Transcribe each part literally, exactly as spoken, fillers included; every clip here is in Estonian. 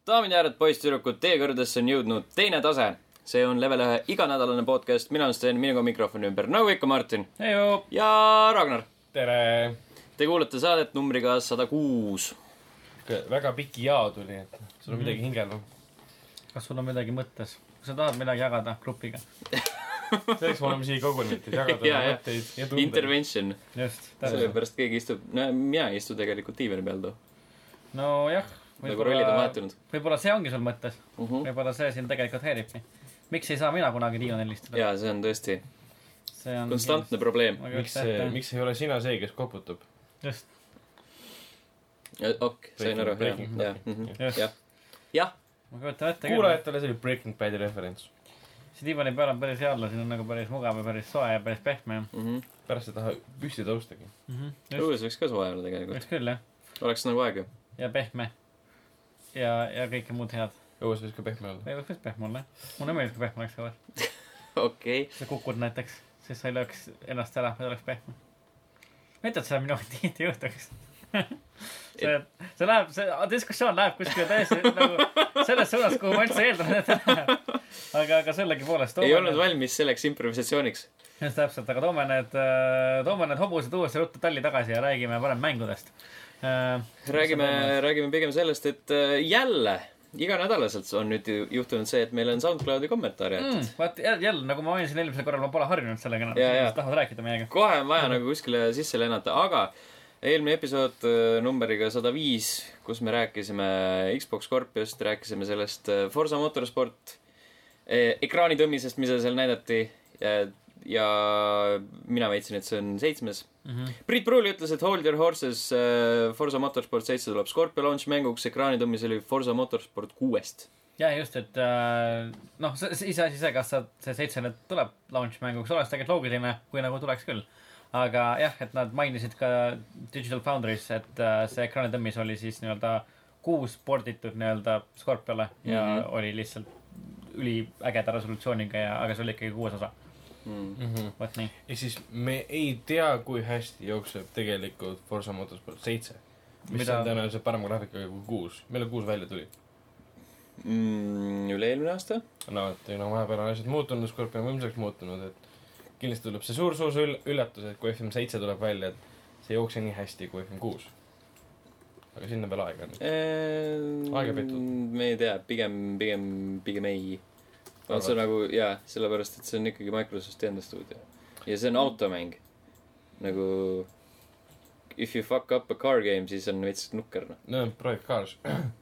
Daamid ja härrad, poisttüdrukud, teie kõrgedesse on jõudnud teine tase. See on level ühe iganädalane podcast. Mina olen Sten, minuga mikrofoni ümber nagu ikka Martin. Heio. Ja Ragnar. Tere. Te kuulete saadet numbriga sada kuus. Väga piki jao tuli, et sul on midagi hingel. Kas sul on midagi mõttes? Kas sa tahad midagi jagada grupiga? Selleks me oleme siia kogunud, et jagada ja, mõtteid ja tundeid. Intervention. Just. Sellepärast keegi istub, no mina ei istu tegelikult tiiveni peal too. No jah. Nagu rollid on vahetunud. Võib-olla see ongi sul mõttes. Uh -huh. Võib-olla see siin tegelikult häiribki. Miks ei saa mina kunagi diivanil istuda? Jaa, see on tõesti see on konstantne probleem. Miks, see, miks ei ole sina see, kes koputab? Just. Ok, sain aru. Jah. Jah. Ma kujutan ette küll. Kuulajatele see oli Breaking Badi referents. See diivani peal on päris hea olla. Siin on nagu päris mugav ja päris soe ja päris pehme. Mm -hmm. Pärast ei taha püsti tõustagi. Mm -hmm. Õues võiks ka soe olla tegelikult. Võiks küll, jah. Oleks nagu aeg ju. Ja pehme. Ja, ja kõike muud head. Õues võiks ka pehme olla. Ei, võiks pehme olla. Mulle meeldis, kui pehme oleks ka või. Okei. Okay. Sa kukud näiteks, siis sa ei lööks ennast ära, või oleks pehme. Näitad seda minu tiiti õhtuks. see, see läheb, see diskussioon läheb kuskile täiesti nagu selles suunas, kuhu ma üldse eeldan, et läheb. Aga, aga sellegi poolest. Ei olnud need... valmis selleks improvisatsiooniks. Just täpselt, aga toome need, toome need hobused uuesti ruttu talli tagasi ja räägime parem mängudest. Räägime, räägime pigem sellest, et jälle iganädalaselt on nüüd juhtunud see, et meil on SoundCloudi kommentaari jätnud. Mm, vaat jälle, nagu ma mainisin eelmisel korral, ma pole harjunud sellega. Tahavad rääkida meiega. Kohe on vaja nagu kuskile sisse lennata, aga eelmine episood numberiga sada viis, kus me rääkisime Xbox Scorpiost, rääkisime sellest Forza Motorsport ekraanitõmmisest, mis seal näidati ja, ja mina veitsin, et see on seitsmes. Mm-hmm. Priit Pruuli ütles, et Hold Your Horses Forza Motorsport seitse tuleb Scorpio launch mänguks, ekraanitõmmis oli Forza Motorsport kuuest. Ja just, et noh, ise asi see, kas see seitse nüüd tuleb launch mänguks, oleks tegelikult loogiline, kui nagu tuleks küll. Aga jah, et nad mainisid ka Digital Foundries, et see ekraanitõmmis oli siis nii-öelda kuus porditud nii-öelda Scorpiole ja mm-hmm. oli lihtsalt üli ägeda resolutsiooniga ja, aga see oli ikkagi kuues osa. Mm-hmm. Võt nii. Ja siis me ei tea, kui hästi jookseb tegelikult Forza Motorsport seitse. Mis Mida... on tõenäoliselt parema graafikaga kui kuus. Meil kuus välja tuli. Mm, üle eelmine aasta? No, et no, vahepeal on asjad muutunud, Scorpio on võimsaks muutunud, et kindlasti tuleb see suur-suur üll- üllatus, et kui F M seitse tuleb välja, et see ei jookse nii hästi kui F M kuus. Aga sinna veel aega on. Eee, aega petud. Me ei tea, pigem, pigem, pigem ei. On see nagu, jaa, sellepärast, et see on ikkagi Microsofti enda stuudio. Ja see on automäng. Nagu, if you fuck up a car game, siis on veits nukker. No, Project Cars.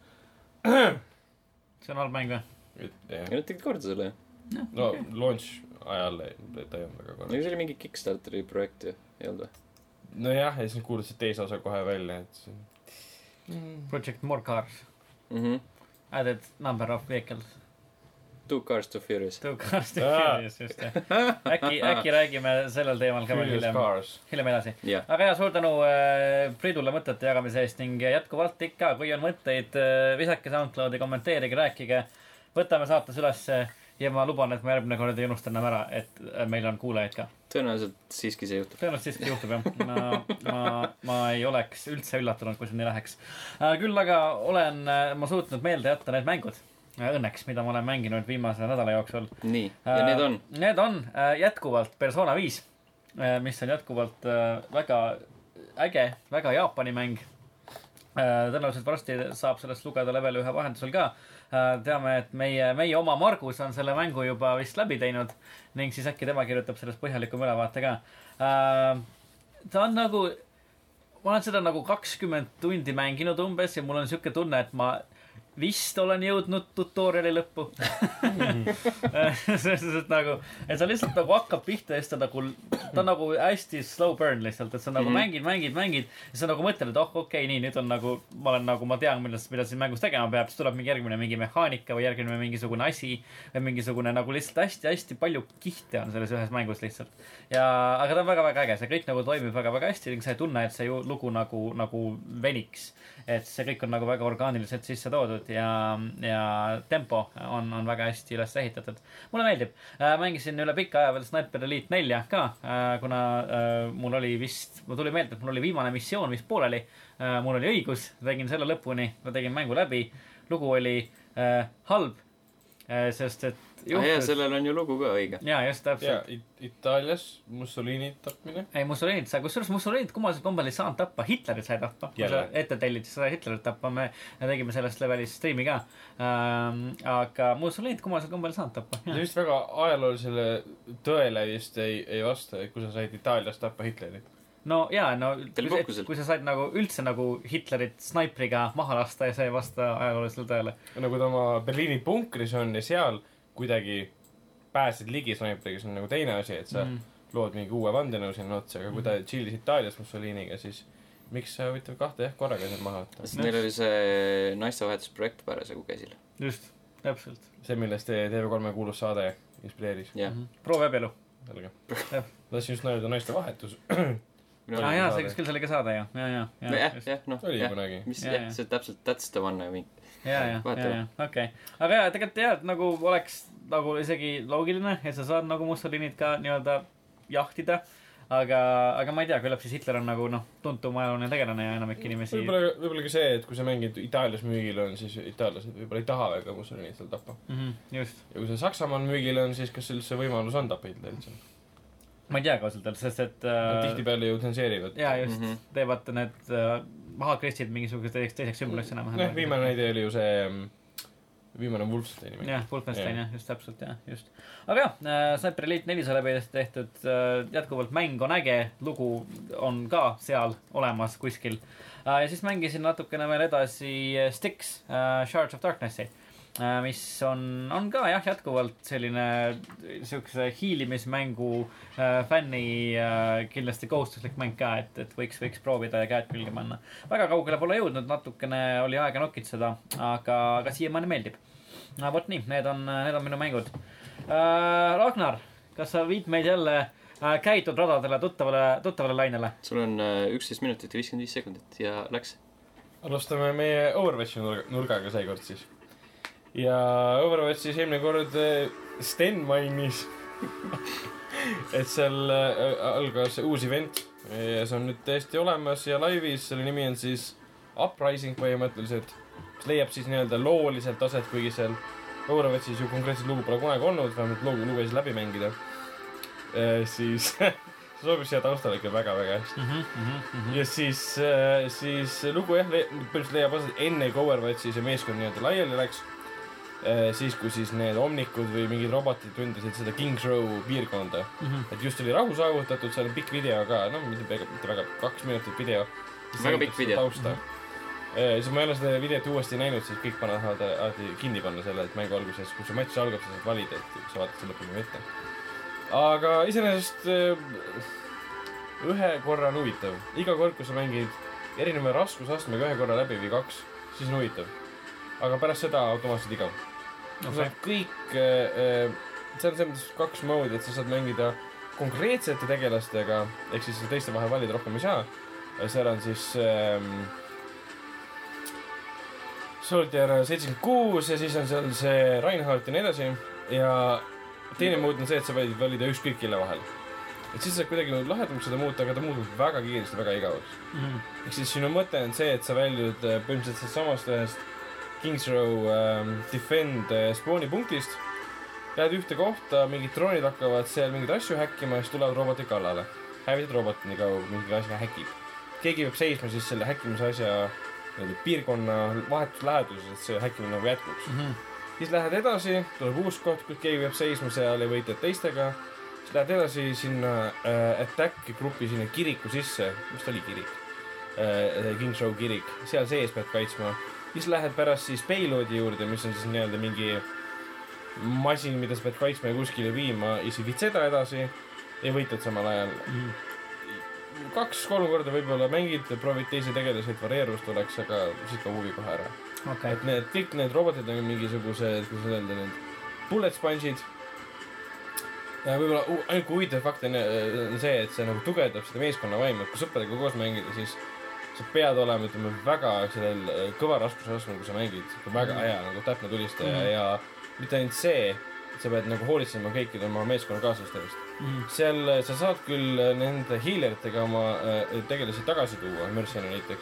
see on halb mäng või? Ja nüüd tegid korda selle. No, no okay. Launch ajal ta ei olnud väga korda. Aga see oli mingi Kickstarteri projekt ju, ei olnud või? No jah, ja siis kuulus see teise osa kohe välja, et see... Project More Cars. Mm-hmm. Added number of vehicles. Two Cars to Furious. Two Cars to Furious, just jah. Äkki, äkki räägime sellel teemal ka veel hiljem, hiljem edasi. Yeah. Aga ja, suur tänu äh, Priidule mõtete jagamise eest ning jätkuvalt ikka, kui on mõtteid, äh, visake SoundCloudi, kommenteerige, rääkige. Võtame saates üles ja ma luban, et ma järgmine kord ei unusta enam ära, et meil on kuulajaid ka. Tõenäoliselt siiski see juhtub. Tõenäoliselt siiski juhtub, jah. Ma, ma, ma ei oleks üldse üllatunud, kui see nii läheks. Äh, küll aga olen ma suutnud meelde jätta need mängud. Õnneks, mida ma olen mänginud viimase nädala jooksul. Nii, ja äh, need on? Need on äh, jätkuvalt Persona viis, äh, mis on jätkuvalt äh, väga äge, väga Jaapani mäng. Äh, tõenäoliselt varsti saab sellest lugeda level ühe vahendusel ka. Äh, teame, et meie, meie oma Margus on selle mängu juba vist läbi teinud ning siis äkki tema kirjutab sellest põhjalikum ülevaate ka. Äh, ta on nagu, ma olen seda nagu kakskümmend tundi mänginud umbes ja mul on siuke tunne, et ma vist olen jõudnud tutoriali lõppu. Sest nagu, et sa lihtsalt nagu hakkab pihta ja siis ta nagu, ta on nagu hästi slow burn lihtsalt, et sa nagu mm-hmm. mängid, mängid, mängid ja sa nagu mõtled, et oh, okei, okay, nii, nüüd on nagu, ma olen nagu, ma tean, mida, mida siin mängus tegema peab, siis tuleb mingi järgmine mingi mehaanika või järgmine mingisugune asi või mingisugune nagu lihtsalt hästi-hästi palju kihte on selles ühes mängus lihtsalt. Ja, aga ta on väga-väga äge, see kõik nagu toimib väga-väga hästi ning sa ei tunne, et see lugu nagu, nagu veniks. Et see kõik on nagu väga orgaaniliselt sisse toodud ja, ja tempo on, on väga hästi üles ehitatud. Mulle meeldib. Äh, mängisin üle pika aja veel Sniper Elite nelja ka, äh, kuna äh, mul oli vist, mul tuli meelde, et mul oli viimane missioon vist pooleli. Äh, mul oli õigus, tegin selle lõpuni, tegin mängu läbi. lugu oli äh, halb äh,, sest et juhtus... ah, jah, sellel on ju lugu ka õige. Jaa, just täpselt. Ja Itaalias Mussolini tapmine. Ei, Mussolinit sai, kus Mussolinit kummalisel kombel ei saanud tappa, Hitlerit sai tappa. Kui sa ette tellid, siis sai Hitlerit tappa, me tegime sellest levelis streami ka. Ähm, aga Mussolinit kummalisel kombel ei saanud tappa. See vist väga ajaloolisele tõele vist ei, ei vasta, et kui sa said Itaalias tappa Hitlerit. No jaa, no kui, kui sa said nagu üldse nagu Hitlerit snaipriga maha lasta ja see ei vasta ajaloolisele tõele. Nagu ta oma Berliini punkris on ja seal kuidagi pääsid ligi snaipriga, see on nagu teine asi, et sa mm. lood mingi uue vandenõu sinna otsa, aga kui ta chillis Itaalias Mussoliniga, siis miks sa võtad kahte jah korraga seal maha võtta? Sest neil oli see naistevahetusprojekt parasjagu käsil. Just, täpselt. See, millest T V kolme kuulus saade inspireeris. Yeah. Mm-hmm. Proovi abielu. Selge. Ma tahtsin just näida naistevahetus. No, ah jaa, see küll see oli ka saade, jah. Ja, ja, ja, jah, jah, noh. Oli kunagi. Mis, jah, see täpselt, that's the one I mean. Jaa, jaa, jaa, jaa, okei. Aga jah, tegelikult jah, nagu oleks nagu isegi loogiline, et sa saad nagu Mussolinit ka nii-öelda jahtida, aga, aga ma ei tea, küllap siis Hitler on nagu noh, tuntum ajalooline tegelane ja enamik inimesi... Võib-olla, võib-olla ka see, et kui sa mängid Itaalias müügil on, siis itaallased võib-olla ei taha väga Mussolinit seal tappa. Mm-hmm, just. Ja kui see Saksamaal müügil on, siis kas üldse võimalus on tappa Hitler üldse? Ma ei tea kausalt veel, sest et... Nad äh, tihtipeale ju tsenseerivad. Jaa, just. Mm-hmm. Teevad need äh, mahakristid mingisugused teiseks, teiseks sümboliks enam. Noh, viimane näide oli ju see... Viimane on Wolfensteini. Jah, Wolfenstein, jah, just täpselt, jah, just. Aga jah, äh, Sniper Elite neli sai läbi tehtud äh, jätkuvalt mäng on äge, lugu on ka seal olemas kuskil. Äh, ja siis mängisin natukene veel edasi Styx, äh, Shards of Darknessi. Mis on, on ka jah, jätkuvalt selline siukse hiilimismängu äh, fänni äh, kindlasti kohustuslik mäng ka, et, et võiks, võiks proovida ja käed külge manna. Väga kaugele pole jõudnud, natukene oli aega nokitseda, aga, aga siiamaani meeldib. No, võt nii, need on, need on minu mängud. Äh, Ragnar, kas sa viid meid jälle äh, käitud radadele tuttavale, tuttavale lainele? Sul on äh, üksteist minutit ja viiskümmend viis sekundit ja läks. Alustame meie Overwatchi nurgaga seekord siis. Ja Overwatchis eelmine kord Sten mainis, et seal algas uus event ja see on nüüd täiesti olemas ja laivis, selle nimi on siis Uprising põhimõtteliselt, mis leiab siis nii-öelda looliselt taset, kuigi seal Overwatchis ju konkreetselt lugu pole kunagi olnud, vähemalt lugu, lugu ei saa läbi mängida, e, siis see sobib siia taustale ikka väga-väga hästi. Mm-hmm, mm-hmm. Ja siis, siis lugu jah, põhimõtteliselt leiab aset enne, kui Overwatchis ja meeskond nii-öelda laiali läks. Siis, kui siis need omnikud või mingid robotid tundisid seda Kings Row piirkonda. Mm-hmm. Et just oli rahu saavutatud, seal on pikk video ka, no mitte väga, mitte väga, kaks minutit video. Väga pikk video. Tausta. Mm-hmm. Siis ma ei ole seda videot uuesti näinud, siis kõik panavad alati kinni panna selle, et mängu alguses, kui see match algab, siis saad valida, et sa vaatad selle lõpuni või mitte. Aga iseenesest ühe korra on huvitav. Iga kord, kui sa mängid erineva raskusastmega ühe korra läbi või kaks, siis on huvitav. Aga pärast seda automaatselt igav. Okay. Kõik, äh, see on selles kaks moodi, et sa saad mängida konkreetsete tegelastega, ehk siis teiste vahel valida rohkem ei saa. Seal on siis ähm, Soldier seitsekümmend kuus ja siis on seal see Reinhardt ja nii edasi. Ja teine mood on see, et sa valid valida ükskõik kelle vahel. Et siis saad kuidagi lahedamaks seda muuta, aga ta muutub väga kiiresti, väga igavaks. Mm-hmm. Ehk siis sinu mõte on see, et sa väljud põhimõtteliselt samast ühest Kings Row ähm, Defend äh, spooni punktist. Lähed ühte kohta, mingid droonid hakkavad seal mingid asju häkkima ja siis tulevad robotid kallale. Hävitad roboti nii kaua, mingi asja häkib. Keegi peab seisma siis selle häkkimise asja piirkonna vahetus läheduses, et see häkkimine nagu jätkuks. Mm-hmm. Siis lähed edasi, tuleb uus koht, kus keegi peab seisma seal ja võitled teistega. Siis lähed edasi sinna äh, attack grupi sinna kiriku sisse. Mis ta oli kirik? Äh, Kings Row kirik. Seal sees pead kaitsma. Siis lähed pärast siis payloadi juurde, mis on siis nii-öelda mingi masin, mida sa pead kaitsma ja kuskile viima. Ja siis viid seda edasi ja võitled samal ajal. Mm. Kaks-kolm korda võib-olla mängid, proovid teisi tegelesid, varieerust oleks, aga siis ka huvi kohe ära. Okay. Et need, kõik need robotid on mingisugused, kus on öelda, need bullet sponge'id. Ja võib-olla ainult kui huvitav fakt on see, et see nagu tugevdab seda meeskonna vaimu, et kui sõpradega koos mängida, siis sa pead olema, ütleme, väga sellel kõva raskusastmel, kui sa mängid, väga hea, nagu täpne tulistaja mm-hmm. ja mitte ainult see, et sa pead nagu hoolitsema kõikide oma meeskonna kaaslastest. Mm-hmm. Seal sa saad küll nende healeritega oma tegelasi tagasi tuua, Mercy'na näiteks,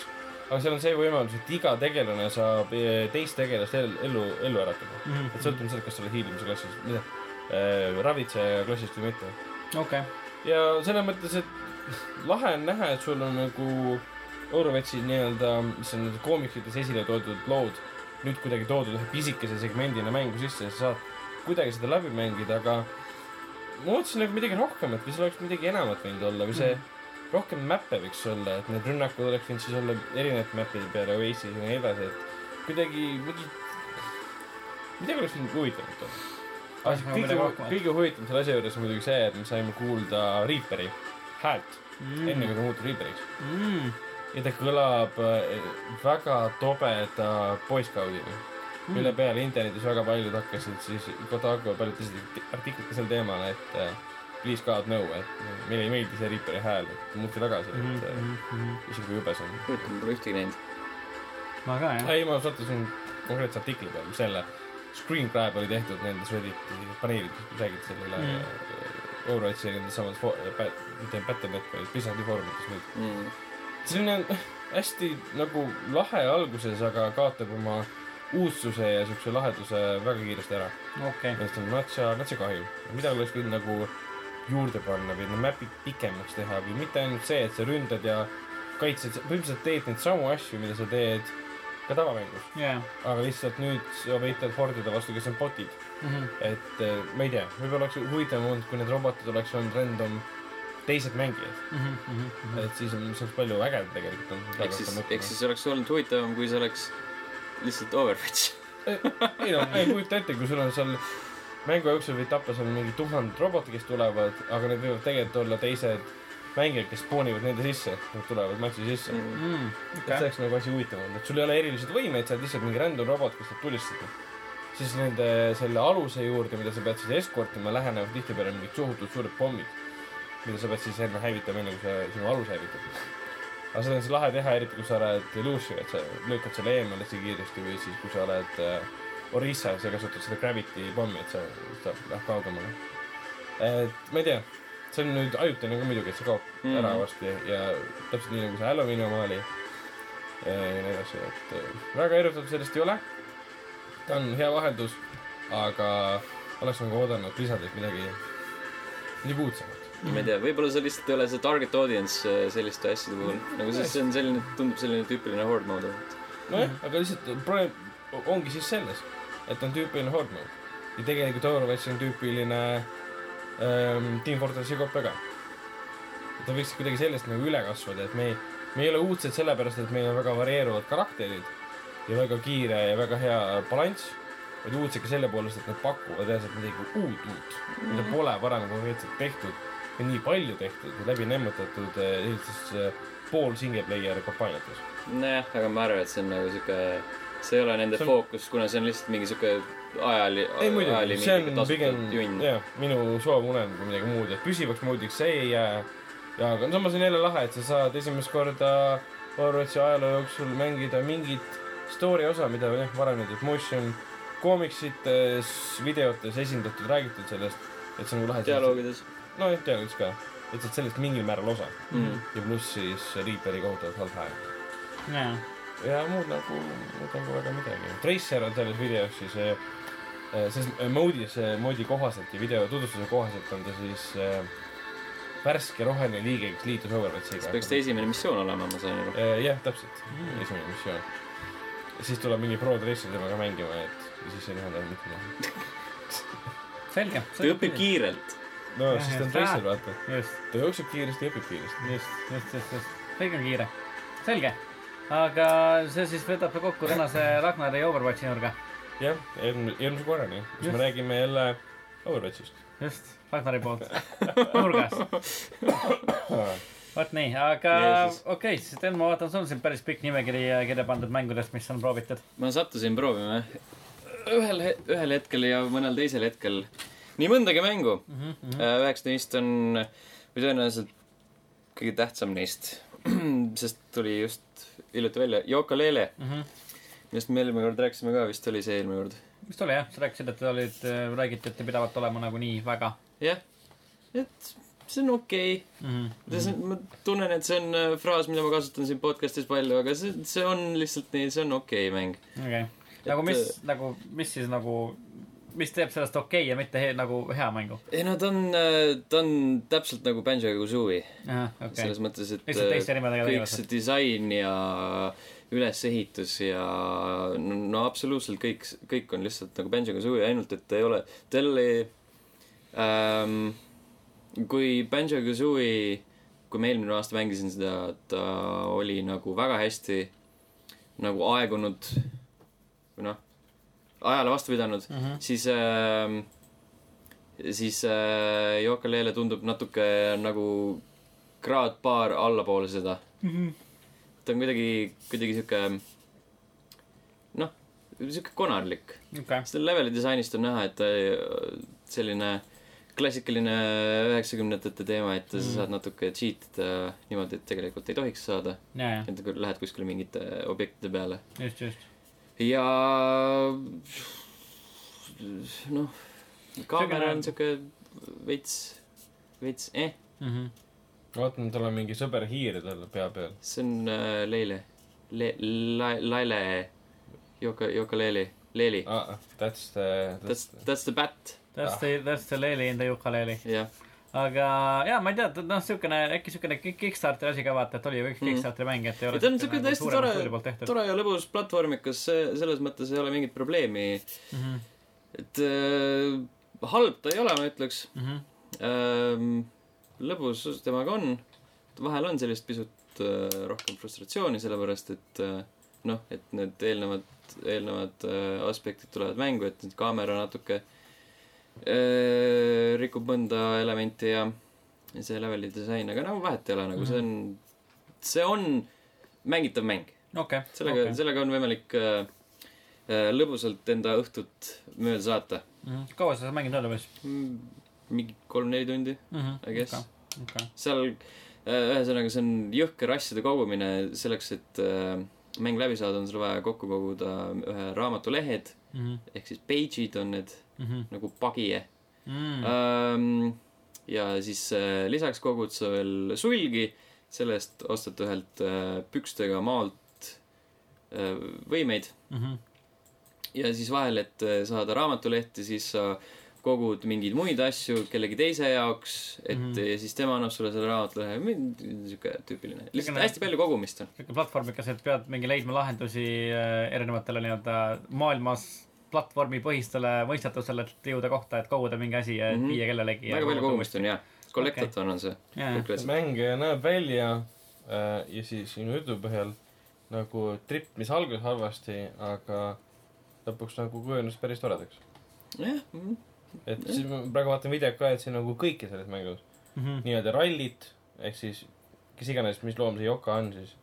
aga seal on see võimalus, et iga tegelane saab teist tegelast ellu, ellu äratada mm. -hmm. et sõltum sellest, kas sa oled hiilimise klassis, mida äh, ravitseja klassist või mitte. Okay. ja selles mõttes, et lahe on näha, et sul on nagu Overwatchi nii-öelda, mis on koomiksites esile toodud lood, nüüd kuidagi toodud ühe pisikese segmendina mängu sisse ja sa saad kuidagi seda läbi mängida, aga ma ootasin nagu midagi rohkemat või seal oleks midagi enamat võinud olla või see mm. rohkem mäppe võiks olla, et need rünnakud oleks võinud siis olla erinevate mäppide peale Oasis ja nii edasi, et kuidagi mingi midagi oleks võinud huvitavat olla. Kõige, kõige huvitavam selle asja juures on muidugi see, et me saime kuulda Reaperi häält mm. enne kui ta muutub Reaperiks mm. ja ta kõlab väga tobeda boyscout'ina mm. mille peale internetis väga paljud hakkasid siis Kotaku paljud teised artiklid ka sel teemal, et please God no, et meile ei meeldi see Reaperi hääl, et muuti tagasi, et mm -hmm. isegi kui jube see on. Huvitav, ma pole ühtegi näinud. Ma ka, jah. Ei, ma sattusin konkreetse artikli peal, mis selle screen grab oli tehtud nendes Redditi paneelides, kus räägiti sellele mm. Overwatchi ja nendes samades, mitte Battle dot net, vaid Blizzardi foorumites nüüd. Mm. selline hästi nagu lahe alguses, aga kaotab oma uudsuse ja siukse laheduse väga kiiresti ära. Okay. Sellest on natsa, natsa kahju. Mida oleks võinud nagu juurde panna või need mapid pikemaks teha või mitte ainult see, et sa ründad ja kaitsed, põhimõtteliselt teed neid samu asju, mida sa teed ka tavamängus. Yeah. Aga lihtsalt nüüd sa võitled hordide vastu, kes on botid. Mm -hmm. Et ma ei tea, võib-olla oleks huvitav olnud, kui need robotid oleks olnud random teised mängijad. Mm -hmm. et siis on see palju ägedam tegelikult. Eks siis, eks siis oleks olnud huvitavam, kui see oleks lihtsalt Overwatch. ei no, ei kujuta ette, kui sul on seal mängu jooksul võid tappa seal mingi tuhanded roboti, kes tulevad, aga need võivad tegelikult olla teised mängijad, kes spoonivad nende sisse, nad tulevad matši sisse. Mm, okay. Et see oleks nagu asi huvitav olnud, et sul ei ole erilised võimeid, sa oled lihtsalt mingi random robot, kes saab tulistada. Siis nende selle aluse juurde, mida sa pead siis eskortima, lähenevad tihtipeale mingid suhutud suured pommid, mida sa pead siis enne hävitama, enne kui sa sinu alus hävitab. Aga seda on siis lahe teha, eriti kui sa oled Lucio, et sa lõikad selle eemale hästi kiiresti või siis kui sa oled uh, Orisa, sa kasutad seda gravity pommi, et sa, sa läheb kaugemale. Et ma ei tea, see on nüüd ajutine ka muidugi, et see kaob mm. ära varsti ja täpselt nii nagu see Halloween oma oli ja nii edasi, et väga erutatud sellest ei ole. Ta on hea vaheldus, aga oleks nagu oodanud Blizzardilt midagi nii puudsamat. Ma ei tea, võib-olla see lihtsalt ei ole see target audience selliste asjade puhul. Nagu see on selline, tundub selline tüüpiline horde mode. Nojah, aga lihtsalt probleem ongi siis selles, et on tüüpiline horde mode. Ja tegelikult Overwatch on tüüpiline ähm, Team Fortressi kopega. Ta võiks kuidagi sellest nagu üle kasvada, et me ei, me ei ole uudsed sellepärast, et meil on väga varieeruvad karakterid ja väga kiire ja väga hea balanss, vaid uudsed ka selle poolest, et nad pakuvad jäselt midagi uut uut, mida pole varem konkreetselt tehtud ja nii palju tehtud ja läbi nemmutatud sellistes pool single player kampaaniates. Nojah, aga ma arvan, et see on nagu siuke, see ei ole nende on... fookus, kuna see on lihtsalt mingi siuke ajali, ei muidugi, see on pigem jah, minu soov unen kui midagi muud, et püsivaks moodiks see ei jää ja aga samas on jälle lahe, et sa saad esimest korda Overwatchi ajaloo jooksul mängida mingit story osa, mida jah, varem nüüd motion koomiksites, videotes esindatud, räägitud sellest, et see on nagu lahe dialoogides no jah, dialoogides ka, et see sellest mingil määral osa mm. ja pluss siis Reaperi kohutavalt halb hääl yeah. ja muud nagu, muud nagu väga midagi. Tracer on selles videos siis selles moodis, moodi kohaselt ja video tutvustuse kohaselt on ta siis äh, värske roheline liige, kes liitus Overwatchiga. See peaks ta esimene missioon olema, ma sain aru. äh, jah, täpselt, mm. esimene missioon ja siis tuleb mingi pro Tracer temaga mängima, et ja siis ei tähenda mitte näha. Selge. Ta õpib kiirelt. No, ja, siis ta on Tracer, vaata. Just. Ta jookseb kiiresti ja õpib kiiresti. Just, just, just, just. Kõik on kiire. Selge. Aga see siis võtab kokku tänase Ragnari Overwatchi nurga. Jah, eelmise korrani, kus me räägime jälle Overwatchist. Just, Ragnari poolt. Nurgas. Vaat nii, aga okei, okay, siis tead, ma vaatan, sul on siin päris pikk nimekiri kirja pandud mängudest, mis on proovitud. Ma sattusin proovima ühel, ühel hetkel ja mõnel teisel hetkel nii mõndagi mängu. Mm -hmm. Üheks neist on või tõenäoliselt kõige tähtsam neist, sest tuli just hiljuti välja Yooka-Laylee, mm -hmm. millest me eelmine kord rääkisime ka, vist oli see eelmine kord. Vist oli jah, sa rääkisid, et olid, räägiti, et te pidavat olema nagu nii väga. Jah, et see on okei okay. mm. -hmm. ma tunnen, et see on fraas, mida ma kasutan siin podcastis palju, aga see, see on lihtsalt nii, see on okei okay mäng. okei okay. Nagu mis, et, nagu, mis siis nagu, mis teeb sellest okei okay ja mitte he, nagu hea mängu? ei no ta on, ta on täpselt nagu Banjo-Kazooie. Okay. Selles mõttes, et kõik see disain ja ülesehitus ja no, no absoluutselt kõik, kõik on lihtsalt nagu Banjo-Kazooie, ainult et ei ole, tal ei ähm, kui Banjo-Kazooie, kui ma eelmine aasta mängisin seda, ta oli nagu väga hästi nagu aegunud või noh, ajale vastu pidanud, mm -hmm. siis äh, siis äh, Yooka-Laylee tundub natuke nagu kraad paar allapoole seda. Mm -hmm. ta on kuidagi, kuidagi siuke noh, siuke konarlik. Okay. Seda leveli disainist on näha, et ta selline klassikaline üheksakümnendate teema, et mm. sa saad natuke cheat'ida niimoodi, et tegelikult ei tohiks saada. Et kui lähed kuskile mingite objektide peale. Just, just. Ja noh, kaamera on siuke veits, veits eh. Mm -hmm. vaatan, tal on mingi sõber hiir tal pea peal. See on äh, Leile. Le, la, Laile. Joka, Yooka-Laylee. Leeli. Ah, that's the... That's, that's, that's the bat. That's the, that's the Leeli in the Yooka-Laylee. jah. Aga jaa, ma ei tea, noh, siukene, äkki siukene Kickstarteri asi ka vaata, et oli ju üks Kickstarteri mäng, et ei ole... ta on siuke täiesti tore, tore ja lõbus platvormikas, selles mõttes ei ole mingit probleemi. Mm -hmm. et äh, halb ta ei ole, ma ütleks. Mm -hmm. ähm, lõbus temaga on. Vahel on sellist pisut äh, rohkem frustratsiooni, sellepärast et äh, noh, et need eelnevad, eelnevad äh, aspektid tulevad mängu, et nüüd kaamera natuke Äh, rikub mõnda elementi ja, ja see leveli disain, aga nagu vahet ei ole, nagu see on, see on mängitav mäng. Okay, sellega okay., sellega on võimalik äh, lõbusalt enda õhtut mööda saata. Mm -hmm. Kaua sa mängid olla võis? Mingi kolm-neli tundi, mm -hmm. I guess. Okay. Okay. Seal äh, ühesõnaga see on jõhker asjade kogumine selleks, et äh, mäng läbi saada, on sul vaja kokku koguda ühe raamatu lehed mm -hmm. ehk siis page'id on need mm -hmm. nagu pagije mm. ähm, ja siis äh, lisaks kogud sa veel sulgi, sellest ostad ühelt äh, pükstega maalt äh, võimeid mm -hmm. ja siis vahel, et äh, saada raamatulehti, siis sa kogud mingeid muid asju kellegi teise jaoks, et mm -hmm. ja siis tema annab sulle selle raamatulehe, niisugune tüüpiline, lihtsalt hästi palju kogumist on. Siuke platvormikas, et pead mingi leidma lahendusi äh, erinevatele nii-öelda maailmas platvormi põhistele mõistatusele, et jõuda kohta, et koguda mingi asi ja mm -hmm. viia kellelegi. väga palju kogumist on, jah. Kollektaton okay. on see. Yeah. mäng näeb välja äh, ja siis sinu jutu põhjal nagu trip, mis algas halvasti, aga lõpuks nagu kujunes päris toredaks. jah yeah. mm -hmm. et ja. siis ma praegu vaatan videot ka, et siin nagu kõike selles mängus mm -hmm. nii-öelda rallit, ehk siis kes iganes, mis loom see Yoka on siis.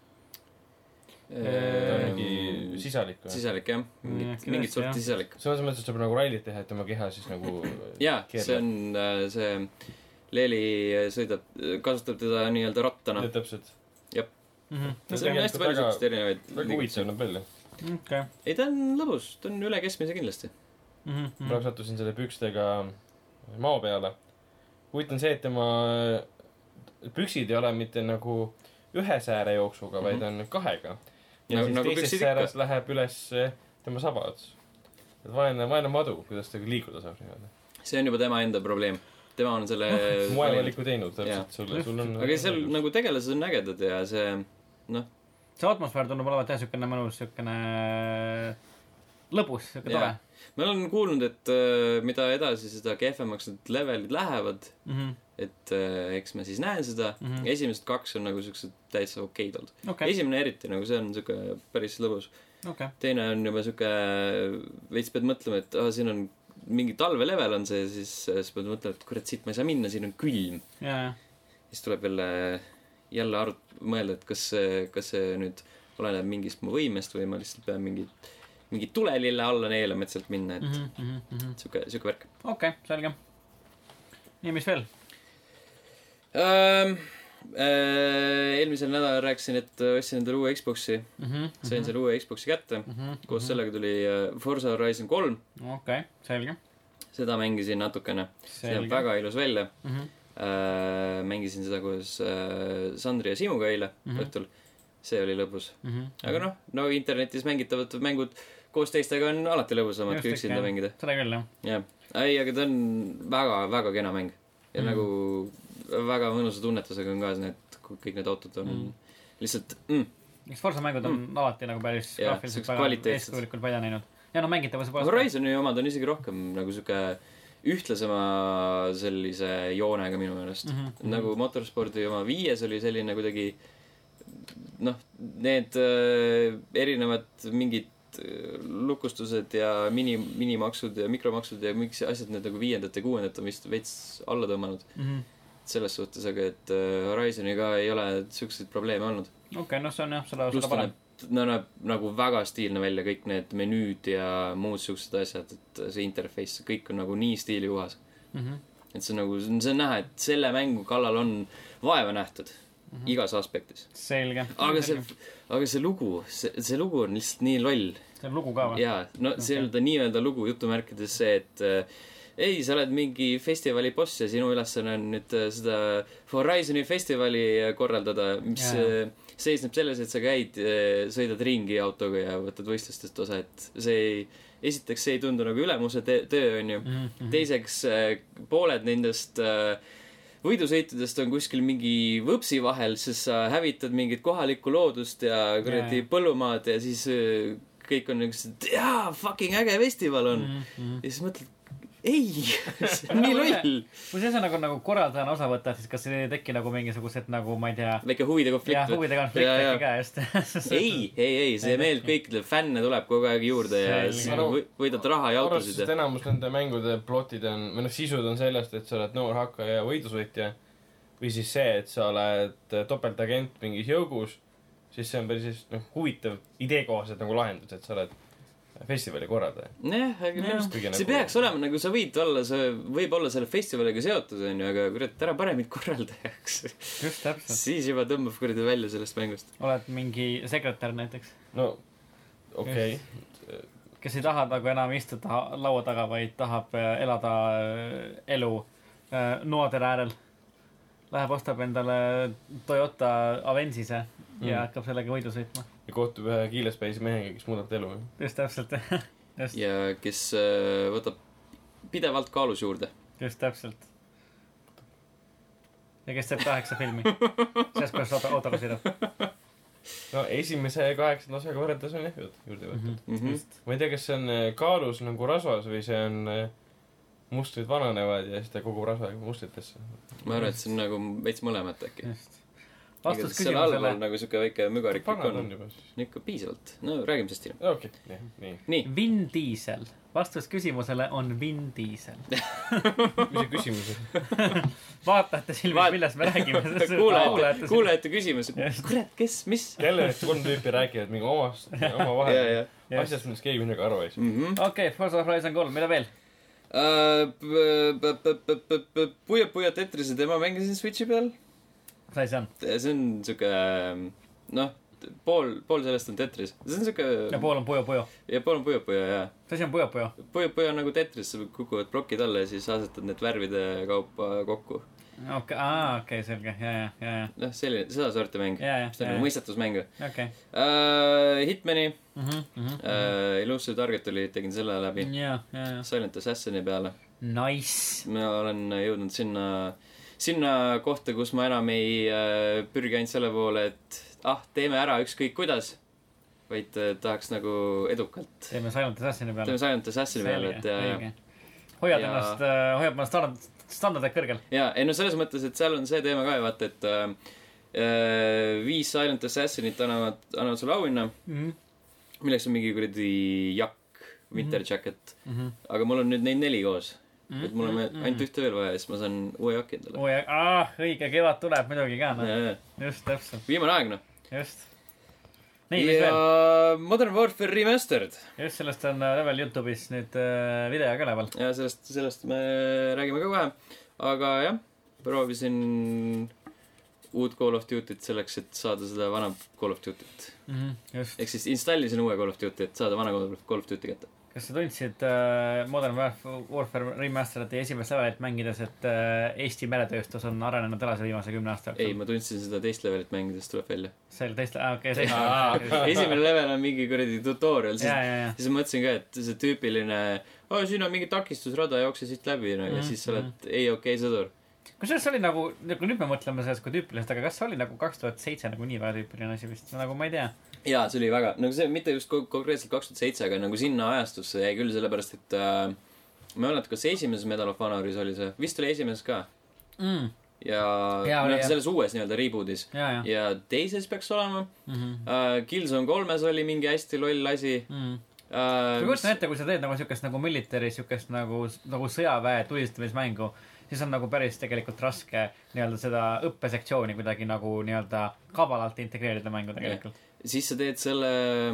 ta on mingi sisalik või? Sisalik, jah. Mingit, mingit sorti sisalik. selles mõttes, et saab nagu rallit teha, et tema keha siis nagu jaa, see on äh, see Leeli sõidab, kasutab teda nii-öelda rattana. täpselt. jah. Mm -hmm. see on hästi palju sellist erinevaid. väga huvitav näeb välja. Okay. ei, ta on lõbus, ta on üle keskmise kindlasti. Mm -hmm. praegu sattusin selle pükstega mao peale. huvitav see, et tema püksid ei ole mitte nagu ühe sääre jooksuga mm, -hmm. vaid on kahega. ja nagu, siis nagu teisest säärest läheb üles tema saba ots. et vaene, vaene madu, kuidas ta liikuda saab niimoodi. see on juba tema enda probleem. tema on selle moevaliku teinud täpselt sulle, sul on. aga seal nagu tegelased on ägedad ja see noh. see atmosfäär tundub olevat jah siukene mõnus, siukene lõbus, siuke tore. ma olen kuulnud, et äh, mida edasi, seda kehvemaks need levelid lähevad mm. -hmm. et äh, eks ma siis näen seda mm. -hmm. esimesed kaks on nagu siuksed täitsa okeid olnud okay.. esimene eriti nagu see on siuke päris lõbus okay.. teine on juba siuke veits pead mõtlema, et ah, siin on mingi talvelevel on see, siis sa pead mõtlema, et kurat, siit ma ei saa minna, siin on külm yeah. siis tuleb jälle jälle arut-, mõelda, et kas see, kas see nüüd oleneb mingist mu võimest või ma lihtsalt pean mingit mingi tulelille alla neelama, et sealt minna, et mm -hmm, mm -hmm. siuke, siuke värk. okei okay,, selge. nii, mis veel? Ähm, äh, eelmisel nädalal rääkisin, et ostsin endale uue Xboxi mm. -hmm, sain mm -hmm. selle uue Xboxi kätte mm. -hmm, koos mm -hmm. sellega tuli Forza Horizon kolm. okei okay,, selge. seda mängisin natukene. see on väga ilus välja mm. -hmm. äh, mängisin seda koos äh, Sandri ja Siimuga eile mm -hmm. õhtul. See oli lõbus mm. -hmm. aga noh, no internetis mängitavad mängud koos teistega on alati lõbusamad kui üksinda mängida. Seda küll, jah. jah, ei, aga ta on väga, väga kena mäng. Ja mm. nagu väga mõnusa tunnetusega on ka need, kõik need autod on mm. lihtsalt mm. Eks Forza mängud on mm. alati nagu päris ja, graafiliselt väga eeskujulikult välja näinud. Ja no mängitavuse poolest. Horizoni omad on isegi rohkem nagu siuke ühtlasema sellise joonega minu meelest. Mm -hmm. Nagu Motorsporti oma viies oli selline kuidagi noh, need äh, erinevad mingid lukustused ja mini, minimaksud ja mikromaksud ja miks asjad need nagu viiendat ja kuuendat on vist veits alla tõmmanud mm. -hmm. selles suhtes, aga et uh, Horizoniga ei ole siukseid probleeme olnud. okei okay,, noh see on jah, seda, seda parem. No näeb nagu väga stiilne välja, kõik need menüüd ja muud siuksed asjad, et see interface, kõik on nagu nii stiilikohas mm. -hmm. et see on nagu, see on näha, et selle mängu kallal on vaeva nähtud mm -hmm. igas aspektis. Selge. aga see, aga see lugu, see, see lugu on lihtsalt nii loll. See on lugu ka või? jaa, no okay. see on ta nii-öelda lugu jutumärkides see, et äh, ei, sa oled mingi festivali boss ja sinu ülesanne on nüüd äh, seda Horizoni festivali korraldada, mis yeah. äh, seisneb selles, et sa käid äh,, sõidad ringi autoga ja võtad võistlustest osa, et see ei, esiteks see ei tundu nagu ülemuse te- töö, on ju. Mm -hmm. Teiseks äh, pooled nendest äh, võidusõitudest on kuskil mingi võpsi vahel, sest sa hävitad mingit kohalikku loodust ja kuradi yeah. põllumaad ja siis äh, kõik on nagu see, jaa, fucking äge festival on mm. -hmm. ja siis mõtled, ei, see on nii loll. kui see on nagu, nagu korraldajana osa võtta, siis kas ei teki nagu mingisugused nagu, ma ei tea. väike huvide konflikt. jah, huvide konflikt äkki ka just. ei, ei, ei, see meeldib kõikidel, fänne tuleb kogu aeg juurde ja siis võidad raha ja autosid. arvestades enamus nende mängude plotid on, või noh, sisud on sellest, et sa oled noor hakkaja ja võidusõitja või siis see, et sa oled topeltagent mingis jõugus, siis see on päris noh, huvitav ideekohased nagu lahendus, et sa oled festivali korraldaja. Jah, aga minu arust see nagu... peaks olema nagu sa võid olla, sa võib olla selle festivaliga seotud, on ju, aga kurat, ära pane mind korraldajaks. Just täpselt. Siis juba tõmbab kuradi välja sellest mängust. Oled mingi sekretär näiteks. No, okei okay.. kes ei taha nagu enam istuda laua taga, vaid tahab elada elu noadele äärel. Läheb, ostab endale Toyota Avensise mm. ja hakkab sellega võidu sõitma. Ja kohtub ühe kiilespäise mehega, kes muudab elu. Just täpselt. Just. Ja kes äh, võtab pidevalt kaalus juurde. Just täpselt. Ja kes teeb kaheksa filmi. Sellest, kuidas auto, autoga sõidab. No esimese kaheksanda osaga võrreldes on jah juurde võetud. Mm -hmm. Ma ei tea, kas see on kaalus nagu rasvas või see on mustrid vananevad ja siis ta kogu rasva mustritesse. Ma arvan, et see on nagu veits mõlemat äkki. Just. Vastus küsimusele. Seal nagu siuke väike mügarik on. on juba siis. Ikka piisavalt. No räägime sellest hiljem. Okei, okay. nii. nii. Vin Diesel. Vastus küsimusele on Vin Diesel. Mis see küsimus on? Vaatajate silmis, Vaat... millest me räägime. Kuulajate, kuulajate küsimus. Kurat, kes, mis? Jälle need kolm tüüpi räägivad mingi omast, oma vahel. Asjast, millest keegi midagi aru ei saa. Okei, Forza Horizon kolm, mida veel? Puja Puja Tetrise tema mängisin Switchi peal. Sai see on? See on siuke, noh, pool, pool sellest on Tetris. See on siuke... Ja pool on Puja Puja. Ja pool on Puja Puja, jaa. See asi on Puja Puja? Puja Puja on nagu Tetris, sa kukuvad plokid alla ja siis asetad need värvide kaupa kokku. Okei, aa, okei, selge, jaa, jaa, jaa. Noh, selline, seda sorti mäng. Jaa, jaa. See on nagu mõistatusmängu. Okei. Hitmani, Elusive Target oli, tegin selle läbi. Jaa, jaa, jaa. Silent Assassini peale. Nice. Ma olen jõudnud sinna... sinna kohta, kus ma enam ei äh, pürgi ainult selle poole, et ah, teeme ära ükskõik kuidas, vaid äh, tahaks nagu edukalt. Teeme Silent Assassini peale. Teeme Silent Assassini peale, et ja... Hoiad ja... ennast, äh, hoiab ennast standard, standardid kõrgel. Jaa, ei no selles mõttes, et seal on see teema ka, vaata, et äh, viis Silent Assassinit annavad, annavad sulle auhinna, mm -hmm. milleks on mingi kuradi jakk, winter jacket, mm -hmm. aga mul on nüüd neid neli koos. Mm-hmm. Et mul on mm-hmm. ainult ühte veel vaja ja siis ma saan uue jaki endale. Uue jak-, ah, õige, kevad tuleb muidugi ka, no. Ja, ja. Just, täpselt. Viimane aeg, noh. Just. Nii, ja veel? Modern Warfare Remastered. Just, sellest on level YouTube'is nüüd äh, video ka level. Ja sellest, sellest me räägime ka kohe. Aga jah, proovisin uut Call of Duty't selleks, et saada seda vana Call of Duty't. Mm-hmm, just. Ehk siis installisin uue Call of Duty, et saada vana Call of Duty kätte. kas sa tundsid uh, Modern Warfare Remastered'i esimest levelit mängides, et uh, Eesti meretööstus on arenenud edasi viimase kümne aasta ei, ma tundsin seda teist levelit mängides tuleb välja. see oli teist, aa okei, teist levelit. Esimene level on mingi kuradi tutorial, siis, ja, ja, ja. siis ma mõtlesin ka, et see tüüpiline oh, siin on mingi takistusrada, jookse siit läbi no, mm -hmm. ja siis sa oled ei okei okay, sõdur. Kusjuures see oli nagu, nagu nüüd me mõtleme sellest kui tüüpilist, aga kas see oli nagu kaks tuhat seitse nagu nii väga tüüpiline asi vist, nagu ma ei tea. Jaa, see oli väga, nagu see mitte just konkreetselt kaks tuhat seitse, aga nagu sinna ajastusse jäi küll sellepärast, et äh, ma ei ole, kas eesimeses Medal of Honoris oli see, vist oli eesimeses ka mm. ja, ja no, selles uues nii-öelda rebootis ja, ja. ja teises peaks olema mm -hmm. uh, Killzone kolmes oli mingi hästi loll asi mm. uh, ma kujutan ette, kui sa teed nagu siukest nagu military, siukest nagu, nagu sõjaväe tulistamismängu, siis on nagu päris tegelikult raske nii-öelda seda õppesektsiooni kuidagi nagu nii-öelda kavalalt integreerida mängu tegelikult. Siis sa teed selle,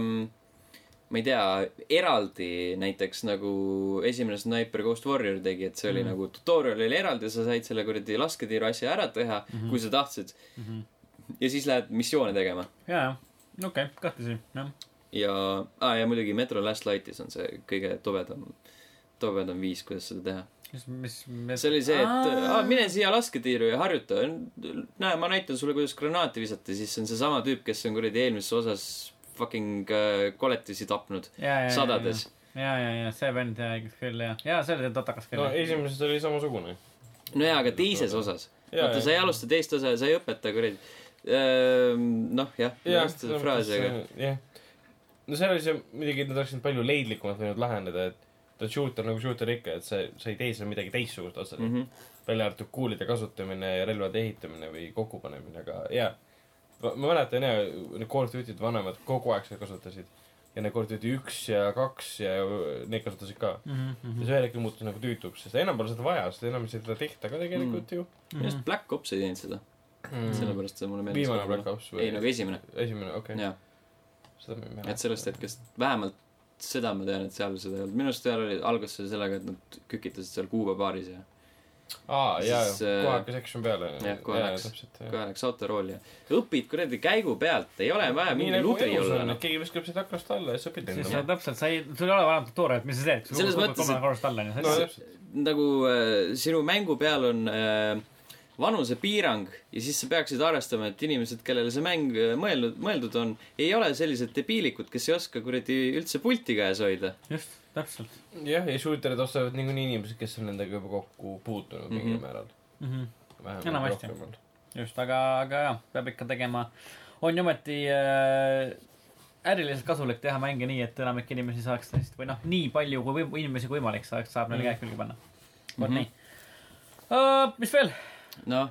ma ei tea, eraldi näiteks nagu esimene Sniper Ghost Warrior tegi, et see oli mm -hmm. nagu tutorial oli eraldi ja sa said selle kuradi lasketiiru asja ära teha, mm -hmm. kui sa tahtsid. Mm -hmm. Ja siis lähed missioone tegema. Jaa, jah. Okei, okay, kahtlusi, jah. Ja, ah, ja muidugi Metro Last Lightis on see kõige tobedam, tobedam viis, kuidas seda teha. Mis, mis, mis... see oli see, et ah, mine siia lasketiiru ja harjuta. Näe, ma näitan sulle, kuidas granaati visata. Siis see on see sama tüüp, kes on kuradi eelmises osas fucking äh, koletisi tapnud ja, ja, sadades. Ja, ja, ja, see vend ja küll, ja. Ja, see oli totakas küll. No, esimeses oli samasugune. No jaa, aga teises osas. Vaata, sa ei alusta teist osa ja sa ei õpeta kuradi. Ehm, noh, jah. Jah, jah. No see oli see, midagi, et nad oleksid palju leidlikumalt võinud lahendada, et ta on shooter nagu shooter ikka, et sa, sa ei tee seal midagi teistsugust otsa mm. -hmm. välja arvatud kuulide kasutamine ja relvade ehitamine või kokkupanemine, aga jaa. Ma, ma mäletan jah, need Call of Duty'd vanemad kogu aeg seda kasutasid. Ja need Call of Duty üks ja kaks ja need kasutasid ka. Mm -hmm. Ja see hetkel muutus nagu tüütuks, sest enam pole seda vaja, sest enam ei seda tehta ka tegelikult mm. ju. Mm -hmm. Black Ops ei teinud seda. Mm. Sellepärast see mulle meeldis. Viimane Black Ops või? Ei, nagu esimene. Esimene, okei. Okay. Et sellest hetkest vähemalt seda ma tean, et seal seda ei olnud. Minust seal oli, algas see sellega, et nad kükitasid seal Kuuba baaris ja aa, jaa, kohe hakkas action peale. Jah, kohe läks, kohe läks autorooli ja õpid kuradi käigu pealt, ei ole vaja mingi ludri olla. No. Keegi viskab seda aknast alla ja sa õpid endama. Siis täpselt, sa ei, sul ei ole vaja tutorial, et mis sa teed. Selles mõttes, et no, nagu äh, sinu mängu peal on äh, vanusepiirang ja siis sa peaksid arvestama, et inimesed, kellele see mäng mõeldud, mõeldud on, ei ole sellised debiilikud, kes ei oska kuradi üldse pulti käes hoida. Just, täpselt. Jah, ja shooterid ostavad niikuinii inimesed, kes on nendega juba kokku puutunud mm -hmm. mingil määral. Mm -hmm. Enam hästi. Just, aga, aga jah, peab ikka tegema. On ju ometi äh, äriliselt kasulik teha mänge nii, et enamik inimesi saaks või noh, nii palju kui või, inimesi kui võimalik saaks, saab neile mm -hmm. käed külge panna. Kord mm -hmm. nii. Uh, mis veel? Noh.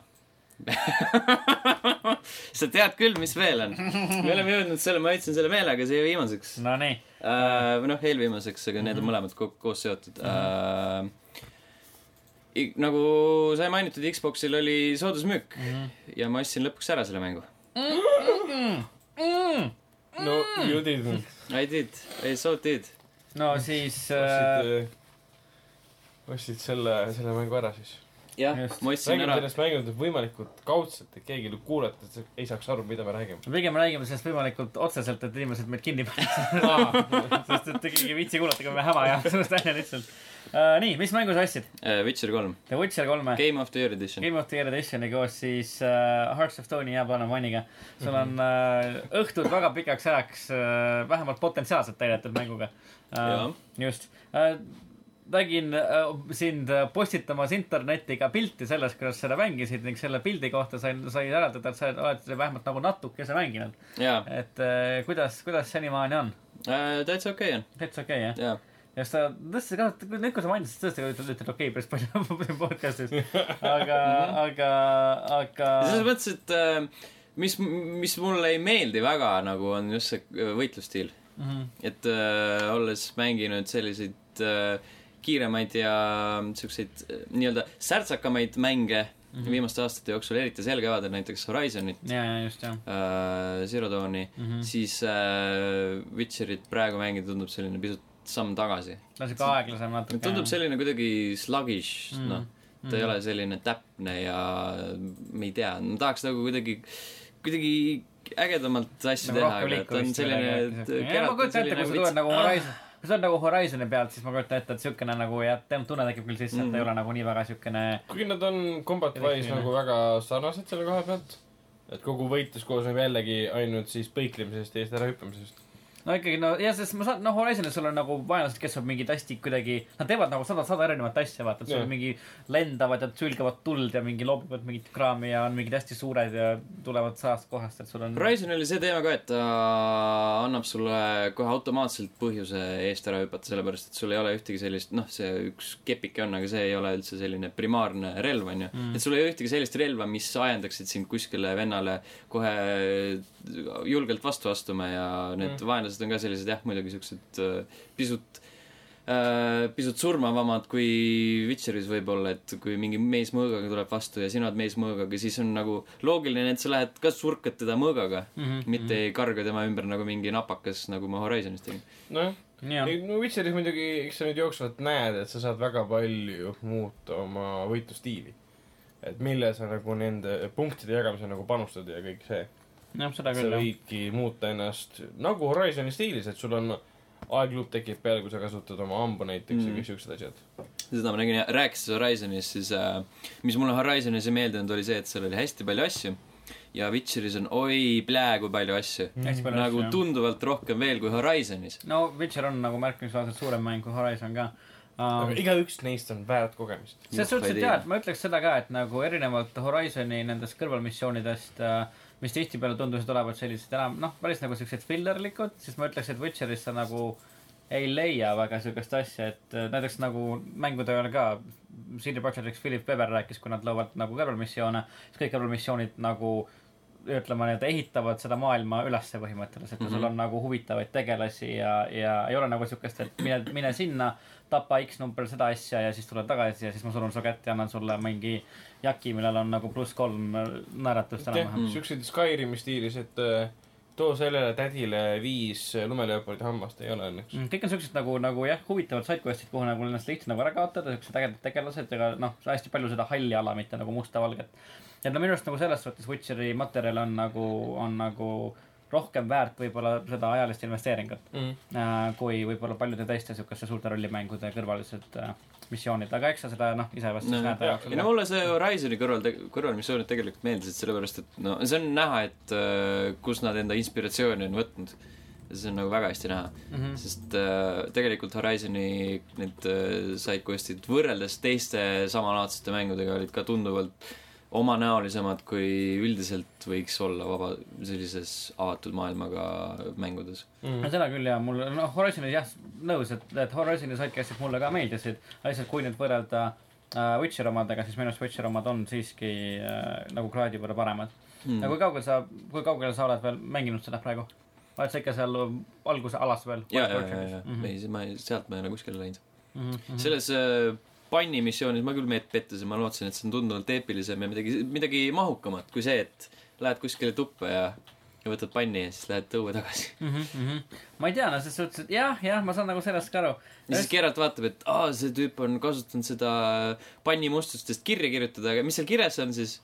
Sa tead küll, mis veel on. Me oleme jõudnud selle, ma ütlesin selle meelega, see viimaseks. No nii. Uh, või noh, eelviimaseks, aga mm -hmm. need on mõlemad ko koos seotud. Mm -hmm. uh, nagu sai mainitud, Xboxil oli soodusmüük mm -hmm. ja ma ostsin lõpuks ära selle mängu. Mm -mm. Mm. No, you didn't. I did. I so did. No siis... Ostsid, uh... ostsid selle, selle mängu ära siis. Jah, ma ostsin ära. Räägime sellest mängud võimalikult kaudselt, et keegi kuulata, et ei saaks aru, mida me räägime. Pigem räägime sellest võimalikult otseselt, et inimesed meid kinni panevad. Sest et keegi viitsi kuulata, kui me häma ja sellest välja lihtsalt. Uh, nii, mis mängu sa ostsid? Uh, Witcher kolm. The Witcher kolme. Game of the Year Edition. Game of the Year Editioni koos siis uh, Hearts of Stone'i ja Banamaniga. Sul on uh, õhtud väga pikaks ajaks uh, vähemalt potentsiaalselt täidetud mänguga. Uh, just. Uh, nägin äh, sind postitamas internetiga pilti sellest, kuidas seda mängisid ning selle pildi kohta sain, sai järeldada, et sa oled vähemalt nagu natukese mänginud. Et äh, kuidas, kuidas senimaani on? Äh, täitsa okei okay on. Täitsa okei okay, jah? Ja seda tõesti ka, nüüd kui sa mainisid, tõesti ka ütled, ütled okei okay, päris palju podcastis. Aga, aga, aga... Selles mõttes, et äh, mis, mis mulle ei meeldi väga nagu on just see võitlustiil. Mm -hmm. Et äh, olles mänginud selliseid äh, kiiremaid ja siukseid nii-öelda särtsakamaid mänge mm -hmm. viimaste aastate jooksul, eriti sel kevadel näiteks Horizonit ja, ja, just, ja. Äh, Zero Dawni mm -hmm. siis äh, Witcherit praegu mängida tundub selline pisut samm tagasi. No see ka aeglasem natuke. Tundub selline kuidagi sluggish mm -hmm. noh, ta mm -hmm. ei ole selline täpne ja ma ei tea, ma tahaks nagu kuidagi kuidagi ägedamalt asju nagu teha, aga ta on selline ja ma kujutan ette, kui sa tuled nagu Horizon kui see on nagu Horizoni pealt, siis ma kujutan ette, et siukene nagu ja tunne tekib küll sisse, et ta ei ole nagu nii väga siukene. Kuigi nad on combat-wise nagu väga sarnased selle koha pealt, et kogu võitlus koosneb jällegi ainult siis põiklemisest ja eest ära hüppamisest. No ikkagi, no ja sest ma saan, no Horizonis sul on nagu vaenlased, kes on mingid hästi kuidagi, nad teevad nagu sada, sada erinevat asja, vaata, et sul on mingi lendavad ja sülgavad tuld ja mingi loobivad mingit kraami ja on mingid hästi suured ja tulevad sajast kohast, et sul on. Horizon oli see teema ka, et ta annab sulle kohe automaatselt põhjuse eest ära hüpata, sellepärast, et sul ei ole ühtegi sellist, noh, see üks kepike on, aga see ei ole üldse selline primaarne relv, on ju. Mm. Et sul ei ole ühtegi sellist relva, mis ajendaksid sind kuskile vennale kohe julgelt vastu astuma ja need mm. vaenlased on ka sellised, jah, muidugi siuksed äh, pisut äh, pisut surmavamad kui Witcheris võib-olla, et kui mingi mees mõõgaga tuleb vastu ja sina oled mees mõõgaga, siis on nagu loogiline, et sa lähed ka surkad teda mõõgaga, mm-hmm. mitte ei karga tema ümber nagu mingi napakas, nagu ma Horizonis tegin. Nojah, no Witcheris muidugi, eks sa nüüd jooksvalt näed, et sa saad väga palju muuta oma võitlustiili. Et mille sa nagu nende punktide jagamise nagu panustad ja kõik see. Ja, seda küll, sa võidki muuta ennast nagu Horizoni stiilis, et sul on aegluup tekib peale, kui sa kasutad oma ambu näiteks mm. ja kõik siuksed asjad. Seda ma nägin, rääkides Horizonis, siis äh, mis mulle Horizonis ei meeldinud oli see, et seal oli hästi palju asju ja Witcheris on oi plää kui palju asju mm. nagu asju, tunduvalt rohkem veel kui Horizonis. No Witcher on nagu märkimisväärselt suurem mäng kui Horizon ka. Um, aga igaüks neist on väärt kogemist. See suhteliselt jah, et ma ütleks seda ka, et nagu erinevalt Horizoni nendest kõrvalmissioonidest äh, mis tihti peale tundusid olevat sellised enam, noh, päris nagu sellised fillerlikud, siis ma ütleks, et Witcheris sa nagu ei leia väga sellist asja, et näiteks nagu mängude ajal ka C D Projektiks Philip Weber rääkis, kui nad loovad nagu kõrvalmissioone, siis kõik kõrvalmissioonid nagu ütlema, et ehitavad seda maailma ülesse põhimõtteliselt, et mm-hmm. sul on nagu huvitavaid tegelasi ja, ja ei ole nagu siukest, et mine, mine sinna, tapa X number seda asja ja siis tule tagasi ja siis ma surun su kätte ja annan sulle mingi jaki, millel on nagu pluss kolm naeratust enam-vähem. Mm. Siuksed Skyrimi stiilis, et too sellele tädile viis lumeleopardi hammast ei ole õnneks. Mm, kõik on siuksed nagu, nagu jah, huvitavad sidequestid, kuhu nagu ennast lihtsalt nagu ära kaotada, siuksed ägedad tegelased ja noh, hästi palju seda halli ala, mitte nagu musta-valget. Ja no minu arust nagu selles suhtes Witcheri materjal on nagu, on nagu rohkem väärt võib-olla seda ajalist investeeringut mm. äh, kui võib-olla paljude teiste siukeste suurte rollimängude kõrvalised äh, missioonid, aga eks sa seda noh, ise vast no, näed. Ja, ja no mulle see Horizoni kõrval, kõrvalmissioonid tegelikult meeldisid, sellepärast et no see on näha, et äh, kus nad enda inspiratsiooni on võtnud. See on nagu väga hästi näha mm-hmm. sest äh, tegelikult Horizoni need äh, sidequestid võrreldes teiste samalaadsete mängudega olid ka tunduvalt omanäolisemad kui üldiselt võiks olla vaba sellises avatud maailmaga mängudes. Mm. Seda küll ja mul, no Horizonis jah, nõus, et, et Horizoni sidequestid mulle ka meeldisid, lihtsalt kui nüüd võrrelda äh, Witcher omadega, siis minu arust Witcher omad on siiski äh, nagu kraadi võrra paremad mm.. ja kui kaugel sa, kui kaugel sa oled veel mänginud seda praegu? Oled sa ikka seal alguse alas veel? Ja, ja, ja, ja. Mm-hmm. Ei, ma, sealt ma ei ole kuskile läinud mm-hmm. selles äh, panni missioonis ma küll meid pettusin, ma lootsin, et see on tunduvalt eepilisem ja midagi, midagi mahukamat kui see, et lähed kuskile tuppa ja, ja võtad panni ja siis lähed tõue tagasi mm. -hmm. Ma ei tea, no ses suhtes, et jah, jah, ma saan nagu sellest ka aru. Ja siis Geralt vaatab, et aa, see tüüp on kasutanud seda panni mustustest kirja kirjutada, aga mis seal kirjas on siis?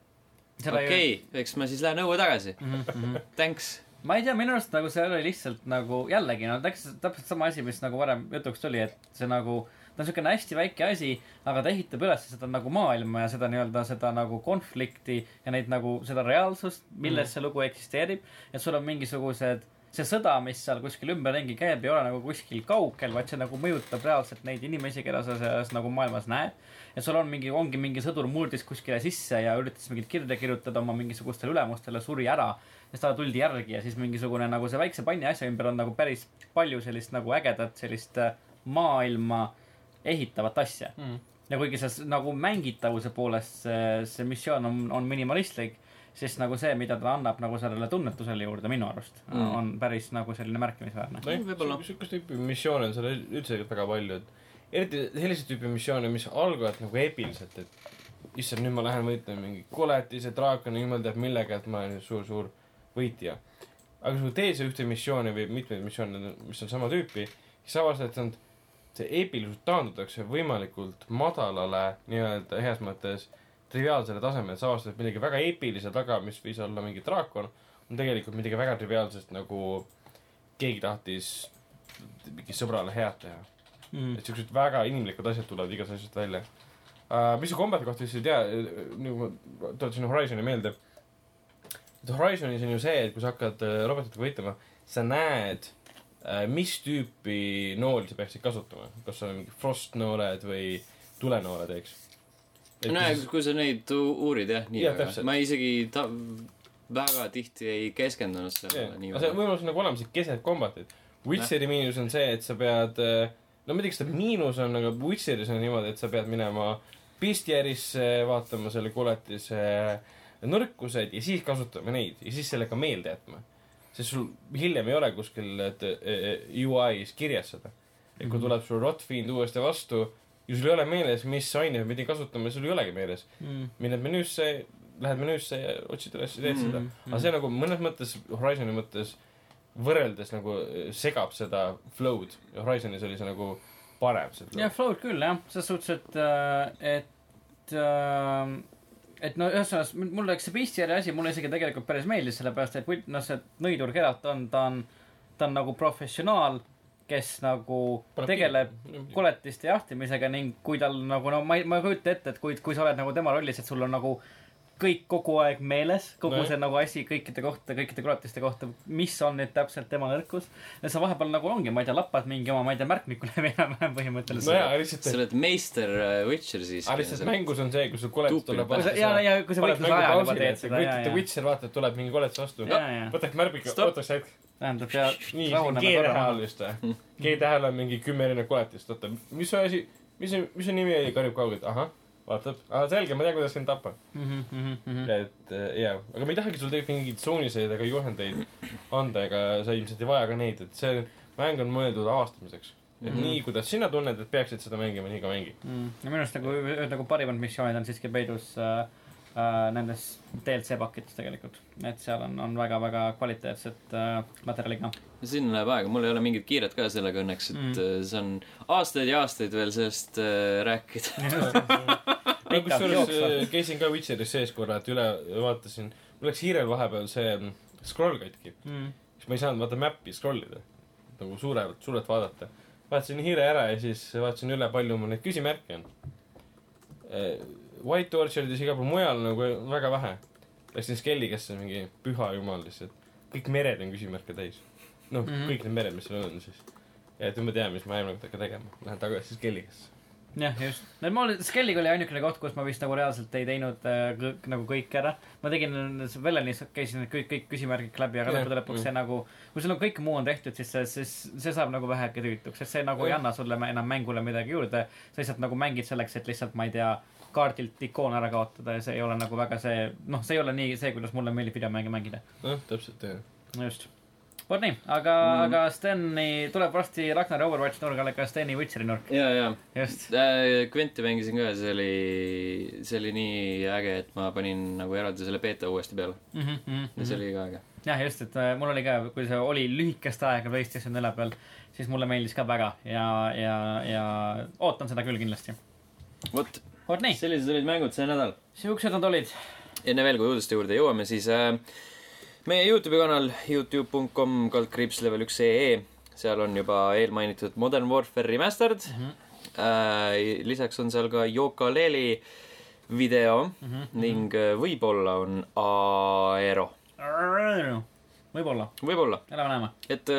Okei, okay, eks ma siis lähen õue tagasi mm. -hmm. Thanks. Ma ei tea, minu arust nagu see oli lihtsalt nagu jällegi, no täpselt sama asi, mis nagu varem jutuks tuli, et see nagu ta on selline hästi väike asi, aga ta ehitab üles seda nagu maailma ja seda nii-öelda seda nagu konflikti ja neid nagu seda reaalsust, milles mm. see lugu eksisteerib. Et sul on mingisugused, see sõda, mis seal kuskil ümberringi käib, ei ole nagu kuskil kaugel, vaid see nagu mõjutab reaalselt neid inimesi, keda sa selles nagu maailmas näed. Ja sul on mingi, ongi mingi sõdur murdis kuskile sisse ja üritas mingit kirja kirjutada oma mingisugustele ülemustele, suri ära ja seda tuldi järgi ja siis mingisugune nagu see väikse panni asja ümber on nagu päris palju sellist nagu ägedat sellist maailma ehitavat asja mm. ja kuigi see nagu mängitavuse poolest see, see missioon on, on minimalistlik, siis nagu see, mida ta annab nagu sellele tunnetusele juurde minu arust mm. on päris nagu selline märkimisväärne. No võib-olla sükust tüüpi missioone on seal üldse väga palju, et eriti sellised tüüpi missioone, mis algavad nagu epiliselt, et issand, nüüd ma lähen võitlen mingi koletise, draakoni, jumal teab millega, et ma olen suur-suur võitja. Aga kui teed see ühte missiooni või mitmeid missioone, mis on sama tüüpi, siis avastad, et on see eepilisus taandutakse võimalikult madalale nii-öelda heas mõttes triviaalsele tasemele, et sa avastad, et midagi väga eepilise taga, mis võis olla mingi draakon, on tegelikult midagi väga triviaalsest, nagu keegi tahtis mingi sõbrale head teha mm. . et siuksed väga inimlikud asjad tulevad igas asjast välja uh,. Mis see kombati kohta vist ei tea, nagu ma tuletasin Horizoni meelde, et Horizonis on ju see, et kui sa hakkad robotitega võitlema, sa näed uh, mis tüüpi nooli sa peaksid kasutama, kas on mingi frostnooled või tulenooled, eks. no ja kui sa neid uurid jah, nii ja, väga. Ma isegi ta väga tihti ei keskendunud sellele nii väga. See võimalus on nagu olemas, et keset kombatit. Witcheri no. miinus on see, et sa pead, no ma ei tea, kas ta miinus on, aga Witcheris on niimoodi, et sa pead minema Bestiarisse, vaatama selle kuletise nõrkused ja siis kasutama neid ja siis sellega meelde jätma. Sest sul hiljem ei ole kuskil et, U I-s kirjas seda. Et kui tuleb sul Rotfiend uuesti vastu ja sul ei ole meeles, mis aine pidi kasutama, sul ei olegi meeles. Mm. Mined menüüsse, lähed menüüsse ja otsid üles ja teed mm. seda. Aga see nagu mõnes mõttes, Horizoni mõttes võrreldes nagu segab seda flow'd. Ja Horizonis oli see nagu parem. jah, flow'd küll, jah. Selles suhtes, et, et, et no ühesõnas, mul läks see Bestiari asi, mulle isegi tegelikult päris meeldis, sellepärast, et no see nõidur Geralt on, ta on, ta on nagu professionaal, kes nagu tegeleb koletiste jahtimisega ning kui tal nagu, no ma ei, ma ei kujuta ette, et kui, kui sa oled nagu tema rollis, et sul on nagu kõik kogu aeg meeles, kogu no, see nagu asi kõikide kohta, kõikide koletiste kohta, mis on nüüd täpselt tema nõrkus. Ja sa vahepeal nagu ongi, ma ei tea, lappad mingi oma, ma ei tea, märknikule vähem põhimõtteliselt. No jaa, lihtsalt... sa oled meister Witcher siis. Aga lihtsalt mängus on see, kui sul koletis tuleb vastu. Ja, ja, kui sa võitluse ajal juba teed seda. Võitlete Witcher, vaata, et tuleb mingi koletis vastu. No, võtaks märknik, ootaks hetk. Tähendab, ja nii, G-tähel vist või? G-tähel on mingi kümme erinev koletist. Oota, mis see asi, mis see, mis see nimi oli, karjub kaugelt? Ahah, vaatab. Aha, selge, ma tean, kuidas sind tappa. Mm-hmm, mm-hmm. Et, jah. Aga ma ei tahagi sul tegelikult mingid suuniseid ega juhendeid anda, ega sa ilmselt ei vaja ka neid. Et see mäng on mõeldud avastamiseks. Et mm-hmm. nii, kuidas sina tunned, et peaksid seda mängima, nii ka mängi. Mm. Ja minu arust nagu, nagu parimad missioonid on siiski peidus äh, äh, nendes D L C-pakites tegelikult. Et seal on, on väga-väga kvaliteetset äh, materjali ka. Sinna läheb aega. Mul ei ole mingit kiiret ka sellega õnneks, et mm. see on aastaid ja aastaid veel sellest äh, rääkida. Ma kusjuures käisin ka Witcheris sees korra, et üle vaatasin. Mul läks hiirel vahepeal see scroll katki. Mm. Siis ma ei saanud vaata mappi scrollida. Nagu suurelt, suurelt vaadata. Vaatasin hiire ära ja siis vaatasin üle palju mul neid küsimärke on. White Orchardis iga pool mujal nagu väga vähe. Läksin Skelli, kes on mingi püha jumal lihtsalt. Kõik mered on küsimärke täis. No, mm-hmm. kõik need mered, mis seal on siis. Ja et ma tean, mis ma järgmine hakka tegema. Lähen tagasi Skelli, kes... jah, just. Mul Skelliga oli ainukene koht, kus ma vist nagu reaalselt ei teinud äh, kõik, nagu kõik ära. Ma tegin Velenis, käisin kõik, kõik küsimärgid läbi, aga lõpuks lõpuks see nagu, kui sul on kõik muu on tehtud, siis see, siis see saab nagu väheke tüütuks, et see nagu ei anna sulle enam mängule midagi juurde. Sa lihtsalt nagu mängid selleks, et lihtsalt, ma ei tea, kaardilt ikoon ära kaotada ja see ei ole nagu väga see, noh, see ei ole nii see, kuidas mulle meeldib videomänge mängida. noh, täpselt, jah. Just. Vot nii, aga, mm. aga Steni tuleb varsti Ragnari Overwatch nurgale ka Steni Witcheri nurk. Jaa, jaa. Just. Gwenti mängisin ka, see oli, see oli nii äge, et ma panin nagu eraldi selle beta uuesti peale. Mm -hmm. Ja see oli ka äge. Jah, just, et mul oli ka, kui see oli lühikest aega PlayStation neli peal, siis mulle meeldis ka väga ja, ja, ja ootan seda küll kindlasti. Vot. Vot nii. Sellised olid mängud see nädal. Siuksed nad olid. Enne veel, kui uudiste juurde jõuame, siis... Äh, meie YouTube'i kanal youtube punkt com kaldkriips level üks punkt ee. Seal on juba eelmainitud Modern Warfare Remastered. Mm-hmm. Äh, lisaks on seal ka Yooka-Leeli video mm-hmm. ning võib-olla on Aero. Aero. Võib-olla. Võib-olla. Ära näeme. Et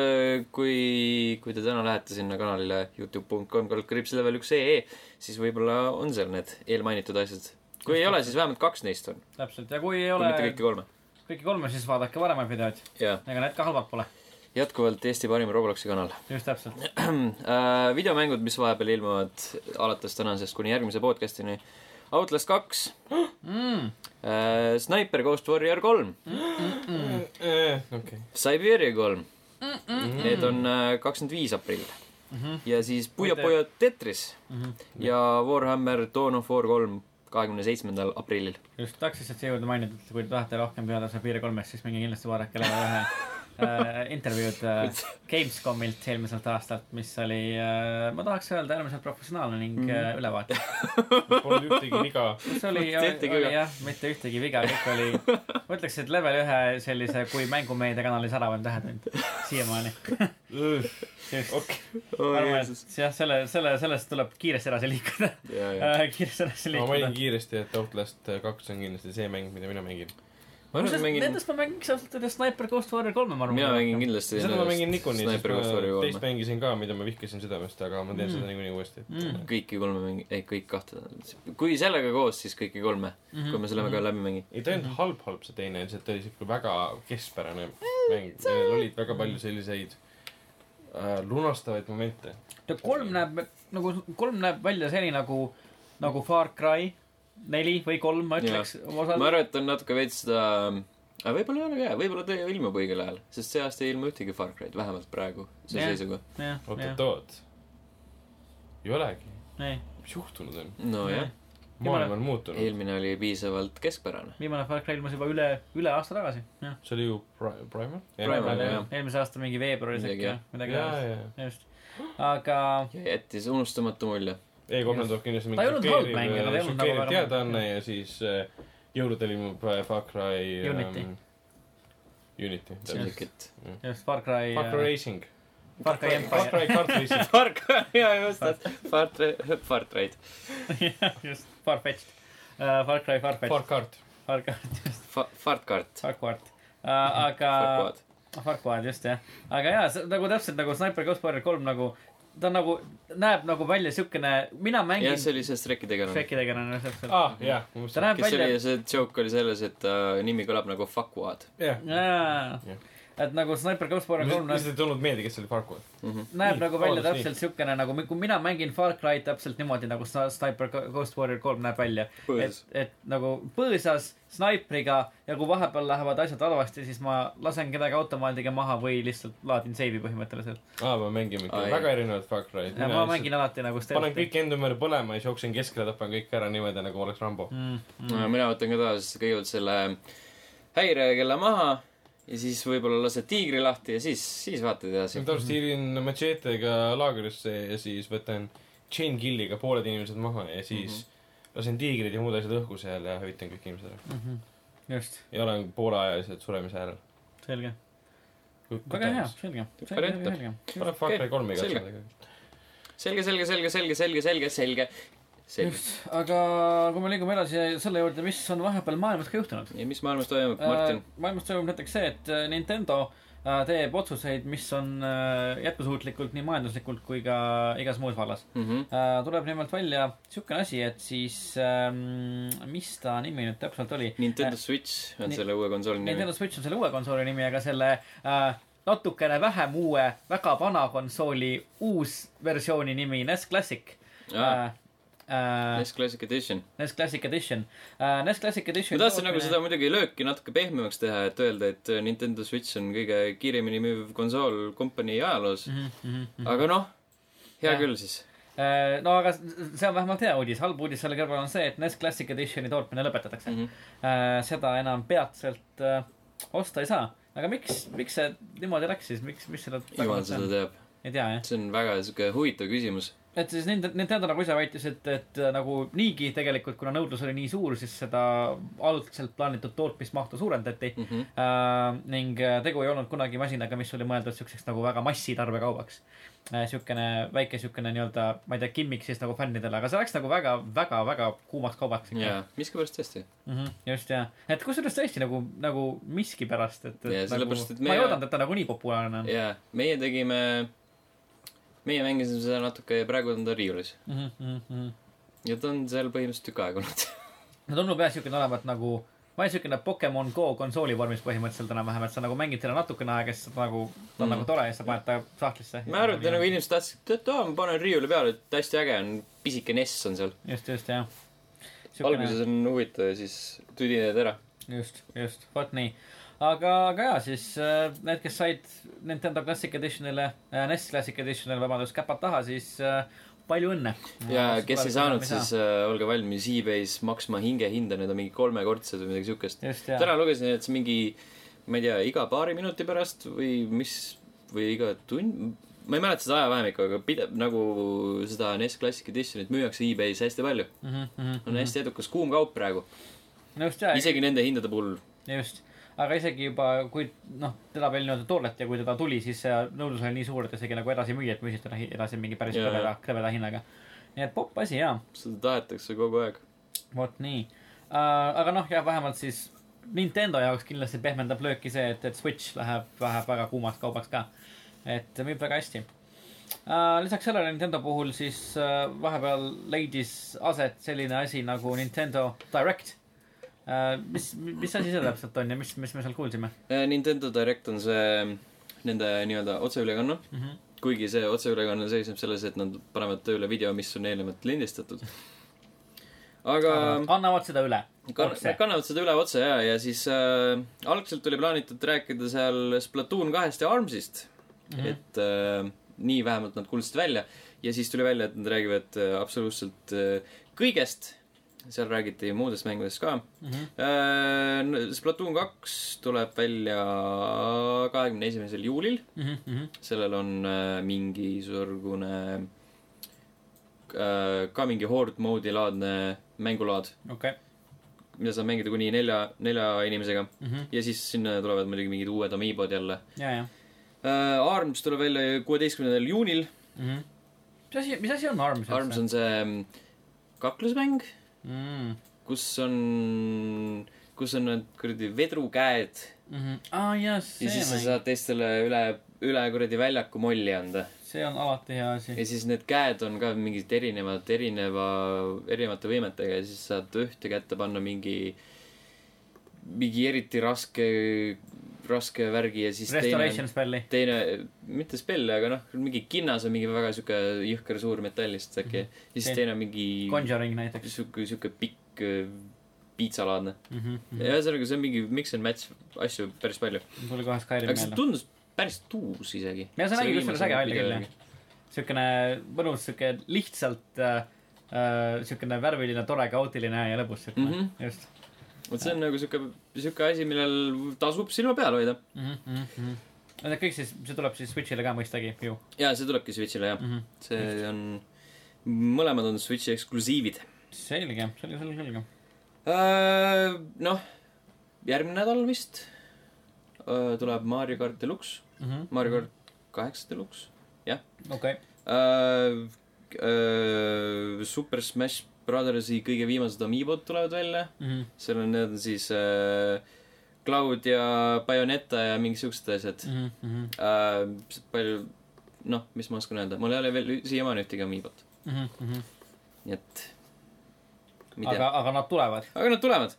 kui, kui te täna lähete sinna kanalile youtube punkt com kaldkriips level üks punkt ee, siis võib-olla on seal need eelmainitud asjad. Kui ei ole, siis vähemalt kaks neist on. Täpselt. Ja kui ei ole... Kui mitte kõiki kolme. Kõiki kolme, siis vaadake varemaid videoid. Ega need ka halvad pole. Jätkuvalt Eesti parim Robloxi kanal. Just täpselt. Videomängud, mis vahepeal ilmuvad alates tänasest kuni järgmise podcastini. Outlast kaks. Mm. Sniper Ghost Warrior kolm. Mm-mm. Okay. Siberia kolm. Mm-mm. Need on kakskümmend viis aprill. Mm-hmm. Ja siis Puyo Puyo Tetris. Mm-hmm. Ja Warhammer Dawn of War kolm. kahekümne seitsmendal aprillil. Just tahaks lihtsalt see juurde mainida, et kui te tahate rohkem peale Siberia kolmest, siis mingi kindlasti vaadake läbi ühe äh, intervjuud äh, Gamescomilt eelmiselt aastalt, mis oli äh,, ma tahaks öelda, äärmiselt professionaalne ning mm. äh, ülevaate. Polnud ühtegi viga. Mis oli, oli jah, mitte ühtegi viga, kõik oli, ma ütleks, et level ühe sellise, kui mängumeedia kanalis äravam tähetund siiamaani. Just. Okay. Oh, arvan, et jah, selle, selle, sellest tuleb kiiresti edasi liikuda. Äh, kiiresti edasi liikuda. Ma mainin kiiresti, et Outlast kaks on kindlasti see mäng, mida mina mängin. Ma Sest, mängin... Nendest ma mängiks ausalt üle Sniper Ghost Warrior kolme, ma arvan. Mina mängin kindlasti seda ma mängin Nikoni, sest ma teist mängisin ka, mida ma vihkasin südamest, aga ma teen mm. seda niikuinii uuesti. Mm. Kõiki kolme mängin, ei kõik kahte. Kui sellega koos, siis kõiki kolme, mm-hmm. kui ma selle mm-hmm. ka läbi mängin. Ei ta ainult halb-halb see teine, see oli siuke väga keskpärane mäng. Neil olid väga palju selliseid äh, lunastavaid momente. Kolm näeb, nagu, kolm näeb välja selline nagu, nagu Far Cry neli või kolm, ma ütleks. Ma arvan, et on natuke veits seda, aga võib-olla ei ole ka, võib-olla ta ilmub õigel ajal, sest see aasta ei ilmu ühtegi Far Cry'd, vähemalt praegu, see yeah. seisuga. Yeah, oot, yeah. oot, oot. Ei olegi. Nee. Mis juhtunud on? No jah. Maailm on muutunud. Eelmine oli piisavalt keskpärane. Viimane Far Cry ilmus juba üle, üle aasta tagasi. Ja. See oli ju Primal? Primal, jah. Eelmise aasta mingi veebruaris äkki. Midagi jah. Just. Aga... Ja jättis unustamatu mulje. E kolm tuleb kindlasti mingi šokeeriv teadaanne ja siis äh, jõuludel ilmub äh, Far Cry Unity ähm, Unity just, just Far Cry Far Cry Racing Far Cry Empire Far Cry Kart Racing Far Cry, jaa just Far Cry just Farfetched uh, Far Cry Farfetched Far Kart Far Kart just Far Kart Far Kart uh, aga Far Quad just jah aga jaa nagu täpselt nagu Sniper Ghost Warrior kolm nagu ta nagu näeb nagu välja siukene mina mängin jah see oli see Strekki tegelane Strekki tegelane ah jah ta näeb kes välja oli, see joke oli selles et uh, nimi kõlab nagu Fuckwad jah yeah. yeah. et nagu Sniper Ghost Warrior kolm mis teil tulnud meeldi kes oli Fuckwad mm-hmm. näeb nii, nagu välja täpselt nii. Siukene nagu kui mina mängin Far Cry täpselt niimoodi nagu Sniper Ghost Warrior kolm näeb välja et, et nagu põõsas snaipriga ja kui vahepeal lähevad asjad halvasti siis ma lasen kedagi automaadiga maha või lihtsalt laadin seivi põhimõtteliselt aa ma mängin ikka väga erinevad Far Cry'd ja ma mängin alati nagu stealth panen kõik enda ümber põlema ja siis jooksen keskele tapan kõik ära niimoodi nagu oleks Rambo mm, mm. No, mina võtan ka taas kõigepealt selle häirekella maha ja siis võib-olla lased tiigri lahti ja siis, siis vaatad edasi. Ma tavaliselt hiilin machetega laagrisse ja siis võtan chain killiga pooled inimesed maha ja siis mm-hmm. lasen tiigrid ja muud asjad õhku seal ja hüvitan kõik inimesed ära. Mm-hmm. Just. Ja olen pooleajalised suremise äärel. Selge. Väga hea, selge. Selge, selge. Pane Far Cry kolm iga selge. Selge, selge, selge, selge, selge, selge, selge. Selge. Just, aga kui me liigume edasi selle juurde, mis on vahepeal maailmas ka juhtunud? Ja mis maailmas toimub, Martin? Äh, maailmas toimub näiteks see, et Nintendo äh, teeb otsuseid, mis on äh, jätkusuutlikult nii majanduslikult kui ka igas muus vallas. Mm-hmm. Äh, tuleb nimelt välja siukene asi, et siis ähm, mis ta nimi nüüd täpselt oli? Nintendo äh, Switch on ni- selle uue konsooli nimi. Nintendo Switch on selle uue konsooli nimi, aga selle äh, natukene vähem uue, väga vana konsooli uus versiooni nimi N E S Classic. Ah. Äh, Uh, N E S Classic Edition. N E S Classic Edition. Uh, N E S Classic Edition. Ma tahtsin nagu seda muidugi lööki natuke pehmemaks teha, et öelda, et Nintendo Switch on kõige kiiremini müüv konsool kompanii ajaloos. Mm-hmm, mm-hmm. Aga noh, hea ja. Küll siis. Uh, no aga see on vähemalt hea uudis. Halb uudis selle kõrval on see, et N E S Classic Editioni tootmine lõpetatakse. Mm-hmm. Uh, seda enam peatselt uh, osta ei saa. Aga miks, miks see niimoodi läks siis? Miks, mis seda Jumal seda teab. Ei tea, jah. See on väga siuke huvitav küsimus. Et siis Nintendo nagu ise väitis, et, et nagu niigi tegelikult, kuna nõudlus oli nii suur, siis seda algselt plaanitud tootmismahtu suurendati. Mm-hmm. Uh, ning tegu ei olnud kunagi masinaga, mis oli mõeldud siukseks nagu väga massitarbekaubaks. Uh, siukene väike siukene nii-öelda, ma ei tea, kimmik siis nagu fännidele, aga see läks nagu väga, väga, väga kuumaks kaubaks. Jaa, miski pärast tõesti. Mm-hmm, just, jah. Et kusjuures tõesti nagu, nagu miski pärast, et, et ja, nagu, pärast, et meie... ma ei oodanud, et ta nagu nii populaarne on. Jaa, meie tegime... Meie mängisime seda natuke ja praegu on ta riiulis. Mm-hmm, mm-hmm. Ja ta on seal põhimõtteliselt tükk aega olnud. No tundub jah siukene olevat nagu, ma ei siukene Pokemon Go konsooli vormis põhimõtteliselt enam-vähem, et sa nagu mängid selle natukene aega, kes nagu, ta on mm. nagu tore ja sa paned ta sahtlisse. Ma arvan, et nagu inimesed tahtsid, et aa, ma panen riiuli peale, et hästi äge on, pisike N E S on seal. Just, just, jah. Siukene... Alguses on huvitav ja siis tüdineed ära. Just, just, vot nii. Aga, aga jaa, siis äh, need, kes said Nintendo Classic Editionile, äh, N E S Classic Editionile, vabandust, käpad taha, siis äh, palju õnne. Ja kes ei saanud, siis äh, olge valmis eBay's maksma hinge hinda, need on mingi kolmekordsed või midagi siukest. Täna lugesin, et see mingi, ma ei tea, iga paari minuti pärast või mis, või iga tund, ma ei mäleta seda ajavahemikku, aga pidev, nagu seda N E S Classic Editionit müüakse eBay's hästi palju mm. -hmm. on hästi edukas kuum kaup praegu. no just jah. isegi nende hindade puhul. just, aga isegi juba, kui noh, teda veel nii-öelda toorlet ja kui teda tuli, siis see nõudlus oli nii suur, et isegi nagu edasi müüjad müüsid teda edasi mingi päris krõbeda, krõbeda hinnaga. nii et popp asi, jaa. seda tahetakse kogu aeg. vot nii uh,. aga noh, jah, vähemalt siis Nintendo jaoks kindlasti pehmendab lööki see, et, et Switch läheb, läheb väga kuumaks kaubaks ka. et müüb väga hästi uh,. lisaks sellele Nintendo puhul siis uh, vahepeal leidis aset selline asi nagu Nintendo Direct uh,. mis, mis asi see täpselt on ja mis, mis me seal kuulsime? Nintendo Direct on see nende nii-öelda otseülekanne mm. -hmm. kuigi see otseülekanne seisneb selles, et nad panevad tööle video, mis on eelnevalt lindistatud. aga annavad seda üle kann, kannavad seda üle otse ja, ja siis äh, algselt oli plaanitud rääkida seal Splatoon kahest ja Armsist mm. -hmm. et äh, nii vähemalt nad kuulsid välja. Ja siis tuli välja, et nad räägivad äh, absoluutselt äh, kõigest. Seal räägiti muudest mängudest ka mm. -hmm. äh, Splatoon kaks tuleb välja kahekümne esimesel juulil mm. -hmm. sellel on äh, mingisugune äh, ka mingi horde mode'i laadne mängulaad okay. mida saab mängida kuni nelja, nelja inimesega mm. -hmm. ja siis sinna tulevad muidugi mingid uued amiibod jälle ja, ja. Uh, Arms tuleb välja kuueteistkümnendal juunil mm. -hmm. mis asi, mis asi on Arms? Arms on see kaklusmäng mm. kus on kus on need kuradi vedrukäed mm -hmm. ah, jah, see ja siis sa saad teistele üle, üle kuradi väljaku molli anda. See on alati hea asi. Ja siis need käed on ka mingid erinevad, erineva, erinevate võimetega ja siis saad ühte kätte panna mingi mingi eriti raske raske värgi ja siis Restoration spelli. Teine, mitte spelli, aga noh, mingi kinnas on mingi väga siuke jõhker suur metallist äkki. Ja siis Tein. teine on mingi Conjuring näiteks. Siuke, siuke pikk piitsalaadne. Mm -hmm. ja ühesõnaga see on mingi mix and match asju päris palju. Tuli kohe Skyrim meelde. Aga see tundus päris tuus isegi. ja see nägi just selles äge välja küll, jah. Siukene mõnus, siuke lihtsalt äh, siukene värviline, tore, kaootiline ja lõbus siukene mm. -hmm. just. Vot see on nagu siuke, siuke asi, millel tasub silma peal hoida. Mm -hmm. ja kõik siis, see tuleb siis Switch'ile ka mõistagi ju. Jaa, see tulebki Switch'ile, jah. Mm -hmm. See just. on, mõlemad on Switch'i eksklusiivid. Selge, selge, selge, selge. Uh, noh, järgmine nädal vist uh, tuleb Mario Kart Deluxe. Mm -hmm. Mario Kart kaheksa Deluxe, jah. Okei. Okay. Uh, uh, Super Smash Brothersi kõige viimased amiibod tulevad välja mm. -hmm. seal on need siis äh, Cloud ja Bayonetta ja mingi siuksed asjad mm. -hmm. äh, palju, noh, mis ma oskan öelda, mul ei ole veel siiamaani ühtegi amiibot mm. -hmm. nii et aga, aga nad tulevad aga nad tulevad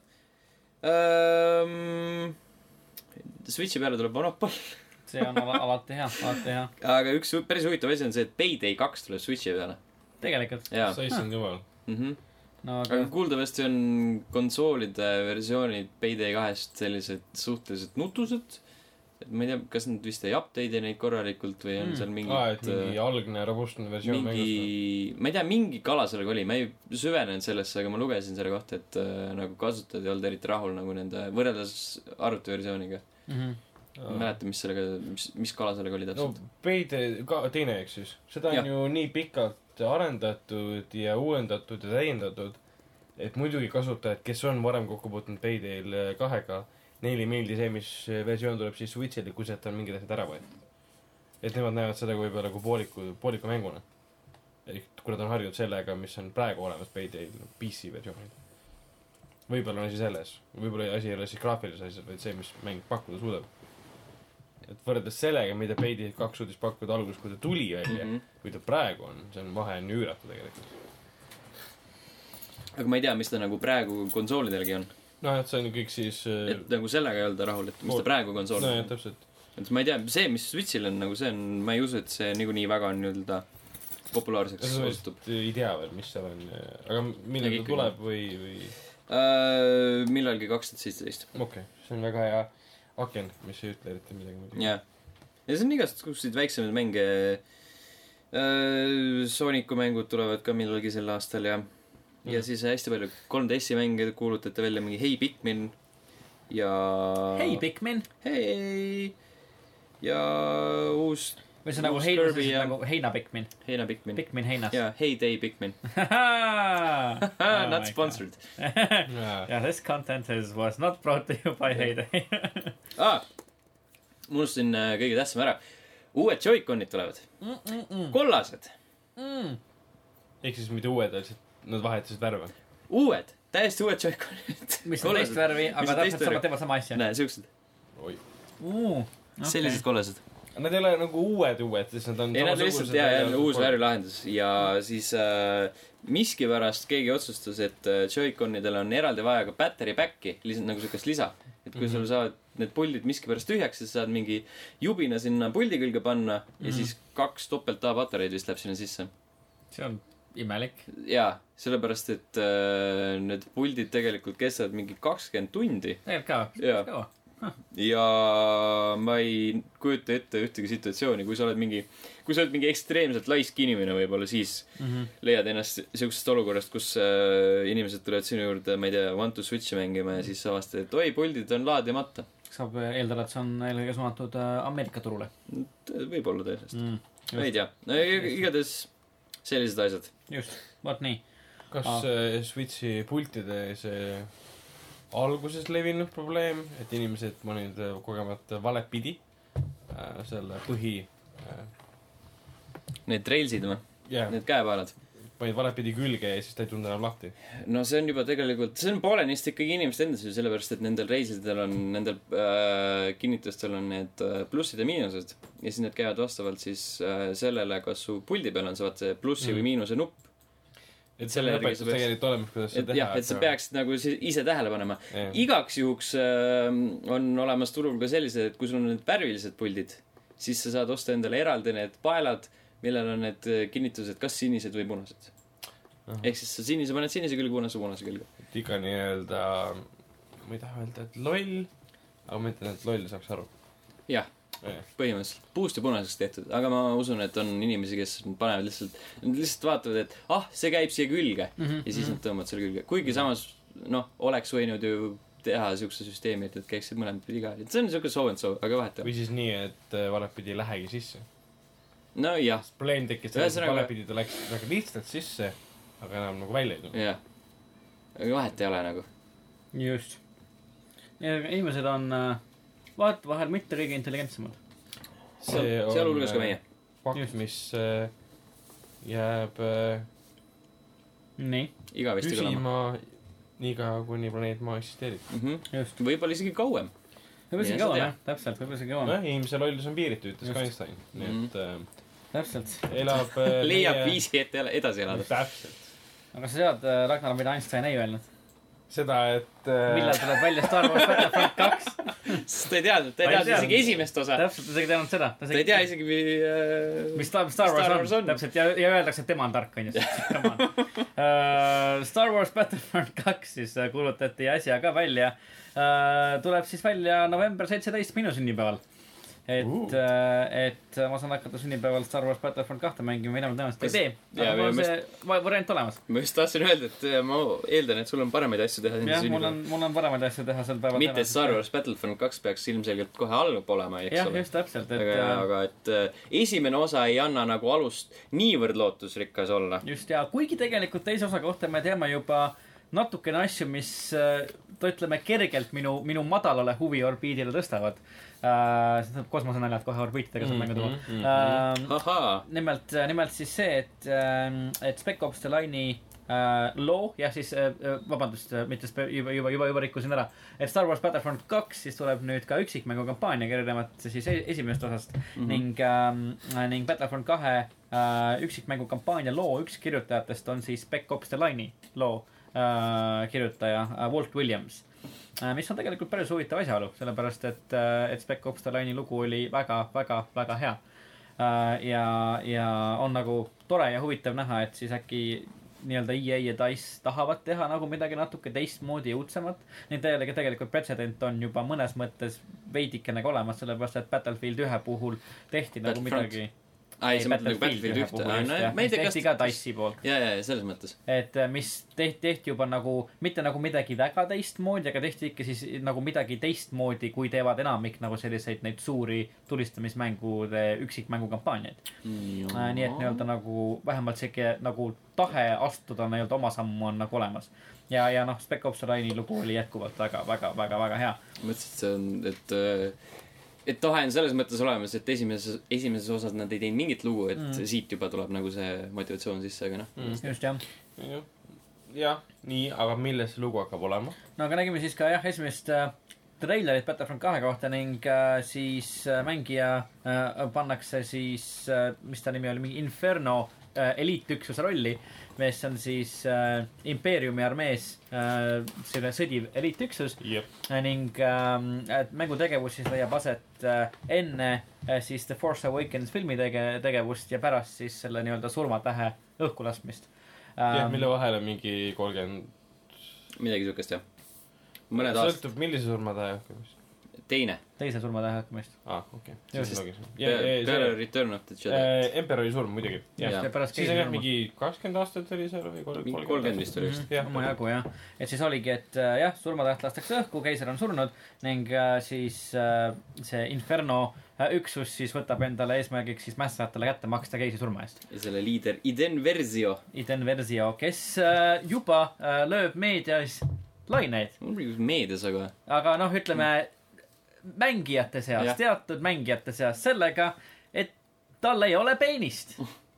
ähm, Switchi peale tuleb Monopol see on al alati hea, alati hea aga üks päris huvitav asi on see, et Payday kaks tuleb Switchi peale tegelikult sa issand jumal mm -hmm. no, aga... aga kuuldavasti on konsoolide versioonid Payday kahest sellised suhteliselt nutused. Et ma ei tea, kas nad vist ei update'i neid korralikult või on mm. seal mingid... Aa, et mingi algne robustne versioon mingi... Ma ei tea, mingi kala sellega oli. Ma ei süvenenud sellesse, aga ma lugesin selle kohta, et äh, nagu kasutajad ei olnud eriti rahul nagu nende võrreldes arvutiversiooniga. Mm -hmm. ma mäletan, mis sellega, mis, mis kala sellega oli täpselt. No, Payday ka teine, eks siis. Seda on ja. ju nii pikalt arendatud ja uuendatud ja täiendatud, et muidugi kasutajad, kes on varem kokku puutunud Paydayl kahega, neile meeldi see, mis versioon tuleb siis Switch'ile, kui sealt on mingid asjad ära võetud. Et nemad näevad seda kui võib-olla kui pooliku, pooliku mänguna. Ehk kui nad on harjunud sellega, mis on praegu olemas Paydayl P C versioonid. Võib-olla on asi selles. Võib-olla asi ei ole siis graafilises asjas, vaid see, mis mäng pakkuda suudab. Et võrreldes sellega, mida Payday kaks suudis pakkuda alguses, kui ta tuli välja, mm -hmm. kui ta praegu on, see on vahe on üüratu tegelikult. Aga ma ei tea, mis ta nagu praegu konsoolidelgi on. No, et see on ju kõik siis... Et nagu sellega ei olda rahul, et mis ta praegu konsool on. No, jah, täpselt. Et ma ei tea, see, mis Switch'il on, nagu see on, ma ei usu, et see nagu nii väga on nii-öelda populaarseks osutub. Ei tea veel, mis seal on. Aga millal ta tuleb või... või... Uh, millalgi kaks tuhat seitseteist. Okei, okay. See on väga hea aken, mis ei ütle eriti midagi muidugi. Jah. Ja see on igast kuskil väiksemaid mänge. Uh, Sooniku mängud tulevad ka millalgi sel aastal ja... Mm. Ja siis hästi palju kolm D S-i mänge kuulutati välja mingi Hey Pikmin ja hei Pikmin hei ja uus või see nagu heina, ja... nagu heina Pikmin heina Pikmin Pikmin heinas ja Hey Day Pikmin not sponsored yeah, this content is, was not brought to you by Hey Day ah, ma unustasin kõige tähtsam ära uued Joy-Conid tulevad mm -mm -mm. kollased mm. ehk siis mitte uued, nad vahetasid värve uued, täiesti uued Joy-Conid mis on teist värvi, aga täpselt sama, teevad sama asja näe, siuksed oi uh, okay. sellised kollased. Nad ei ole nagu uued uued, sest nad on ei, nad lihtsalt jah, jälle uus värvilahendus ja siis äh, miskipärast keegi otsustas, et äh, Joy-Conidel on eraldi vaja ka battery back'i, lihtsalt nagu siukest lisa. Et kui mm -hmm. sul saavad need puldid miskipärast tühjaks, siis saad mingi jubina sinna puldi külge panna mm -hmm. ja siis kaks topelt A-patareid vist läheb sinna sisse. See on imelik. jaa, sellepärast, et äh, need puldid tegelikult kestavad mingi kakskümmend tundi. Tegelikult ka? Jaa. Huh. ja ma ei kujuta ette ühtegi situatsiooni, kui sa oled mingi, kui sa oled mingi ekstreemselt laisk inimene võib-olla, siis mm -hmm. leiad ennast siuksest olukorrast, kus äh, inimesed tulevad sinu juurde, ma ei tea, Want to Switch'i mängima ja siis avastad, et oi, puldid on laadimata. saab eeldada, et see on eelkõige suunatud äh, Ameerika turule. võib-olla tõesti mm,. ma ei tea no,, igatahes sellised asjad. just, vot nii. kas ah. Switch'i pultide see alguses levinud probleem, et inimesed mõned kogemata valet pidi äh, selle põhi äh, need trailsid või? Yeah. Need käepaelad? panid valet pidi külge ja siis ta ei tulnud enam lahti. No see on juba tegelikult, see on pooleniist ikkagi inimeste endas ju, sellepärast et nendel reisidel on, nendel äh, kinnitustel on need äh, plussid ja miinused ja siis need käivad vastavalt siis äh, sellele, kas su puldi peal on see, vaat see plussi mm. või miinuse nupp. et selle järgi sa peaks tegelikult olemas, kuidas seda teha. jah, et sa peaksid nagu ise tähele panema. Yeah. Igaks juhuks äh, on olemas turul ka sellised, et kui sul on need värvilised puldid, siis sa saad osta endale eraldi need paelad, millel on need kinnitused kas sinised või punased. Aha. Ehk siis sa sinise paned sinise külge, punase punase külge. et iga nii-öelda, ma ei taha öelda, et loll, aga ma ütlen, et loll saaks aru. jah. põhimõtteliselt puust ja punaseks tehtud, aga ma usun, et on inimesi, kes panevad lihtsalt, nad lihtsalt vaatavad, et ah, see käib siia külge mm -hmm. ja siis nad tõmbavad selle külge, kuigi samas noh, oleks võinud ju teha siukse süsteemi, et, et käiksid mõlemad pidi ka, et see on siuke so and so, aga vahet. või siis nii, et valet pidi ei lähegi sisse. no jah, probleem tekkis, et valet pidi ta läks väga lihtsalt sisse, aga enam nagu välja ei tulnud. jah, aga vahet ei ole nagu. just. inimesed on vaat vahel mitte kõige intelligentsemad. see on sealhulgas ka meie fakt, mis äh, jääb äh, nii igavesti püsima nii kaua, kuni planeet Maa eksisteerib. mm -hmm. just, võib-olla isegi kauem. võib-olla isegi kauem, jah, täpselt, võib-olla isegi kauem. noh, inimese lollus on piiritu, ütles ka Einstein. nii mm -hmm. et äh, täpselt elab äh, leiab meie... viisi, et edasi elada. täpselt. aga sa tead, Ragnar, mida Einstein ei öelnud? seda, et äh... millal tuleb välja Star Wars Battlefront kaks? sest ta ei teadnud, ta ei teadnud isegi esimest osa. täpselt, ta isegi teadnud seda. ta ei tea isegi, äh... mis Star, Star Wars, Star Wars on. on. täpselt, ja, ja öeldakse, et tema on tark, on ju. uh, Star Wars Battlefront kaks siis kuulutati äsja ka välja. Uh, tuleb siis välja november seitseteist minu sünnipäeval. et uh., et ma saan hakata sünnipäeval Star Wars Battlefront kahte mängima, enam tõenäoliselt ei tee. aga mul on see variant olemas. ma just tahtsin öelda, et ma eeldan, et sul on paremaid asju teha. jah, mul on, mul on paremaid asju teha sel päeval. mitte Star Wars Battlefront kaks peaks ilmselgelt kohe allpool olema, eks jah, ole. just täpselt, et aga, aga et esimene osa ei anna nagu alust niivõrd lootusrikas olla. just, ja kuigi tegelikult teise osa kohta me teame juba natukene asju, mis ütleme kergelt minu, minu madalale huvi orbiidile tõstavad. Uh, kosmosenaljad kohe orbiitidega saab mängu tuua. Mm -hmm. uh, nimelt, nimelt siis see, et, et Spec Ops The Line'i uh, loo, jah siis uh, vabandust, mitte spe, juba, juba, juba, juba rikkusin ära, et Star Wars Battlefront kaks siis tuleb nüüd ka üksikmängu kampaania erinevat siis esimesest osast mm -hmm. ning, uh, ning Battlefront kahe uh, üksikmängu kampaania loo üks kirjutajatest on siis Spec Ops The Line'i loo uh, kirjutaja uh, Walt Williams. Mis on tegelikult päris huvitav asjaolu, sellepärast et, et Spec Ops The Line'i lugu oli väga, väga, väga hea. Ja, ja on nagu tore ja huvitav näha, et siis äkki nii-öelda E A ja DICE tahavad teha nagu midagi natuke teistmoodi uudsemat. Nii tegelikult, tegelikult pretsedent on juba mõnes mõttes veidikene olemas, sellepärast et Battlefield ühe puhul tehti nagu midagi aa, ei, see mõtled nagu Battlefield ühte. ma ei tea, kas... tehti ka Dice'i poolt. Ja, ja, ja selles mõttes. Et mis tehti, tehti juba nagu, mitte nagu midagi väga teistmoodi, aga tehti ikka siis nagu midagi teistmoodi, kui teevad enamik nagu selliseid neid suuri tulistamismängude üksikmängukampaaniaid. Mm, äh, nii et nii-öelda nagu vähemalt see nagu tahe astuda nii-öelda oma sammu on nagu olemas. Ja, ja noh, Spec Ops Orine'i lugu oli jätkuvalt väga, väga, väga, väga hea. Mõtlesin, et see on, et... et tahe on selles mõttes olemas, et esimeses, esimeses osas nad ei teinud mingit lugu, et mm. siit juba tuleb nagu see motivatsioon sisse, aga noh. Mm. Just, jah. jah. jah, nii, aga milles see lugu hakkab olema? No aga nägime siis ka jah, esimest äh, trailerit Battlefront kahe kohta ning äh, siis äh, mängija äh, pannakse siis, äh, mis ta nimi oli, mingi Inferno äh, eliitüksuse rolli, mis on siis äh, Imperiumi armees äh, selle sõdiv eliitüksus yep. ning äh, mängutegevus siis leiab aset äh, enne äh, siis The Force Awakens filmi tege- tegevust ja pärast siis selle nii-öelda surmatähe õhkulaskmist. jah, mille vahel on mingi kolmkümmend midagi sükest, jah. Mõned aastad. Sõltub, millise surmatähe õhkumist? Teine. Teise surmatähe õhkumist. Ah, okei. Okay. Peale Return of the Jedi. Äh, Emperori surm muidugi. Ja, ja pärast siis on jah mingi kakskümmend aastat oli seal või kolmkümmend vist oli just. Mm-hmm. Oma jagu, jah. Et siis oligi, et jah, surmatäht lastakse õhku, keiser on surnud ning siis see Inferno üksus siis võtab endale eesmärgiks siis mässajatele kätte maksta keisi surma eest. Ja selle liider Iden Versio. Iden Versio, kes juba lööb meedias laineid. Meedias, aga... Aga noh, ütleme... mängijate seas, ja. teatud mängijate seas sellega, et tal ei ole peenist.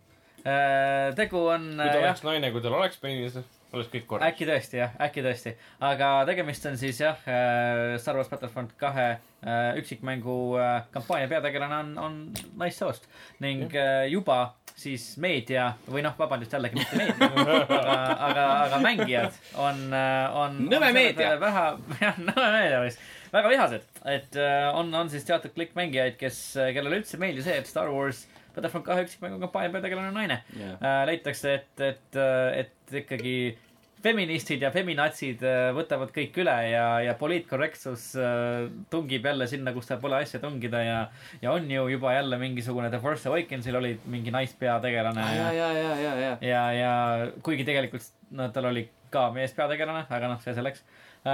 Tegu on... Kui ta oleks naine, kui tal oleks peenist, oleks kõik korras. Äkki tõesti, jah, äkki tõesti. Aga tegemist on siis, jah, Star Wars Battlefront kahe üksikmängu kampaania peategelane on, on naissoost. Ning ja. juba siis meedia, või noh, vabandust jällegi mitte meedia, aga, aga, aga mängijad on... on nõme on meedia! Vähe, jah, nõme meedia vist. Väga vihased, et on, on siis teatud klikk mängijaid, kes, kellele üldse meeldi see, et Star Wars Battlefront kahe üksikmängu kampaania peategelane on naine. Yeah. Leitakse, et, et, et ikkagi feministid ja feminatsid võtavad kõik üle ja, ja poliitkorrektsus tungib jälle sinna, kus ta pole asja tungida ja, ja on ju juba jälle mingisugune The Force Awakensil oli mingi naispeategelane. Ja, ja, ja, ja, ja. Ja, ja kuigi tegelikult no, tal oli ka meespeategelane, aga noh, see selleks.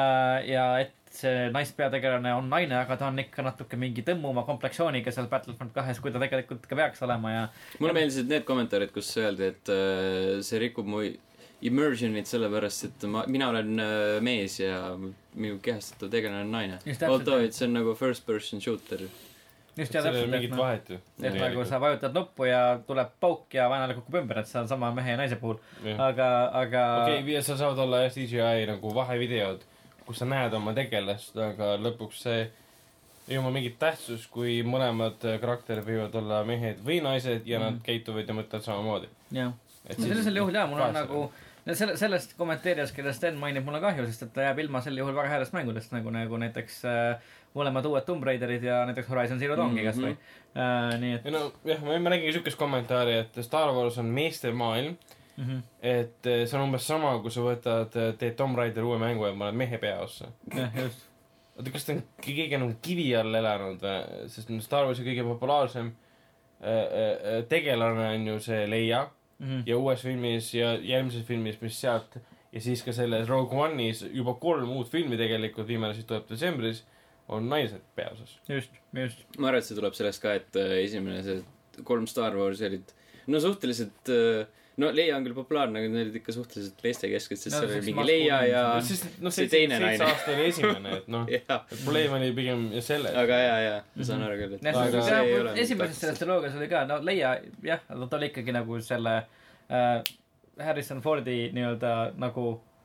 Ja et see naispeategelane on naine, aga ta on ikka natuke mingi tõmmuma komplektsiooniga seal Battlefront kahes, kui ta tegelikult ka peaks olema ja... Mulle meeldisid need kommentaarid, kus öeldi, et uh, see rikub mu immersionit sellepärast, et ma, mina olen uh, mees ja minu kehastatav tegelane on naine. Although, et see on nagu first person shooter. Just ja täpselt, mingit no, vahet ju. Et nagu sa vajutad nuppu ja tuleb pauk ja vaenale kukub ümber, et see on sama mehe ja naise puhul. Aga, aga... Okei, okay, seal saavad olla jah C G I nagu vahevideod, kus sa näed oma tegelast, aga lõpuks see ei oma mingit tähtsus, kui mõlemad karakterid võivad olla mehed või naised ja mm. nad käituvad ja mõtlevad samamoodi. Jah. Sellisel juhul jah, mul on nagu... Selle, sellest kommenteerias, keda Sten mainib, mul on kahju, sest et ta jääb ilma sel juhul väga häälest mängudest, nagu, nagu näiteks äh, mõlemad uued Tomb Raiderid ja näiteks Horizon Zero Dawn'i mm-hmm. kas või. Äh, nii et... Ja no jah, ma, ma nägin sükest kommentaari, et Star Wars on meeste maailm, mm-hmm. et see on umbes sama, kui sa võtad, teed Tomb Raider uue mängu ja ma olen mehe peaossa. Jah, just. Oota, kas ta on keegi on kivi all elanud või? Sest Star Warsi kõige populaarsem äh, äh, tegelane on ju see Leia. Mm-hmm. Ja uues filmis ja järgmises filmis, mis sealt ja siis ka selles Rogue One'is juba kolm uut filmi tegelikult, viimane siis tuleb detsembris, on naised peaosas. Just, just. Ma arvan, et see tuleb sellest ka, et esimene see kolm Star Warsi olid no suhteliselt, no Leia on küll populaarne, aga need olid ikka suhteliselt leestekesked, sest no, seal oli mingi Leia ja siis, no, see teine naine. seitse aasta oli esimene, et noh, probleem oli pigem selles. Aga jaa, jaa, ma saan aru küll, et aga see ei ole esimeses selles triloogias oli ka, no Leia, jah, ta oli ikkagi nagu selle äh, Harrison Fordi nii-öelda nagu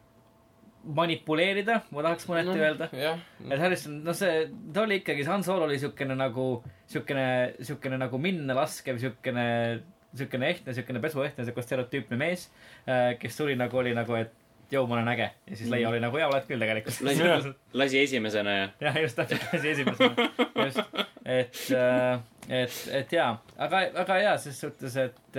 manipuleerida, ma tahaks mõneti no, öelda. Yeah. Et Harrison, no see, ta oli ikkagi, Han Solo oli siukene nagu, siukene, siukene nagu minna laskev, siukene siukene ehtne, siukene pesuehtne, siukene stereotüüpne mees, kes tuli nagu, oli nagu, et jõu, ma olen äge. Ja siis Leia oli nagu, jaa, oled küll tegelikult. Lasi, lasi esimesena ja... jah, just täpselt, lasi esimesena. Just, et, et, et jaa. Aga, aga jaa, ses suhtes, et,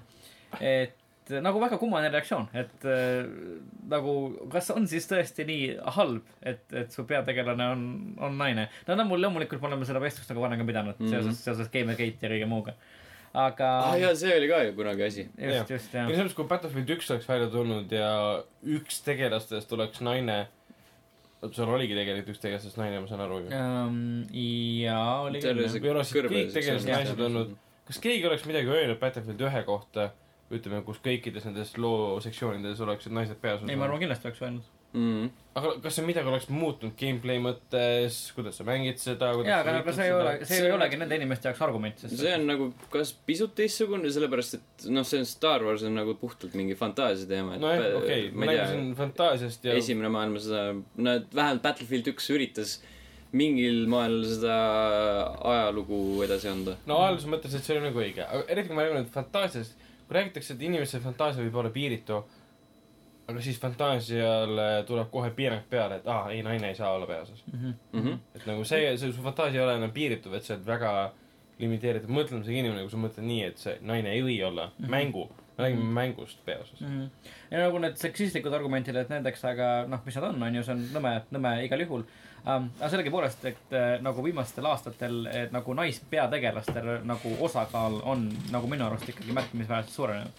et nagu väga kummane reaktsioon, et nagu, kas on siis tõesti nii halb, et, et su peategelane on, on naine. No, no mul loomulikult me oleme seda vestlust nagu varem ka pidanud, mm-hmm. seoses, seoses Gamergate ja kõige muuga. aga ah jaa, see oli ka ju kunagi asi. just, just, jah. ja selles, kui Battlefield üks oleks välja tulnud ja üks tegelastest oleks naine, seal oligi tegelikult üks tegelastest naine, ma saan aru ju. Um, jaa, oli küll. või oleksid kõik tegelased naised olnud. Kas keegi oleks midagi öelnud Battlefield ühe kohta, ütleme, kus kõikides nendes loo sektsioonides oleksid naised peas? ei, ma arvan, kindlasti oleks öelnud. Mm. Aga kas see midagi oleks muutunud gameplay mõttes, kuidas sa mängid seda? Jaa, aga, aga see ei ole, see ei olegi nende inimeste jaoks argument, sest see on nagu kas pisut teistsugune, sellepärast et noh, see on Star Wars on nagu puhtalt mingi fantaasia teema. no jah, okei, ma räägisin fantaasiast ja esimene maailmasõda, no vähemalt Battlefield üks üritas mingil moel seda ajalugu edasi anda. no alguses mõtles, et see oli nagu õige, aga eriti kui ma räägin fantaasiast, kui räägitakse, et inimese fantaasia võib olla piiritu, aga siis fantaasiale tuleb kohe piirang peale, et aa, ei, naine ei saa olla peaosas. mm. Mm-hmm. et nagu see, see su fantaasia ei ole enam piiritud, et see on väga limiteeritud mõtlemisega inimene, kui sa mõtled nii, et see naine ei või olla mm-hmm. mängu, me räägime mm-hmm. mängust peaosas. Mm-hmm. ja nagu need seksistlikud argumentid, et nendeks, aga noh, mis nad on, on ju, see on nõme, nõme igal juhul. Um, aga sellegipoolest, et äh, nagu viimastel aastatel, et nagu naispeategelastel nagu osakaal on nagu minu arust ikkagi märkimisväärselt suurenenud.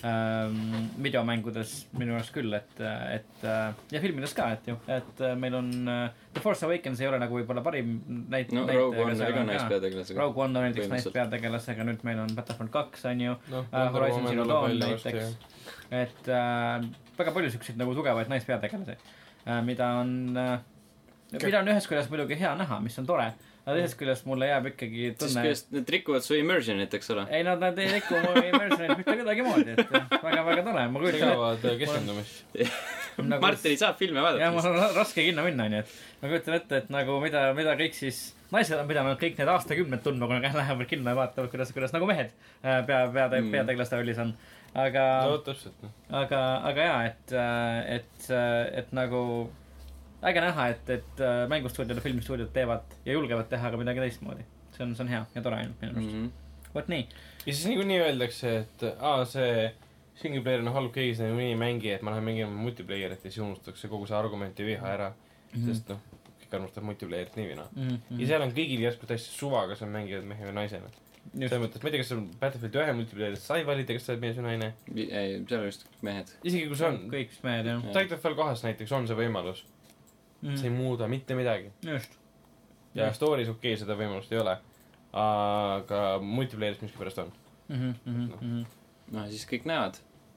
Um, videomängudes minu arust küll, et, et ja filmides ka, et ju, et meil on The Force Awakens ei ole nagu võib-olla parim näit-. no Rogue One oli ka naispeategelasega. Rogue One on näiteks naispeategelasega, nüüd meil on Battlefront kaks, on ju, no, uh, Horizon Zero Dawn näiteks, et uh, väga palju siukseid nagu tugevaid naispeategelasi, uh, mida on uh, mida on ühes küljest muidugi hea näha, mis on tore. Aga teisest küljest mulle jääb ikkagi tunne... Siis need rikuvad su immersionit, eks ole? Ei, nad, nad ei riku mu immersionit mitte kuidagi moodi, et väga-väga tore. Ma kujutan... Segavad keskendumist. Martini saab filme vaadata. Ja, mul on raske kinno minna, nii et ma kujutan ette, et nagu mida, mida kõik siis... Naised on pidanud kõik need aastakümned tundma, kui nad lähevad kinno ja vaatavad, kuidas, kuidas nagu mehed pea, pea, mm. peateglaste rollis on. Aga... No, täpselt. Aga, aga jaa, et, et, et nagu... äge näha, et, et mängustuudiod ja filmistuudiod teevad ja julgevad teha ka midagi teistmoodi. See on, see on hea ja tore ainult minu arust. Mm-hmm. Võt nii. Ja siis niikuinii öeldakse, et aa, see single player on halb, keegi seda nii mängi, et ma lähen mängima multiplayerit ja siis unustatakse kogu see argumenti viha ära. Mm-hmm. Sest noh, kõik armastavad multiplayerit nii vina. Mm-hmm. Ja seal on kõigil järsku täiesti suva, kas on mängivad mehe või naisena. Selles mõttes, ma ei tea, kas on Battlefield ühe multiplayerit, sai valida, kas sa oled mees või naine? Ei, seal on just mehed. Isegi kui see on. Kõik mehed, jah. Titanfall kahest näiteks on see võimalus. Mm. See ei muuda mitte midagi. Just. Ja just. Stories okei, okay, seda võimalust ei ole. Aga multiplayeris miski pärast on. Mm-hmm, mm-hmm, mm-hmm. No siis kõik näevad.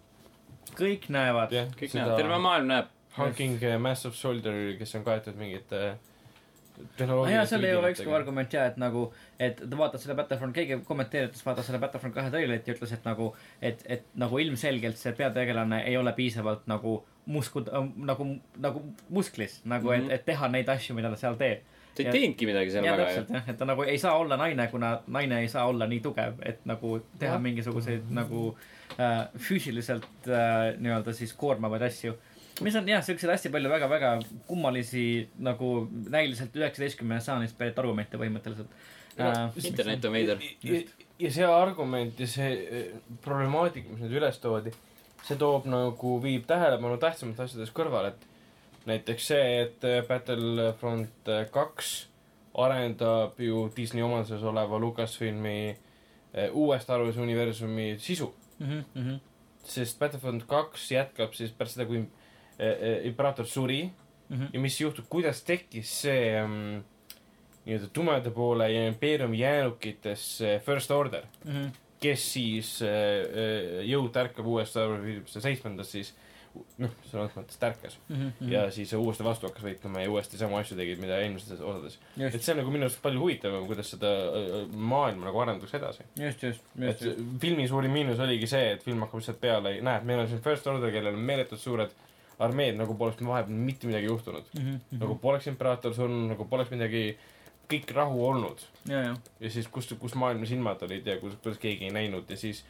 Kõik näevad. Yeah, kõik näevad. Terve maailm näeb. Hulking uh, Massive Soldier, kes on kaetud mingit uh, tehnoloogia. Ah, seal ei ole ükski argument jah, et nagu, et ta vaatab selle Battlefront, keegi kommenteerides vaatab selle Battlefront kahe trailerit ja ütles, et nagu, et, et nagu ilmselgelt see peategelane ei ole piisavalt nagu muskud, nagu, nagu musklis, nagu mm, -hmm. et, et teha neid asju, mida ta seal teeb. Ta ei teinudki midagi seal väga. Täpselt, jah, et ta nagu ei saa olla naine, kuna naine ei saa olla nii tugev, et nagu teha ja. mingisuguseid nagu äh, füüsiliselt äh, nii-öelda siis koormavaid asju. Mis on jah, sellised hästi palju väga-väga kummalisi nagu näiliselt üheksateistkümnest saanist pärit argumente põhimõtteliselt. No, uh, internet on veider. Ja, ja see argument ja see problemaatika, mis nüüd üles toodi, see toob nagu, viib tähelepanu tähtsamate asjades kõrval, et näiteks see, et Battlefront kaks arendab ju Disney omanduses oleva Lucasfilmi uue Star Wars universumi sisu. Mm -hmm. Sest Battlefront kaks jätkab siis pärast seda, kui Imperaator suri mm-hmm. ja mis juhtub, kuidas tekkis see um, nii-öelda tumeda poole ja impeeriumi jäänukitest First Order, mm-hmm. kes siis uh, jõud ärkab uuesti seitsmendas siis noh, selles mõttes tärkas mm-hmm. ja siis uuesti vastu hakkas võitlema ja uuesti samu asju tegid, mida eelmistes osades. Just. Et see on nagu minu arust palju huvitavam, kuidas seda maailma nagu arenduks edasi. Just, just, just. Et filmi suurim miinus oligi see, et film hakkab lihtsalt peale, näed, meil on siin First Order, kellel on meeletud suured armeed, nagu poleks vahepeal mitte midagi juhtunud. Mm-hmm. Nagu poleks imperaator surnud, nagu poleks midagi, kõik rahu olnud. Ja, ja. ja siis kus, kus maailma silmad olid ja kus, kuidas keegi ei näinud ja siis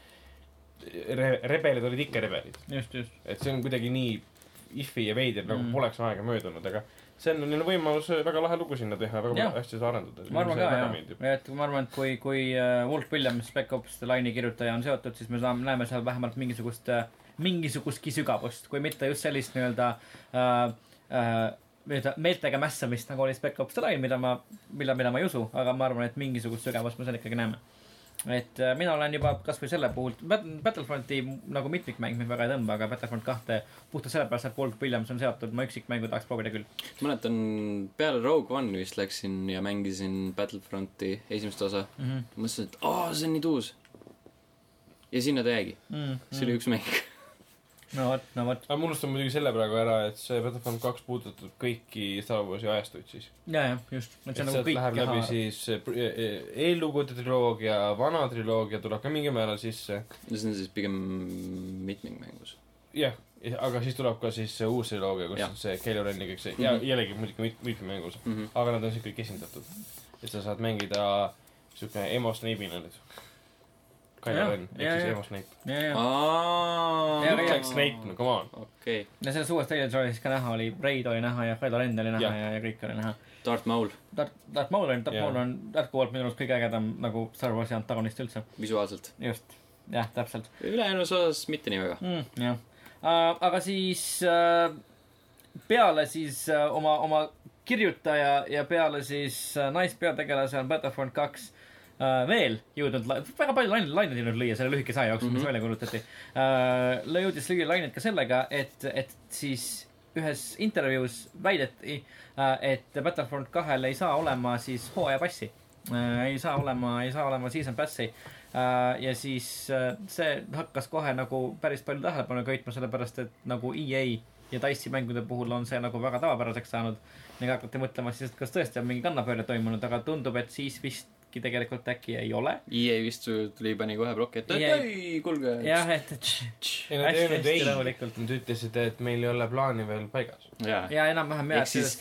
re, rebelid olid ikka rebelid. Just, just. Et see on kuidagi nii iffi ja veider, nagu mm. poleks aega möödunud, aga see on neil võimalus väga lahe lugu sinna teha, väga ja. hästi seda arendada. Ma arvan ka, jah. Et ma arvan, et kui, kui Walt Williams, Spec Ops laini kirjutaja on seotud, siis me saame, näeme seal vähemalt mingisugust mingisugustki sügavust, kui mitte just sellist nii-öelda äh, äh, meeltega mässamist, nagu oli Spec Ops The Line, mida ma, mille, mida ma ei usu, aga ma arvan, et mingisugust sügavust me seal ikkagi näeme. et äh, mina olen juba kasvõi selle puhul Battlefronti nagu mitmikmäng mind väga ei tõmba, aga Battlefront kahte puhtalt sellepärast, et Wolf Williams on seotud, ma üksikmängu tahaks proovida küll. mäletan peale Rogue One vist läksin ja mängisin Battlefronti esimest osa mm. -hmm. mõtlesin, et aa, see on nii tuus ja sinna ta jäigi mm. -hmm. see oli üks mäng. no vot, no vot. aga ma unustan muidugi selle praegu ära, et see Battlefront kaks puudutab kõiki Star Warsi ajastuid siis. ja, ja, just. et sealt nagu läheb läbi haar. Siis eellugude triloogia, vana triloogia tuleb ka mingi määral sisse. see on siis pigem mitmikmängus. jah, aga siis tuleb ka siis uus triloogia, kus ja. on see Kylo Ren ja kõik see mm -hmm. ja jällegi muidugi mitmikmängus mm. -hmm. aga nad on siis kõik esindatud. et sa saad mängida siuke emo Snape'ina nüüd. Kylo Ren, ehk siis emo Snape. Look like Snape, no come on. Okay. ja selles uues traileris ka näha oli, Raid oli näha ja Kylo Ren oli näha ja, ja, ja kõik oli näha. Darth Maul. Darth, Darth Maul on, Darth Maul on jätkuvalt minu arust kõige ägedam nagu Star Warsi antagonist üldse. Visuaalselt. Just, jah, täpselt. Ülejäänus osas mitte nii väga. Mm, jah. Uh, aga siis uh, peale siis uh, oma, oma kirjutaja ja peale siis uh, naispeategelase on Battlefront kaks Uh, veel jõudnud, väga palju laineid laine jõudnud lüüa selle lühikese aja jooksul, mm -hmm. mis välja kuulutati. Uh, jõudis lüüa laineid ka sellega, et, et siis ühes intervjuus väideti, uh, et Battlefront kahel ei saa olema siis hooajapassi. Uh, ei saa olema, ei saa olema season passi. Uh, ja siis uh, see hakkas kohe nagu päris palju tähelepanu köitma, sellepärast et nagu E A ja Dice'i mängude puhul on see nagu väga tavapäraseks saanud. ja hakati mõtlema siis, et kas tõesti on mingi kannapööre toimunud, aga tundub, et siis vist tegelikult äkki ei ole. E A vist tuli pani kohe plokki, et ei, kuulge. jah, et ei, nad ei öelnud ei. Nad ütlesid, et meil ei ole plaani veel paigas. ja, ja enam-vähem jah. Ehk siis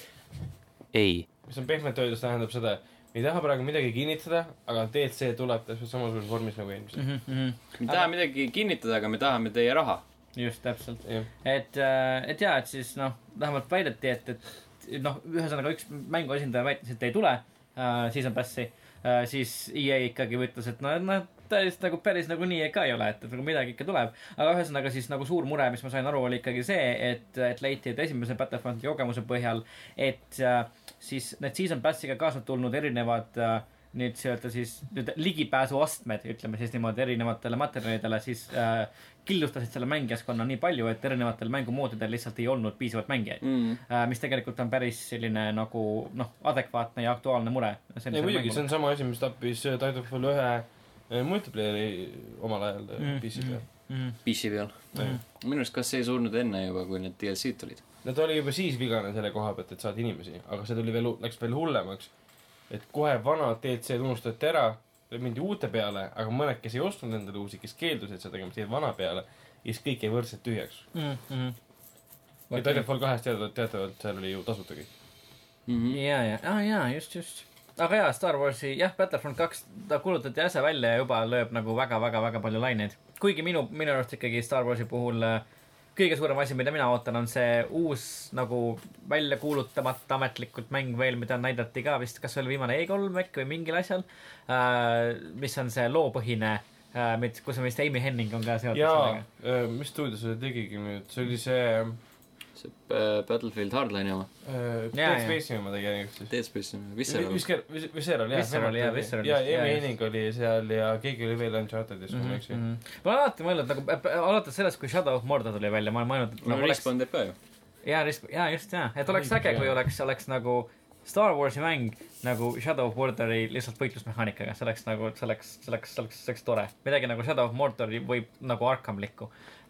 ei. mis on pehmelt öeldes tähendab seda, me ei taha praegu midagi kinnitada, aga D L C tuleb täpselt samasuguse vormis nagu eelmisel. Mm -hmm. me ei taha midagi kinnitada, aga me tahame teie raha. just, täpselt. et, et jaa, et siis noh, vähemalt väideti, et, et noh, ühesõnaga üks mängu esindaja väitis, et ei tule uh, season passi. Uh, siis E A ikkagi võtles, et no, no täiesti nagu päris nagu nii ka ei ole, et, et nagu midagi ikka tuleb. aga ühesõnaga siis nagu suur mure, mis ma sain aru, oli ikkagi see, et, et leiti, et esimese Battlefronti kogemuse põhjal, et uh, siis need season passiga kaasnud tulnud erinevad uh, nüüd see-öelda siis nüüd ligipääsuastmed, ütleme siis niimoodi erinevatele materjalidele, siis uh, killustasid selle mängijaskonna nii palju, et erinevatel mängumoodidel lihtsalt ei olnud piisavalt mängijaid mm. uh, mis tegelikult on päris selline nagu noh, adekvaatne ja aktuaalne mure. ei muidugi, see on sama asi, mis tappis Titanfall ühe multiplayeri omal ajal mm. P C peal mm. P C peal mm. minu arust kas see ei surnud enne juba, kui need D L C-d tulid? no ta oli juba siis vigane selle koha pealt, et saad inimesi, aga see tuli veel, läks veel hullemaks, et kohe vanad D L C-d unustati ära, mindi uute peale, aga mõned, kes ei ostnud endale uusi, kes keeldusid seda tegema, jäid vana peale ja siis kõik jäi võrdselt tühjaks mm. -hmm. ja Titanfall kahest teatavalt, teatavalt seal oli ju tasuta kõik mm. -hmm. ja, ja, ah, jaa, just, just. aga jaa, Star Warsi, jah, Battlefront kaks, ta kuulutati äsja välja ja juba lööb nagu väga-väga-väga palju laineid. kuigi minu, minu arust ikkagi Star Warsi puhul kõige suurem asi, mida mina ootan, on see uus nagu välja kuulutamata ametlikult mäng veel, mida näidati ka vist, kas oli viimane E kolm äkki või mingil asjal, uh, mis on see loopõhine, uh, kus on vist Amy Henning on ka seotud sellega. Jaa, mis stuudio selle tegigi nüüd, see oli see see Battlefield Hardline'i oma uh, Dead Space'i oma tegi ainult siis Dead Space'i oma, Visceral Visceral, jah Visceral, jah, Visceral ja Amy Henning oli seal ja keegi oli veel Uncharted'is mm -hmm, mm -hmm. ma olen alati mõelnud nagu alates sellest, kui Shadow of Mordor tuli välja, ma olen mõelnud no, nagu Respawn teeb ka ju jaa, jaa, just jah, et oleks äge, kui oleks, oleks nagu Star Warsi mäng nagu Shadow of Mordori lihtsalt võitlusmehaanikaga, see oleks nagu, see oleks, see oleks, see oleks, see oleks tore. Midagi nagu Shadow of Mordori või nagu Arkhamlikku.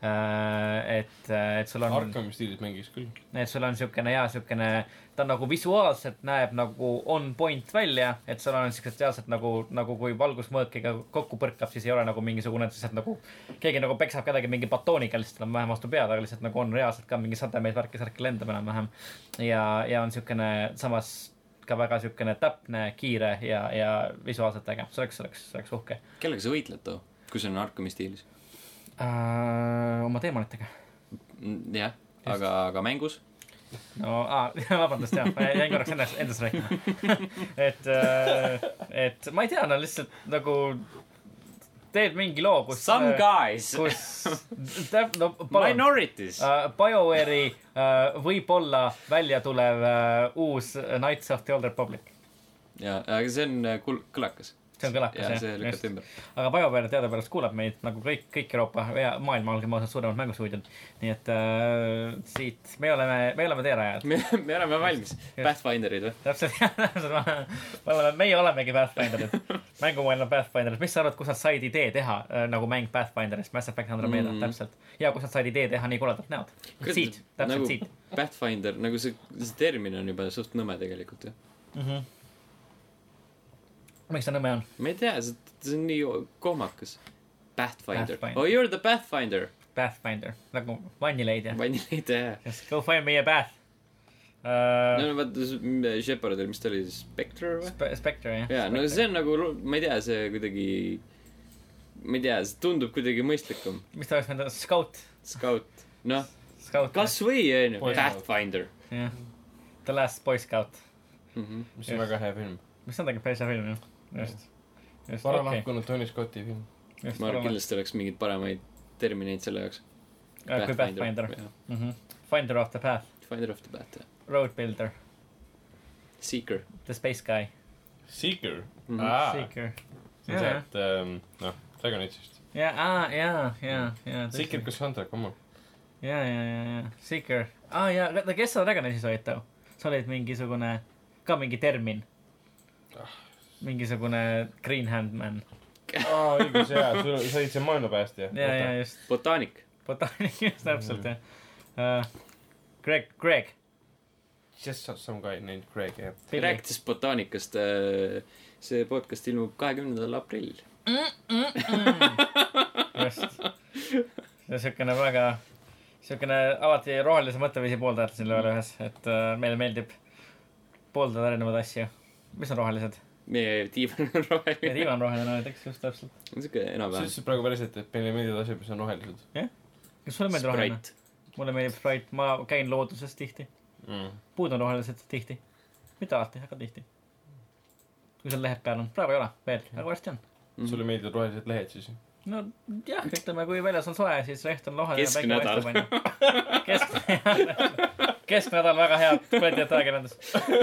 Uh, et, et sul on... Arkhami stiilis mängiks küll. Et sul on siukene, jaa, siukene, ta nagu visuaalselt näeb nagu on point välja, et sul on siuksed reaalselt nagu, nagu kui valgusmõõkiga kokku põrkab, siis ei ole nagu mingisugune, lihtsalt nagu keegi nagu peksab kedagi mingi batooniga, lihtsalt on vähem vastu pead, aga lihtsalt nagu on reaalselt ka mingi sademeid värki särki lendab enam-vähem. Ja, ja on siukene samas ka väga siukene täpne, kiire ja, ja visuaalselt äge. See oleks, oleks, oleks uhke. Kellega sa võitled too, kui see on Arkhami stiilis? Uh, oma teemonitega. Jah, aga, aga mängus? No, aa, vabandust, jah, ma jäin korraks endas, endas rääkima. et, et ma ei tea, no lihtsalt nagu teed mingi loo, kus... Some guys! Kus... No, palun, minorities! Uh, BioWare'i uh, võib-olla välja tulev uh, uus Knights of the Old Republic. Jaa, aga see on kul- kõlakas. see on kõlakas, jah. see lükati ümber. Aga BioWare teadepärast kuulab meid nagu kõik, kõik Euroopa ja maailma olgem ausalt suuremad mängustuudiod. Nii et äh, siit me oleme, me oleme teerajad. Me, me oleme valmis. Pathfinderid või? Täpselt, jah, täpselt. Me oleme, meie olemegi Pathfinderid. Mängumaailma Pathfinderid. Mis sa arvad, kus nad said idee teha äh, nagu mäng Pathfinderist, Mass Effect Andromeda, mm. täpselt. Ja kus nad said idee teha nii kuuledat näod. Siit, täpselt nagu siit. Pathfinder, nagu see, see termin on juba suht nõme tegelikult, jah. Mhm. Miks ta nõme on? Ma ei tea, see, see on nii kohmakas. Pathfinder. Pathfinder. Oh, you're the Pathfinder. Pathfinder. Nagu vannileidja. Vannileidja, jah. Just go find me a path. Uh, no, vaata, Shepardil, mis ta oli, Spectre või? Spe- Spectre, jah. Jaa, no see on nagu, ma ei tea, see kuidagi, ma ei tea, see tundub kuidagi mõistlikum. Mis ta oleks mõnda? Scout. Scout. Noh, Scout. kas või, on ju? Pathfinder. Jah. The Last Boy Scout. Mm-hmm. mis on väga hea film. Mis on tegelikult päris hea film, jah. Just. Just, vara okei. lahkunud Tony Scotti film. Just, ma arvan, kindlasti oleks mingid paremaid termineid selle jaoks. Uh, kui Pathfinder. Mm-hmm. Finder of the Path. Finder of the Path, jah. Road Builder. Seeker. The Space Guy. Seeker. Mm-hmm. Aa, Seeker. see on see, et ähm, noh, Dragon Age'ist. Ja, aa, jaa, jaa, jaa. Seeker Cassandra, come on. Jaa, jaa, jaa, jaa. Seeker. Aa, jaa, kes sa Dragon Age'is olid too? Sa olid mingisugune, ka mingi termin. Mingisugune Green Hand Man. Aa, õigus, jaa, sa olid see maailmapäästja. Jaa, jaa, just. Botaanik. Botaanik, just täpselt, jah. Uh, Greg, Greg. Just some guy named Greg, jah. Rääkides botaanikast, see podcast ilmub kahekümnendal aprillil. Mm, mm, mm. Just. See on siukene väga, siukene alati rohelise mõtteviisi pooldajad siin lööle ühes, et uh, meile meeldib pooldada erinevaid asju. Mis on rohelised? Meie diivan on roheline. Meie diivan on roheline, näiteks, just täpselt. On siuke enam-vähem. See on praegu päriselt, et meile meeldivad asjad, mis on rohelised. Jah? Kas sulle meeldib roheline? Mulle meeldib Sprite, ma käin looduses tihti. Mm. Puud on rohelised tihti. Mitte alati, aga tihti. Kui seal lehed peal on. Praegu ei ole veel, aga varsti on. Mm. Sulle meeldivad rohelised lehed siis? No jah, ütleme, kui väljas on soe, siis leht on roheline. Kesknädal. Kesknädal. Kesknädal, väga hea kvaliteet ajakirjandus.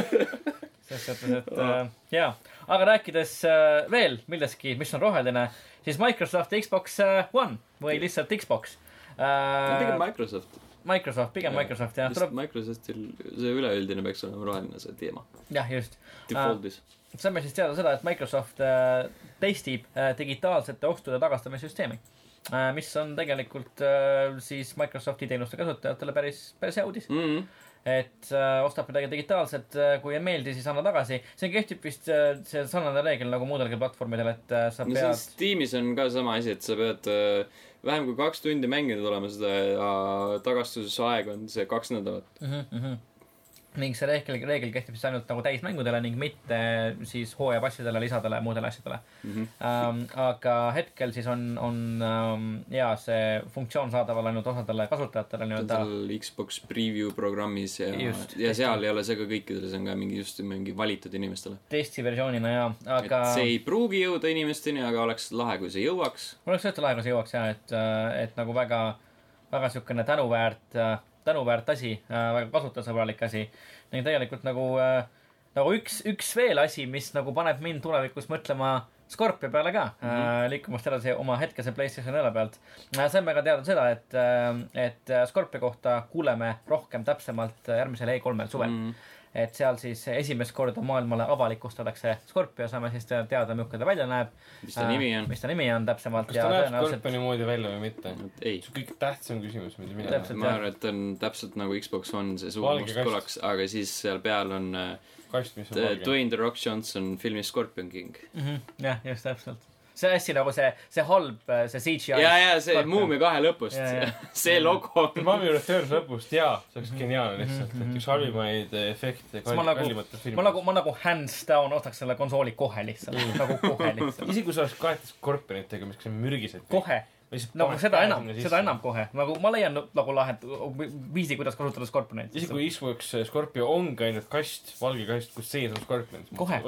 Selles mõttes, et äh, jaa. Aga rääkides äh, veel milleski, mis on roheline, siis Microsoft Xbox One või lihtsalt Xbox. Uh, pigem Microsoft. Microsoft, pigem ja. Microsoft, jah. Just Microsoftil see üleüldine peaks olema roheline see teema. Jah, just. Defaultis. Uh, saame siis teada seda, et Microsoft uh, testib uh, digitaalsete ostude tagastamissüsteemi, uh, mis on tegelikult uh, siis Microsofti teenuste kasutajatele päris, päris hea uudis. Mm-hmm. Et äh, ostab midagi digitaalselt, äh, kui ei meeldi, siis anna tagasi. See kehtib vist äh, see sarnane reegel nagu muudelgi platvormidel, et äh, sa no, pead... Steamis on ka sama asi, et sa pead äh, vähem kui kaks tundi mänginud olema seda ja tagastusaeg on see kaks nädalat. Mm-hmm, mm-hmm. Ning see reegel, reegel kehtib siis ainult nagu täismängudele ning mitte siis hooajapassidele, lisadele ja muudele asjadele. Mm-hmm. Um, aga hetkel siis on, on um, ja see funktsioon saadaval ainult osadele kasutajatele. Ta on seal Xbox preview programmis ja, just, ja seal ei ole see ka kõikidele, see on ka mingi just mingi valitud inimestele. Testi versioonina, jaa. Aga... Et see ei pruugi jõuda inimesteni, aga oleks lahe, kui see jõuaks. Oleks tõesti lahe, kui see jõuaks, jah, et, et nagu väga, väga sükene tänuväärt tänuväärt asi, äh, väga kasutajasõbralik asi. Ning tegelikult nagu, äh, nagu üks, üks veel asi, mis nagu paneb mind tulevikus mõtlema Scorpio peale ka, mm-hmm. äh, liikumast edasi oma hetkese PlayStation neli pealt. Äh, saime ka teada seda, et, äh, et Scorpio kohta kuuleme rohkem täpsemalt järgmisel E kolmel suvel. Mm-hmm. Et seal siis esimest korda maailmale avalikustatakse Scorpio, saame siis teada, milline ta välja näeb. Mis ta nimi on. Mis ta nimi on täpsemalt. Kas ta näeb Scorpioni moodi välja või mitte? Ei. See on kõik tähtsam küsimus, mida mina näeb. Ma arvan, et on täpselt nagu Xbox One see suur must kulaks, aga siis seal peal on kast, mis on valge. Dwayne The Rock Johnson filmis Scorpion King. Mm-hmm. Jah, just täpselt. See hästi nagu see, see halb, see C G I. Ja, ja, see Muumia kahe lõpust. Ja, ja. See logo. Mummy Returns lõpust, jaa. See oleks geniaalne lihtsalt. Mm-hmm. Üks halvimaid efekte. Ma nagu, ma nagu, ma nagu hands down ostaks selle konsooli kohe lihtsalt. nagu kohe lihtsalt. Isegi kui sa oleks kaetud Scorpionitega, mis on mürgised. Kohe. Nagu seda enam, seda enam kohe. Nagu ma leian nagu lahend viisi, kuidas kasutada Scorpionit. Isegi kui Xbox Scorpio on käinud kast, valge kast, kus sees on Scorpion. Kohe.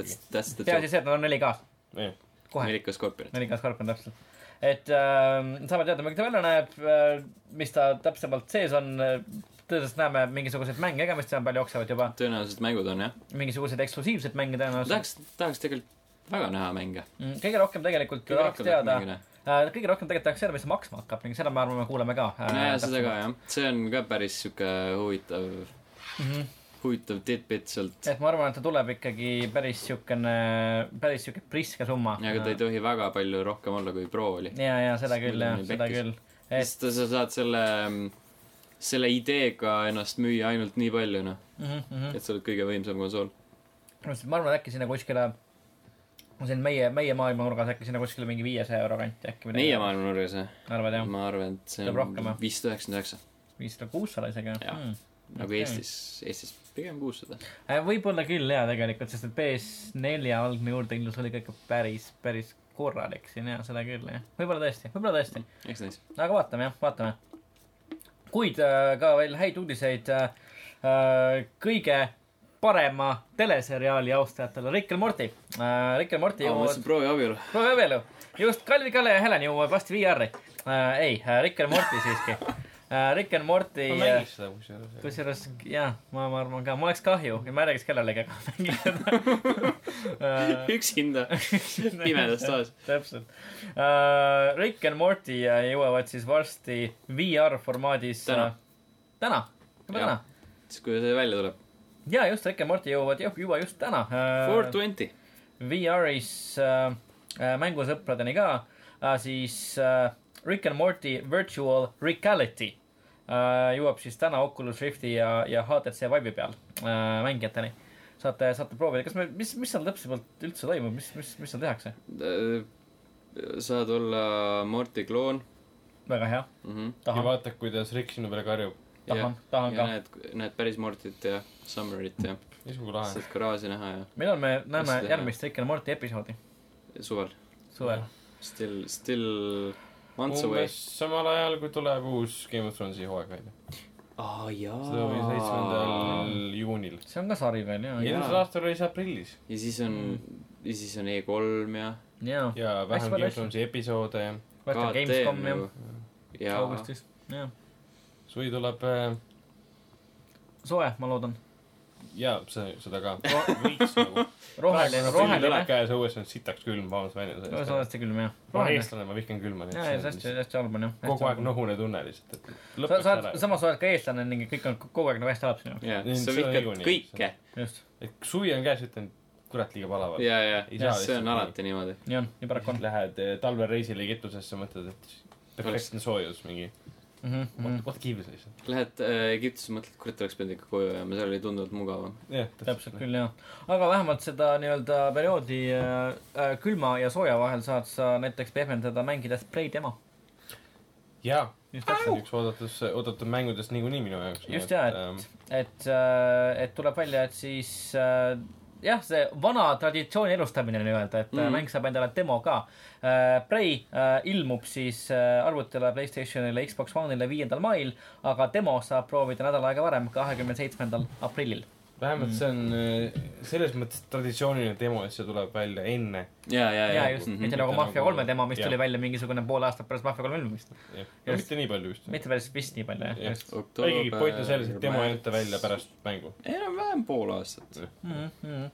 Pea siis see, et nad on neli K. Jah. Nelika Scorpionit. Nelika Scorpion, täpselt. Et äh, saame teada, milline ta välja näeb, äh, mis ta täpsemalt sees on. Tõenäoliselt näeme mingisuguseid mänge, ega mis seal palju jooksevad juba. Tõenäoliselt mängud on, jah. Mingisuguseid eksklusiivseid mänge tõenäoliselt. Tahaks, tahaks tegelikult väga näha mänge. Kõige rohkem tegelikult kõige tahaks teada, äh, kõige rohkem tegelikult tahaks teada, mis see maksma hakkab ning seda me arvame, kuuleme ka. Äh, ja, seda ka, jah. See on ka päris siuke huvitav, mm-hmm. huvitav tidbit sealt. Et ma arvan, et ta tuleb ikkagi päris siukene, päris siuke priske summa. Ja, aga ta ei tohi väga palju rohkem olla, kui Pro oli. Ja, ja, seda küll, jah, seda küll. Et... Sest sa saad selle, selle ideega ennast müüa ainult nii palju, noh. Mm-hmm. Et sa oled kõige võimsam konsool. Ma arvan, et äkki sinna kuskile siin meie, meie maailma nurgas äkki sinna kuskile mingi viiesaja euro kanti äkki. Meie maailma nurgas, jah? Arvad, jah? Ma arvan, et see on viissada üheksakümmend üheksa. viissada kuussada isegi, jah? Hmm. Nagu okay. Eestis, Eestis pigem kuussada. Võib-olla küll, jah, tegelikult, sest et P S neli algne juurdehindlus oli ikka päris, päris korralik siin, jah, seda küll, jah. Võib-olla tõesti, võib-olla tõesti. Eks näis. Aga vaatame, jah, vaatame. Kuid äh, ka veel häid uudiseid äh, kõige parema teleseriaali austajatele Rick and Morty. Uh, Rick and Morty jõuavad... Ah, mõtlesin Proovi abielu. Proovi abielu. Just Kalvi, Kalle ja Helen jõuavad vasti V R-i. Uh, ei, uh, Rick and Morty siiski. Uh, Rick and Morty... Ma mängis seda kusjuures. Kusjuures, jah, ma, ma arvan ka. Ma oleks kahju ja ma ei räägiks kellelegi, aga mängis seda. uh, Üksinda. Pimedas taas. Täpselt. Uh, Rick and Morty jõuavad siis varsti V R formaadis... Täna. Uh, täna? Juba täna? Siis kui see välja tuleb. Ja just, Rick and Morty jõuavad juba just täna. four twenty. V R-is äh, mängusõpradeni ka. Äh, siis äh, Rick and Morty Virtual Reality äh, jõuab siis täna Oculus Rifti ja, ja H T C Vive'i peal äh, mängijateni. Saate, saate proovida. Kas me, mis, mis seal täpselt üldse toimub? Mis, mis, mis seal tehakse? Saad olla Morty kloon. Väga hea. Mm-hmm. Ja vaata, kuidas Rick sinu peale karjub. Tahan, tahan ja ka. Näed, näed päris Mortit ja Summerit ja saad garaaži näha ja... Millal me näeme järgmist Rick and Morty episoodi? Suvel. Suvel. Still, still months away. Umbes samal ajal, kui tuleb uus Game of Thronesi hooaeg välja. Aa, jaa. Seda oli seitsmendal juunil. See on ka sari veel, jah. Eelmisel aastal oli see aprillis. Ja siis on, ja siis on E kolm ja... Ja, ja vähem Game of Thronesi episoode ja... Võtta Gamescom ja... ja... Augustis, jah. Suvi tuleb äh... soe, ma loodan. Jaa, see, seda ka võiks nagu roheline, roheline tuleb käes õues on sitaks külm, vabandust välja no, see on hästi külm, jah. Ma eestlane, ma vihkan külma jaa, ja see hästi, hästi halb on, jah. Kogu aeg nohune tunne lihtsalt, et lõpeks sa, ära samas oled ka eestlane ning kõik on kogu aeg nagu hästi halb sinu. jah, sa vihkad kõike. Just. et suvi on käes, ütlen kurat liiga palaval. jaa, jaa, see on alati niimoodi. nii on, nii paraku on. Lähed talvel reisile Egiptusesse, mõtled, et perfektne soojus mingi Mm-hmm. What kiivis lihtsalt. Lähed äh, Egiptusse, mõtled, kurat oleks pidanud ikka koju ja seal oli tunduvalt mugavam. Yeah, täpselt küll, jah. Aga vähemalt seda nii-öelda perioodi äh, külma ja sooja vahel saad sa näiteks pehmendada mängides Prey demo. Jaa, see on üks oodatus, oodatud mängudest niikuinii minu jaoks. Just jah, et, et, et, et tuleb välja, et siis äh, jah, see vana traditsiooni elustamine nii-öelda, et mm. mäng saab endale demo ka. Prey äh, ilmub siis äh, arvutile, PlayStationile, Xbox One'ile viiendal mail, aga demo saab proovida nädal aega varem, kahekümne seitsmendal aprillil. Vähemalt see on selles mõttes traditsiooniline demo, et see tuleb välja enne. Ja, ja, ja. ja just, mitte mm-hmm. nagu Mafia kolme demo, mis tuli välja mingisugune pool aastat pärast Mafia kolme ilmumist. Ja, no mitte nii palju just. Mitte päris vist nii palju, jah. Õigegi point on selles, et demo ei anta välja pärast mängu. Enam vähem pool aastat. Mm-hmm.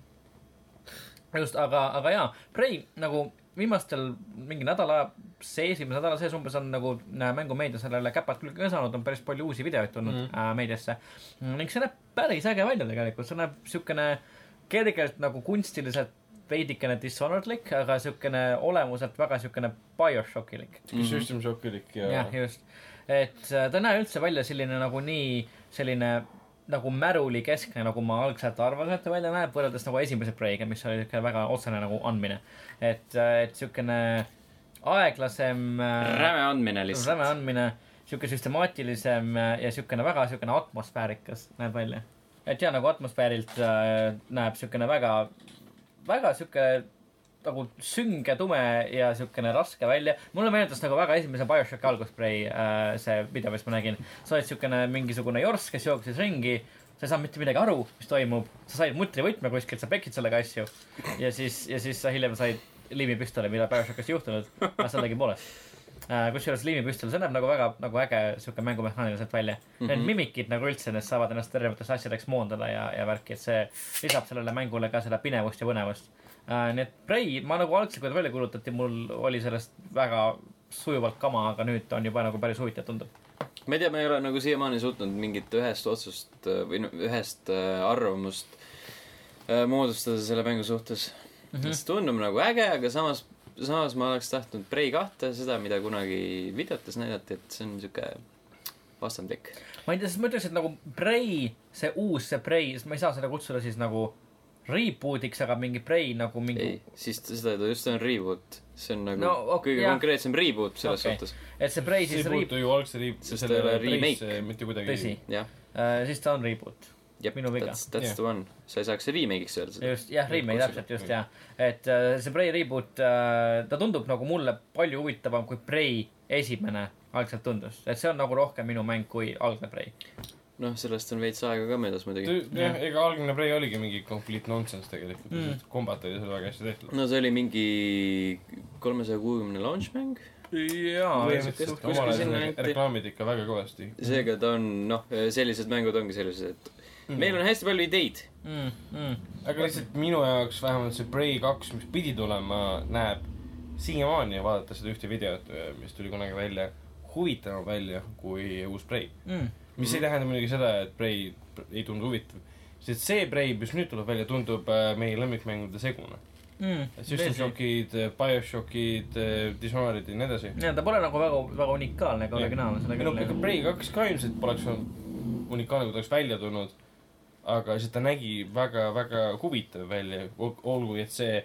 Just, aga, aga jaa, Prey nagu viimastel mingi nädala see, esimese nädala sees umbes on nagu mängumeedia sellele käpad küll ka saanud, on päris palju uusi videoid tulnud mm. äh, meediasse. Ning see näeb päris äge välja tegelikult, see näeb siukene kergelt nagu kunstiliselt veidikene Dishonored-lik, aga siukene olemuselt väga siukene Bioshock-ilik. Mm-hmm. System Shock-ilik ja... jah, just. Et ta ei näe üldse välja selline nagu nii selline nagu märuli keskne, nagu ma algselt arvasin, et ta välja näeb, võrreldes nagu esimese Prey'ga, mis oli väga otsene nagu andmine. Et, et siukene aeglasem... Räme andmine lihtsalt. Räme andmine, siuke süstemaatilisem ja siukene väga siukene atmosfäärikas näeb välja. Et jah, nagu atmosfäärilt äh, näeb siukene väga, väga siuke nagu sünge, tume ja siukene raske välja. Mulle meenutas nagu väga esimese Bioshocki algusprei äh, see video, mis ma nägin. Sa oled siukene mingisugune jorss, kes jooksis ringi. Sa ei saa mitte midagi aru, mis toimub. Sa said mutrivõtme kuskilt, sa pekid sellega asju. Ja siis, ja siis sa hiljem said liimipüstole, mida Bioshockas juhtunud. Aga sellegi poolest. Äh, kusjuures liimipüstol, see näeb nagu väga nagu äge siuke mängumehhaaniliselt välja. Mm-hmm. Need mimikid nagu üldse, need saavad ennast tervetest asjadeks moondada ja, ja värki. Et see lisab sellele mängule ka selle pinevust ja põnevust. uh,. Nii et Prey, ma nagu algselt, kui ta välja kuulutati, mul oli sellest väga sujuvalt kama, aga nüüd on juba nagu päris huvitav tundub. ma ei tea, ma ei ole nagu siiamaani suutnud mingit ühest otsust või no, ühest äh, arvamust äh, moodustada selle mängu suhtes mm. -hmm. see tundub nagu äge, aga samas, samas ma oleks tahtnud Prey kahte, seda, mida kunagi videotes näidati, et see on siuke vastandlik. ma ei tea, sest ma ütleks, et nagu Prey, see uus, see Prey, ma ei saa seda kutsuda siis nagu reboot'iks, aga mingi Prey nagu mingi... ei, siis seda ta just on reboot. See on nagu no, okay, kõige jah. konkreetsem reboot selles okay. suhtes. Et see Prey siis... see ei puutu ju algse reboot. Sest ta ei ole remake. Mitte kuidagi... Tõsi. Uh, siis ta on reboot. Jep, minu viga. That's, that's yeah. the one. Sa ei saaks remake'iks öelda seda. Just, jah, remake täpselt, just, jah. Et uh, see Prey reboot, uh, ta tundub nagu mulle palju huvitavam kui Prey esimene algselt tundus. Et see on nagu rohkem minu mäng kui algne Prey. noh, sellest on veits aega ka möödas muidugi. jah, ega algne Prey oligi mingi complete nonsense tegelikult mm.. kombat oli seal väga hästi tehtud. no see oli mingi kolmesaja kuuekümne launch mäng. jaa, omal ajal reklaamid ikka väga kõvasti. seega ta on, noh, sellised mängud ongi sellised, et mm. meil on hästi palju ideid mm. Mm. aga lihtsalt minu jaoks vähemalt see Prey kaks, mis pidi tulema, näeb siiamaani vaadates seda ühte videot, mis tuli kunagi välja, huvitavam välja kui uus Prey mm. mis mm-hmm. ei tähenda muidugi seda, et Prey ei tundu huvitav. Sest see Prey, mis nüüd tuleb välja, tundub meie lemmikmängude segune. Mm, System Shockid, Bioshockid, Dishonored ja nii edasi. Ja, ta pole nagu väga, väga unikaalne ega originaalne. No, ega Prey kaks ka ilmselt poleks unikaalne, kui ta oleks välja tulnud. Aga see ta nägi väga, väga huvitav välja. Olgu, et see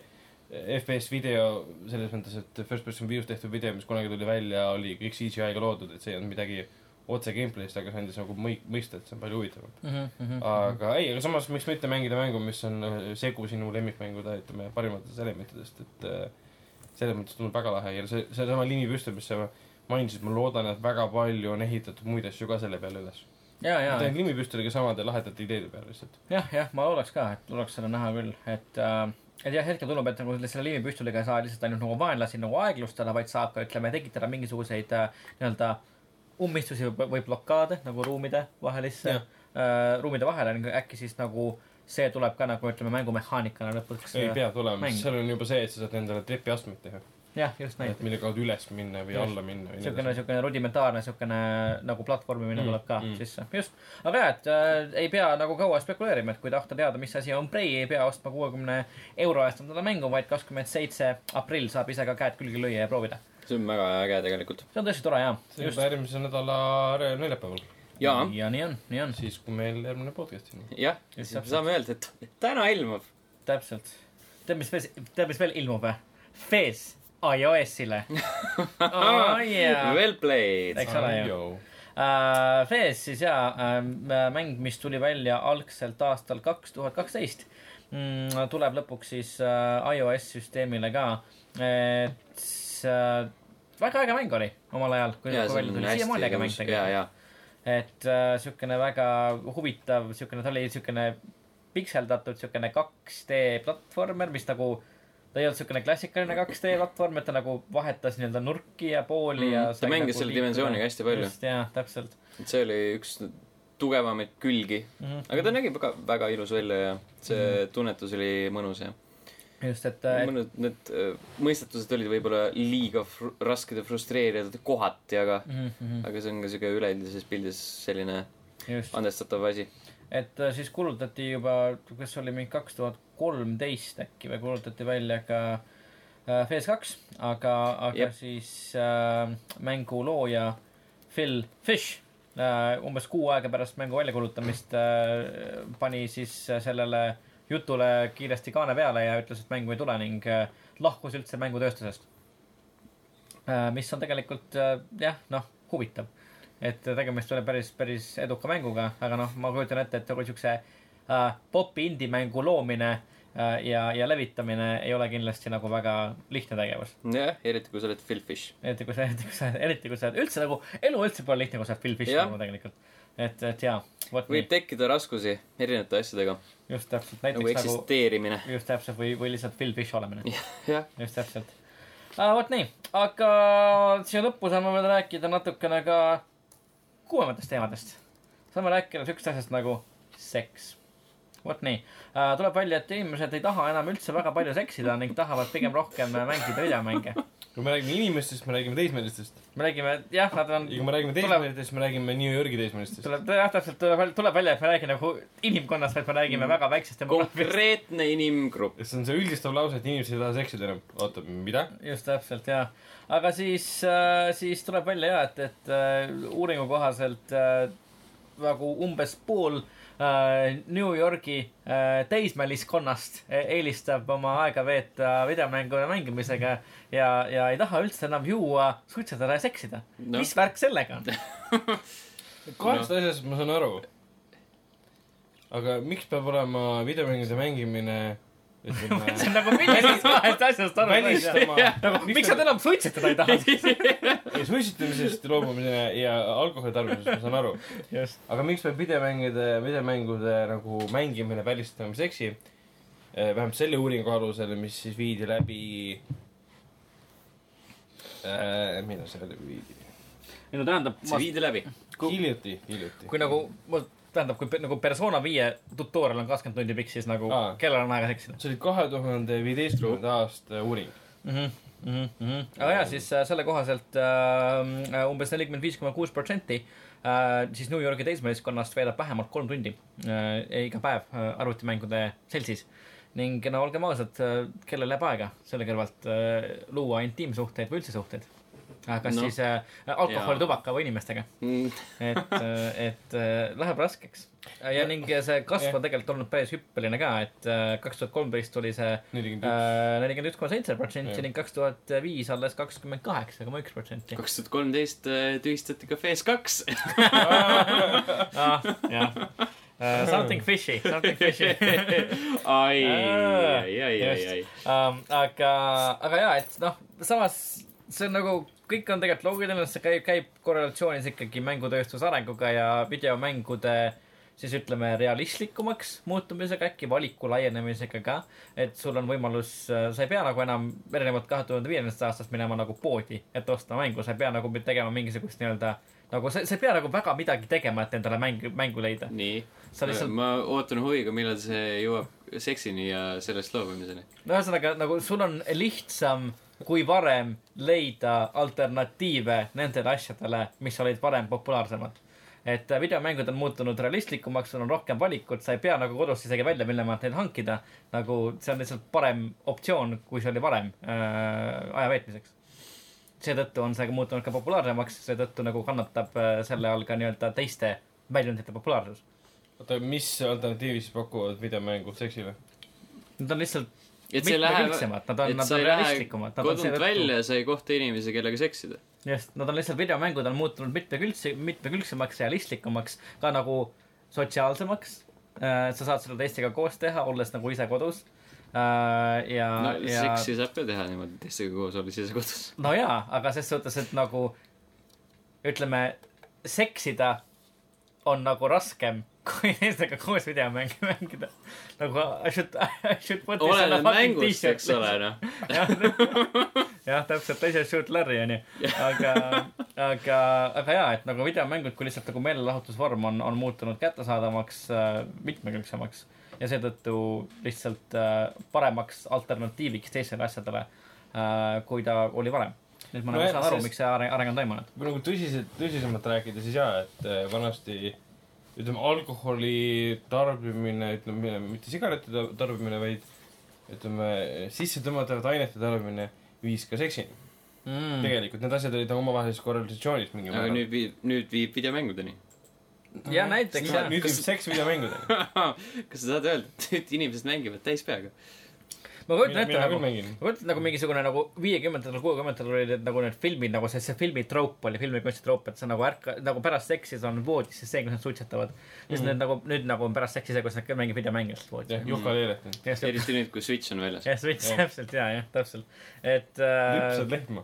F P S video, selles mõttes, et First Person Views tehtud video, mis kunagi tuli välja, oli kõik C G I-ga loodud, et see on midagi otse gameplay'st, aga see andis nagu mõista, et see on palju huvitavam. Mm -hmm. Aga ei, aga samas miks mitte mängida mängu, mis on segu sinu lemmikmängude, ütleme, parimatest elementidest, et selles mõttes tundub väga lahe. Ja see, see sama limipüste, mis sa mainisid, ma loodan, et väga palju on ehitatud muid asju ka selle peale üles. Ja, ja. Ta on limipüsteliga samade lahedate ideede peale lihtsalt. jah, jah, ma loodaks ka, et oleks seda näha küll, et äh, et jah, hetkel tundub, et nagu selle limipüstoliga ei saa lihtsalt ainult nagu vaenlasi nagu aeglustada, vaid saab ka, ütleme, tekitada mingisuguseid äh, nii-öelda ummistusi või blokaade nagu ruumide vahelisse äh, ruumide vahele, äkki siis nagu see tuleb ka nagu, ütleme, mängumehaanikana lõpuks. Ei pea tulema, seal on juba see, et sa saad endale trepiastmeid teha. jah, just näin. et mille kaudu üles minna või just. alla minna. Siukene, siukene rudimentaarne, siukene nagu platvormimine mm, tuleb ka mm. sisse. Just. Aga jah, et äh, ei pea nagu kaua spekuleerima, et kui tahta teada, mis asi on Prey, ei pea ostma kuuekümne euro eest seda mängu, vaid kakskümmend seitse aprill saab ise ka käed külgi lüüa ja proovida. See on väga äge tegelikult. See on tõesti tore, jah. See on järgmise nädala neljapäeval. Ja. ja nii on, nii on. Siis, kui meil järgmine podcast on. jah, siis saame öelda, et täna ilmub. Täpselt. Tead, mis veel, tead, mis veel ilmub, või? Fez iOS-ile. oh, yeah. Well played. Eks ole ju. Uh, Fez siis jaa, uh, mäng, mis tuli välja algselt aastal kaks tuhat kaksteist. Mm, tuleb lõpuks siis uh, iOS-süsteemile ka. Et uh, väga äge mäng oli omal ajal, kui ja, välja tuli. Siia maali äge mäng tegelikult. Et uh, siukene väga huvitav, siukene, ta oli siukene pikseldatud, siukene kaks D platvormer, mis nagu ta ei olnud siukene klassikaline kaks D platvorm, et ta nagu vahetas nii-öelda nurki ja pooli mm, ja ta mängis nagu selle dimensiooniga hästi palju. Just, jah, täpselt. Et see oli üks tugevamaid külgi. Mm -hmm. Aga ta nägi väga, väga ilus välja ja see mm -hmm. tunnetus oli mõnus ja just, et mõned need uh, mõistatused olid võib-olla liiga fr rasked ja frustreerivad kohati, aga mm -hmm. aga see on ka siuke üleüldises pildis selline just. Andestatav asi. Et uh, siis kuulutati juba, kas oli mingi kaks tuhat kolmteist äkki või kuulutati välja ka äh, Fez kaks, aga, aga yep. siis äh, mängu looja Phil Fish äh, umbes kuu aega pärast mängu väljakuulutamist äh, pani siis sellele jutule kiiresti kaane peale ja ütles, et mängu ei tule ning äh, lahkus üldse mängutööstusest. Äh, mis on tegelikult äh, jah, noh, huvitav. Et tegemist oli päris, päris eduka mänguga, aga noh, ma kujutan ette, et kui siukse Uh, popi indie-mängu loomine uh, ja, ja levitamine ei ole kindlasti nagu väga lihtne tegevus. jah, eriti kui sa oled Phil Fish. Eriti kui sa, eriti kui sa, eriti kui sa üldse nagu, elu üldse pole lihtne, kui sa oled Phil Fish nagu tegelikult. Et, et jaa. Võib nii. Tekkida raskusi erinevate asjadega. Just täpselt. Näiteks nagu eksisteerimine. Nagu, just täpselt, või, või lihtsalt Phil Fish olemine. jah. Just täpselt. Uh, vot nii, aga siia lõppu saame veel rääkida natukene ka kuuematest teemadest. Saame rääkida sükst asjast nagu seks. vot nii uh,. Tuleb välja, et inimesed ei taha enam üldse väga palju seksida ning tahavad pigem rohkem mängida videomänge. Kui me räägime inimestest, me räägime teismelistest. Me räägime, jah, nad on... Ja kui me räägime teismelistest, me räägime New Yorgi teismelistest. Tuleb, jah, täpselt tuleb, tuleb välja, et me räägime nagu inimkonnast, vaid me räägime mm. väga väiksest konkreetne inimgrupp. See on see üldistav lause, et inimesed ei taha seksida enam. Oota, mida? Just täpselt, jah. Aga siis, äh, siis tuleb välja, jah, et, et äh, uuringu kohaselt äh, nagu umbes pool äh, New Yorgi äh, teismeliskonnast eelistab oma aega veeta videomängude mängimisega ja, ja ei taha üldse enam juua, suitsetada ja seksida. No. Mis värk sellega on? Kahest no. asjast ma saan aru. Aga miks peab olema videomängude mängimine... Ütleme... see on nagu millisest kahest asjast aru. Nagu, miks sa enam suitsetada ei taha? Ei, suitsetamisest loobumine ja alkoholi tarbimisest ma saan aru. Just. Aga miks peab videomängude, videomängude nagu mängimine välistama seksi? Vähemalt selle uuringu alusel, mis siis viidi läbi... Äh, mida see läbi viidi? No tähendab... See viidi läbi. Hiljuti, hiljuti. Kui nagu... Tähendab, kui nagu Persona viie tutorial on kakskümmend tundi pikk, siis nagu Aa. kellel on aega seksida? See oli kahe tuhande viieteistkümnenda aasta uuring. Mm-hmm, mm-hmm. Aga jah, siis äh, selle kohaselt äh, umbes nelikümmend viis koma kuus protsenti äh, siis New Yorgi teismeliskonnast veedab vähemalt kolm tundi äh, iga päev äh, arvutimängude seltsis. Ning no olgem ausad, äh, kellel läheb aega selle kõrvalt äh, luua intiimsuhteid või üldse suhteid. Kas no. siis äh, alkohol, tubaka või inimestega. Mm. et, et äh, läheb raskeks. Ja ning see kasv on tegelikult olnud päris hüppeline ka, et äh, kaks tuhat kolmteist tuli see nelikümmend üks koma seitse protsenti ning kaks tuhat viis alles kakskümmend kaheksa koma üks protsenti. kaks tuhat kolmteist tühistati ka F S kaks. ah, jah. Uh, something fishy, something fishy. ai, ai, ai, ai, ai. Um, aga, aga jah, et noh, samas see on nagu, kõik on tegelikult loogiline, see käib, käib korrelatsioonis ikkagi mängutööstuse arenguga ja videomängude siis ütleme realistlikumaks muutumisega, äkki valiku laienemisega ka, et sul on võimalus, sa ei pea nagu enam erinevalt kahe tuhande viiendast aastast minema nagu poodi, et osta mängu, sa ei pea nagu tegema mingisugust nii-öelda, nagu sa, sa ei pea nagu väga midagi tegema, et endale mängu, mängu leida. Nii, lihtsalt... ma ootan huviga, millal see jõuab seksini ja sellest loobumiseni. No ühesõnaga, nagu sul on lihtsam kui varem leida alternatiive nendele asjadele, mis olid varem populaarsemad. Et videomängud on muutunud realistlikumaks, sul on rohkem valikut, sa ei pea nagu kodust isegi välja minema, et neid hankida. Nagu see on lihtsalt parem optsioon, kui see oli varem äh, aja veetmiseks. Seetõttu on see muutunud ka populaarsemaks, seetõttu nagu kannatab äh, selle all ka nii-öelda teiste väljundite populaarsus. Oota, mis alternatiivis pakuvad videomängud seksile? Need on lihtsalt et see läheb, nad on, nad on realistlikumad. Nad kodunt on välja, sa ei kohta inimesi, kellega seksida. Just, nad on lihtsalt videomängud on muutunud mitmekülgsemaks, realistlikumaks, ka nagu sotsiaalsemaks. Sa saad seda teistega koos teha, olles nagu ise kodus. Ja, no ja... seksi saab ka teha niimoodi teistega koos, olles ise kodus. No jaa, aga ses suhtes, et nagu ütleme, seksida on nagu raskem kui teistega koos videomängi mängida. Nagu I should, I should put this on a fucking t-shirt. Eks ole, noh. jah, täpselt, I should shoot Larry, on ju. Aga, aga, aga jaa, et nagu videomängud, kui lihtsalt nagu meelelahutusvorm on, on muutunud kättesaadavaks, äh, mitmekülgsemaks ja seetõttu lihtsalt äh, paremaks alternatiiviks teistele asjadele, äh, kui ta oli varem. Nüüd ma no nagu saan aru, miks see areng, areng on toimunud. Kui nagu tõsiselt, tõsisemalt rääkida, siis jaa, et vanasti ütleme, alkoholi tarbimine, ütleme, mitte sigarettide tarbimine, vaid ütleme, sisse tõmmatavat ainete tarbimine viis ka seksini. Mm. Tegelikult need asjad olid omavahelises korrelatsioonis mingi aga nüüd viib, nüüd viib videomängudeni. Ja näiteks, jah. Nüüd viib seks videomängudeni. Kas sa saad öelda, et nüüd inimesed mängivad täispeaga? Ma kujutan ette nagu, ma kujutan nagu mingisugune nagu viiekümnendatel, kuuekümnendatel olid nagu need filmid, nagu see, see filmi troop oli, filmi kunsti troop, et see nagu ärka, nagu pärast seksi on voodis, siis see, kus nad suitsetavad. Siis mm. nüüd nagu, nüüd nagu on pärast seksi see, kus nad mängib videomängist voodis. Jah, Juhka Leelet. Eriti nüüd, kui Switch on väljas. Jah, Switch, täpselt, jah, jah, täpselt. Et... Lüpsad lehma.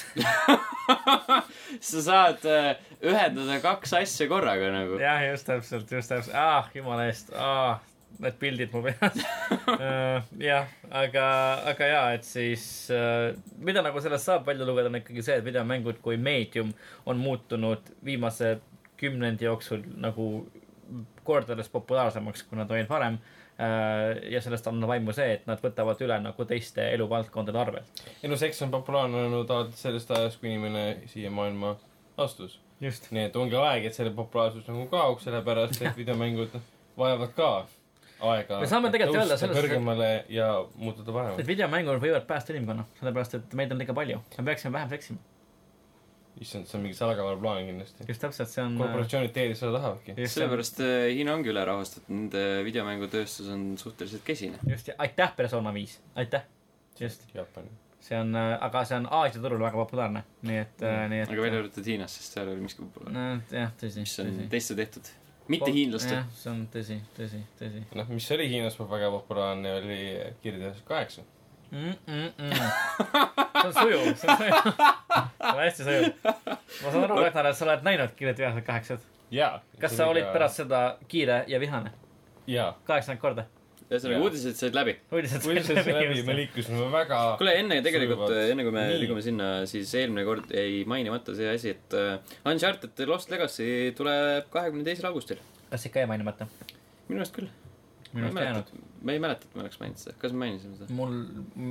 Lüpsad. Sa saad uh, ühendada kaks asja korraga nagu. Jah, just täpselt, just täpselt. Ah, jumala eest. Ah, need pildid mu peas. uh, jah, aga, aga jaa, et siis uh, mida nagu sellest saab välja lugeda on ikkagi see, et videomängud kui meedium on muutunud viimase kümnendi jooksul nagu kordades populaarsemaks, kui nad olid varem. ja sellest on vaimu see, et nad võtavad üle nagu teiste eluvaldkondade arvelt. Ja no seks on populaarne olnud alates sellest ajast, kui inimene siia maailma astus. Just. Nii et ongi aeg, et selle populaarsus nagu kaoks, sellepärast et videomängud vajavad ka aega. Me saame tegelikult öelda sellest, kõrgemale ja muutuda paremaks. Et videomängud võivad päästa inimkonna, sellepärast et meid on liiga palju. Me peaksime vähem seksima. Issand, see on mingi salakaval plaan kindlasti. Just täpselt, see on... Korporatsioonid teedid seda tahavadki. Sellepärast Hiina ongi üle rahastatud. Nende videomängutööstus on suhteliselt kesine. Just, ja aitäh Persona viis. Aitäh. Just. Jaapani. See on, aga see on Aasia turul väga populaarne. Nii et, mm. nii et... Aga välja arvatud Hiinas, sest seal oli miski populaarne. No, jah, tõsi. Mis on tõsi. teiste tehtud. Mitte hiinlaste. Jah, see on tõsi, tõsi, tõsi. Noh, mis oli Hiinas väga populaarne, oli kirjades kaheksa. Mm, mm, mm. See on sujuv, see on sujuv. See on hästi sujuv. Ma saan aru, Ragnar, et sa oled näinud kiired vihased kaheksad. Jaa. Kas sa olid ka... pärast seda kiire ja vihane? Jaa. Kaheksand korda? Ühesõnaga, uudised said läbi. Uudised said läbi, läbi. Me liikusime väga... Kuule, enne tegelikult, enne kui me liigume sinna, siis eelmine kord ei mainimata see asi, et Uncharted Lost Legacy tuleb kahekümne teisel augustil. Kas ikka ei mainimata? Minu eest küll. Minu eest jäänud. Ma ei mäleta, et me oleks maininud seda. Kas me mainisime seda? Mul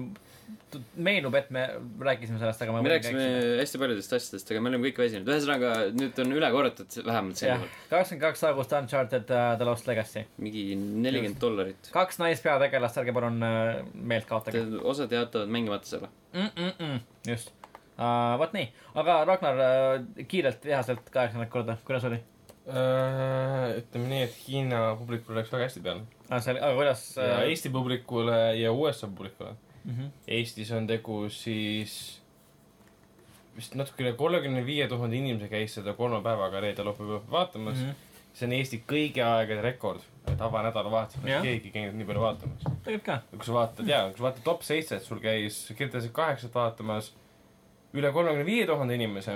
meenub, et me rääkisime sellest, aga ma me rääkisime hästi paljudest asjadest, aga me olime kõik väsinud. Ühesõnaga, nüüd on üle korratud vähemalt see. kakskümmend kaks august Uncharted uh, The Lost Legacy. Mingi nelikümmend dollarit. Kaks naispeategelast, ärge palun uh, meelt kaotage. Osad jätavad mängimata selle. Mm -mm -mm. Just. Uh, Vaat nii. Aga Ragnar, uh, kiirelt vihaselt kaheksakümmend korda. Kuidas oli? Uh, ütleme nii, et Hiina publikule läks väga hästi peale. Ah, see oli, aga kuidas? Uh... Ja Eesti publikule ja U S A publikule. Mm -hmm. Eestis on tegu siis vist natuke üle kolmekümne viie tuhande inimese käis seda kolme päevaga reede lõppu vaatamas. Mm -hmm. See on Eesti kõigi aegade rekord, et avanädala vaatamas keegi käinud nii palju vaatamas. Tegelikult ka. Kui sa vaatad, jaa, kui sa vaatad top seitse, et sul käis kirjutasid kaheksat vaatamas üle kolmekümne viie tuhande inimese.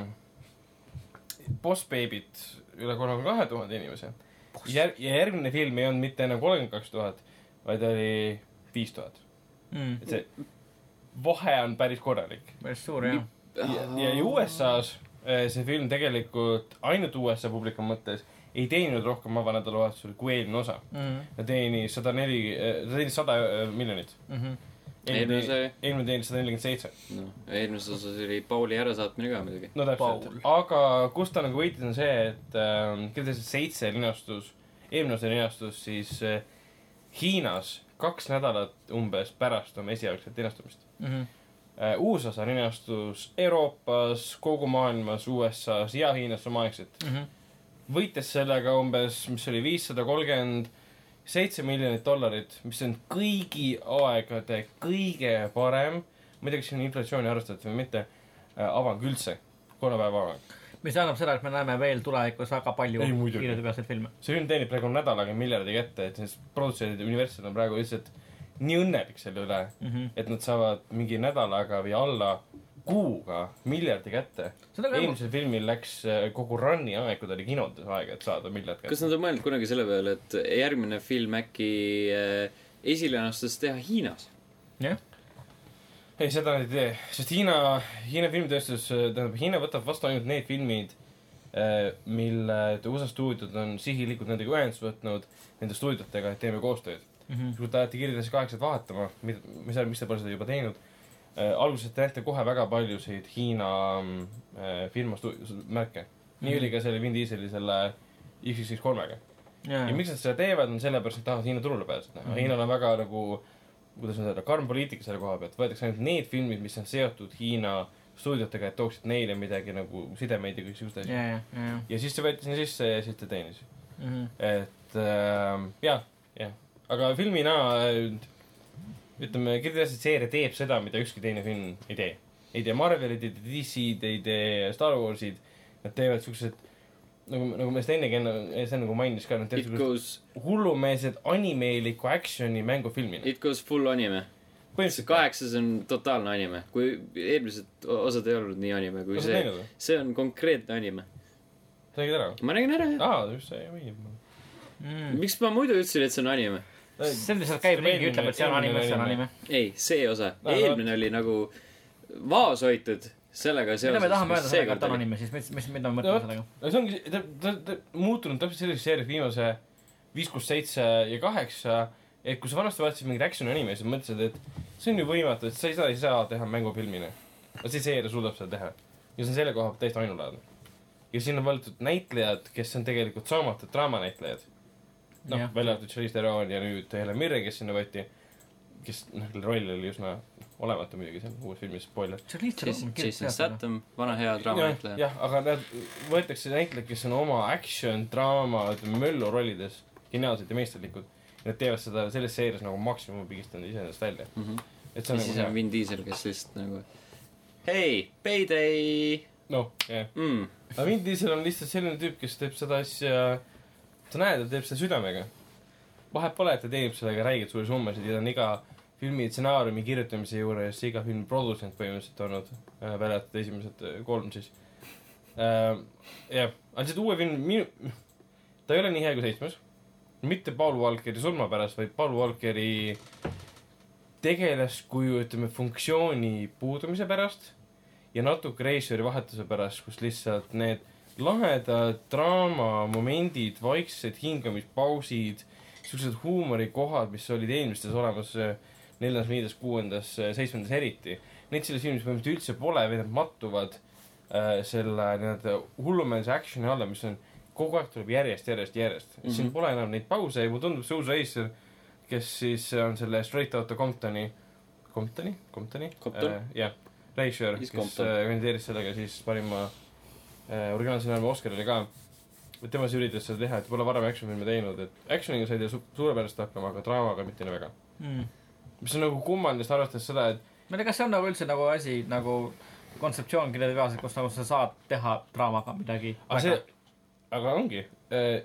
Boss Babyt üle kolmekümne kahe tuhande inimese. Jär, ja järgmine film ei olnud mitte enam kolmkümmend kaks tuhat, vaid oli viis tuhat. Mm. Et see vahe on päris korralik. Päris suur, jah. Ja, ja U S A-s see film tegelikult ainult U S A publiku mõttes ei teeninud rohkem avanädala vahetusel kui eelmine osa. Mm. Ta teenis sada neli, ta teenis sada miljonit. Mm -hmm. Eelmine, eelmine teenis sada nelikümmend seitse. No, eelmises osas oli Pauli ärasaatmine ka midagi. No täpselt. Aga kus ta nagu võitis on see, et äh, kirjutasid seitse linastus, eelmine osa linastus siis äh, Hiinas kaks nädalat umbes pärast oma esialgset linastumist. Mm -hmm. uh, uus osa linastus Euroopas, kogu maailmas, U S A-s ja Hiinas samaaegselt. Mm -hmm. Võites sellega umbes, mis oli viissada kolmkümmend seitse miljonit dollarit, mis on kõigi aegade kõige parem, ma ei tea, kas siin on inflatsiooni arvestatud või mitte, uh, avang üldse, kolme päeva avang. Mis annab seda, et me näeme veel tulevikus väga palju kiiretupeaseid filme. See film teenib praegu nädalaga miljardi kätte, et siis produtsendid ja Universal on praegu lihtsalt nii õnnelik selle üle, mm -hmm. et nad saavad mingi nädalaga või alla kuuga miljardi kätte. Eelmisel filmil läks kogu run'i aeg, kui ta oli kinodes aega, et saada miljard kätte. Kas nad on mõelnud kunagi selle peale, et järgmine film äkki esilenastus teha Hiinas? Jah. Ei, seda nad ei tee, sest Hiina, Hiina filmtööstus, tähendab, Hiina võtab vastu ainult need filmid, mille U S A stuudiod on sihilikult nendega ühendus võtnud nende stuudiotega, et teeme koostööd. Mm -hmm. Kui tahate kirjades kaheksat vaatama, mis, mis te pole seda juba teinud, äh, alguses te näete kohe väga paljusid Hiina äh, firma stu- märke. Mm -hmm. Nii oli ka selle Vin Dieseli selle X X X kolmega. Yeah. Ja miks nad seda teevad, on sellepärast, et tahavad Hiina turule pääseda. Mm -hmm. Hiinal on väga nagu, kuidas ma öelda, karm poliitika selle koha pealt. Võetakse ainult need filmid, mis on seotud Hiina stuudiotega, et tooksid neile midagi nagu sidemeid ja kõik siuksed asjad. Yeah, yeah, yeah. Ja siis see võeti sinna sisse ja siis ta teenis. Mm -hmm. Et äh, jah, jah. Aga filmina, ütleme, kirjades, et seeria teeb seda, mida ükski teine film ei tee. Ei tee Marvelit, ei tee D C-d, ei tee Star Warsid. Nad teevad siuksed, nagu, nagu me seda ennegi enne, see nagu mainis ka, nad teevad goes... hullumeelsed animeeliku actioni mängufilmina. It goes full anime. See kaheksas on totaalne anime. Kui eelmised osad ei olnud nii anime, kui see, see on konkreetne anime. Sa nägid ära? Ma nägin ära, jah. Aa, just see võib. Mm. Miks ma muidu ütlesin, et see on anime? See lihtsalt käib ringi, ütleb, et see on anime, see on anime. Ei, see osa. Eelmine oli nagu vaos hoitud sellega seoses. Mida me tahame öelda sellega, et on anime, siis mis, mis, mida me mõtleme sellega? See ongi, ta, ta, ta muutunud täpselt selliseks seerias viimase viis, kuus, seitse ja kaheksa, et kui sa vanasti vaatasid mingit action anime, siis mõtlesid, et see on ju võimatu, et sa ei saa, ei saa teha mängufilmina. aga see seeria suudab seda teha. ja see on selle koha täiesti ainulaadne. ja siin on valitud näitlejad, kes on tegelikult saamata draamanäitlejad. noh, välja arvatud Charlize Theron ja nüüd Helen Mirren, kes sinna võeti, kes, noh, roll oli üsna olematu muidugi seal uues filmis, spoiler. Jason Statham, vana hea draamanäitleja. jah, aga nad võetakse näitlejad, kes on oma action, draama, ütleme, möllu rollides geniaalsed ja meisterlikud. ja nad teevad seda selles seerias nagu maksimum pigistanud iseendast välja. Mm -hmm. et see on ja nagu siis on Vin Diesel, kes lihtsalt nagu hei, payday! noh, jah yeah. mm. aga Vin Diesel on lihtsalt selline tüüp, kes teeb seda asja, sa näed, et teeb seda südamega. vahet pole, et ta teenib sellega räigelt suuri summasid ja ta on iga filmi stsenaariumi kirjutamise juures iga filmi produtsent põhimõtteliselt olnud äh, välja arvatud esimesed äh, kolm siis äh, jah, aga see uue film minu, ta ei ole nii hea kui seitsmes, mitte Paul Walkeri surma pärast, vaid Paul Walkeri tegelaskuju, ütleme, funktsiooni puudumise pärast ja natuke reisijari vahetuse pärast, kus lihtsalt need lahedad draama momendid, vaiksed hingamispausid, sellised huumorikohad, mis olid eelmistes olemas neljas, viiendas, kuuendas, seitsmendas eriti. Neid selles filmis põhimõtteliselt üldse pole, või nad mattuvad äh, selle nii-öelda hullumeelse actioni alla, mis on kogu aeg tuleb järjest, järjest, järjest. Mm -hmm. Siin pole enam neid pause ja mulle tundub see uus reisijal, kes siis on selle Straight Outta Comptoni Comptoni? Comptoni? Compton? Äh, jah, reisijal, kes Compton. kandideeris sellega siis parima äh, originaalse näeme Oscarile ka. et tema siis üritas seda teha, et pole varem action-filme teinud, et actioniga sai ta su suurepärast hakkama, aga draamaga mitte nii väga mm. mis on nagu kummaldist arvestades seda, et ma ei tea, kas see on nagu üldse nagu asi, nagu kontseptsioon kirjade peas, et kus nagu sa saad teha draamaga midagi aga see, aga ongi äh,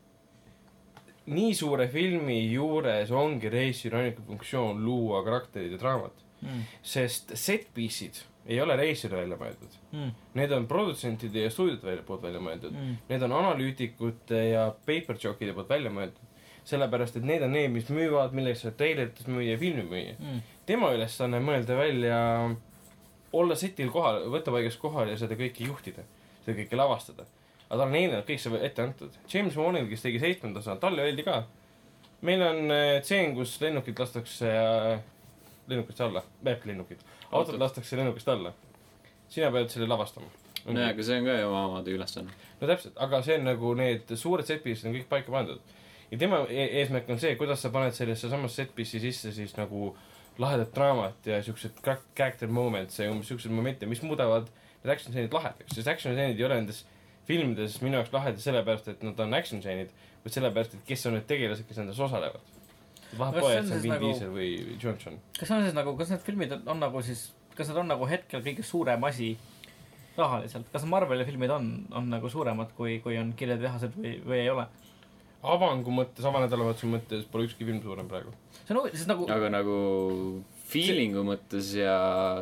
nii suure filmi juures ongi reisijal ainuke funktsioon luua karakterid ja draamat mm. sest set-piece'id ei ole reisijale välja mõeldud mm. need on produtsentide ja stuudiote välja, poolt välja mõeldud mm. need on analüütikute ja paper jockide poolt välja mõeldud sellepärast, et need on need, mis müüvad, milleks saab treilerites müüa ja filmi müüa mm. tema ülesanne mõelda välja olla setil kohal, võtta paigas kohal ja seda kõike juhtida, seda kõike lavastada. Aga tal on eelnevalt kõik see ette antud. James Wanil, kes tegi seitsmenda osa, talle öeldi ka. Meil on tseen, kus lennukid lastakse äh, lennukist alla. Vähk lennukid. Autod lastakse lennukist alla. Sina pead selle lavastama. No aga see on ka ju omade ülesanne. No täpselt, aga see on nagu need suured setpiecid on kõik paika pandud. Ja tema eesmärk on see, kuidas sa paned sellesse samas setpieci sisse siis nagu lahedat draamat ja siuksed character moments ja umbes siuksed momente, mis muudavad need action seenid lahedaks. Sest action seenid ei ole nendes filmides minu jaoks lahedad sellepärast, et nad on action seenid, või sellepärast, et kes on need tegelased, kes nendes osalevad. Vahe poe, et see on Vin nagu, Diesel või Johnson. Kas on siis nagu, kas need filmid on, on nagu siis, kas nad on nagu hetkel kõige suurem asi rahaliselt? Kas Marveli filmid on, on nagu suuremad, kui, kui on Kirjad vihased või, või ei ole? Avangu mõttes, avanädalavahetuse mõttes pole ükski film suurem praegu. See on siis nagu... Aga nagu feelingu see... mõttes ja...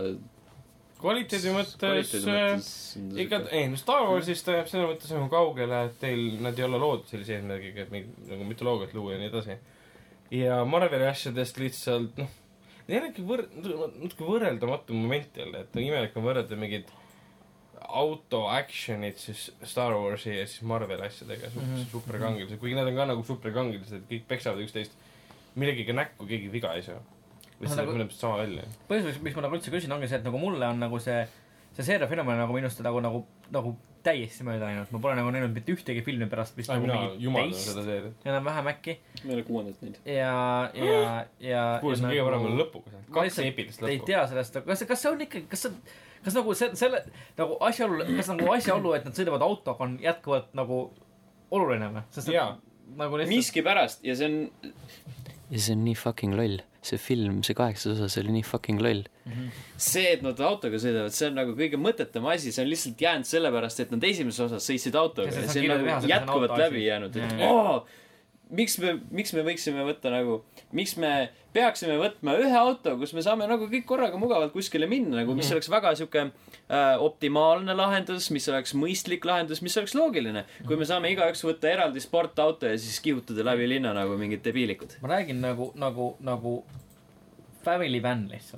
Kvaliteedi mõttes... Ikka, ei, no Star Warsist jääb selle mõttes nagu kaugele, et teil, nad ei ole loodud sellise eesmärgiga, et mingi nagu mütoloogiat luua ja nii edasi. Ja Marveli asjadest lihtsalt, noh, need on ikka võr... natuke võrreldamatu moment jälle, et imelik on võrrelda mingid auto-actionid siis Star Warsi ja siis Marveli asjadega, mm -hmm. superkangilised, kuigi nad on ka nagu superkangilised, kõik peksavad üksteist, millegiga näkku keegi viga ei saa. Lihtsalt nagu, mõneb sama välja. Põhjus, miks ma nagu üldse küsin, ongi see, et nagu mulle on nagu see, see seeria fenomen nagu minust nagu, nagu, nagu täiesti mööda läinud. Ma pole nagu näinud mitte ühtegi filmi pärast vist Ai, nagu mina jumaldan seda seeriat. Ja nad vähem äkki. Me ei ole kuuendat neid. Ja, ja, ja... Kuules on kõige nagu, parem lõpuga. Kaks epilist lõppu. Ei tea sellest, kas, kas see on ikka, kas see, kas nagu see, selle, nagu asjaolu, kas nagu asjaolu, et nad sõidavad autoga on jätkuvalt nagu oluline või? Sest jaa. Nagu lihtsalt... Miski pärast ja see on... Ja see on nii fucking loll. See film, see kaheksas osa, see oli nii fucking loll. Mm -hmm. See, et nad autoga sõidavad, see on nagu kõige mõtetam asi. See on lihtsalt jäänud sellepärast, et nad esimeses osas sõitsid autoga. Ja see on nagu jätkuvalt läbi jäänud. Et oo, miks me, miks me võiksime võtta nagu, miks me peaksime võtma ühe auto, kus me saame nagu kõik korraga mugavalt kuskile minna, nagu mis oleks väga siuke äh, optimaalne lahendus, mis oleks mõistlik lahendus, mis oleks loogiline. Kui me saame igaüks võtta eraldi sportauto ja siis kihutada läbi linna nagu mingid debiilikud. Ma räägin nagu, nagu, nagu family van lihtsalt.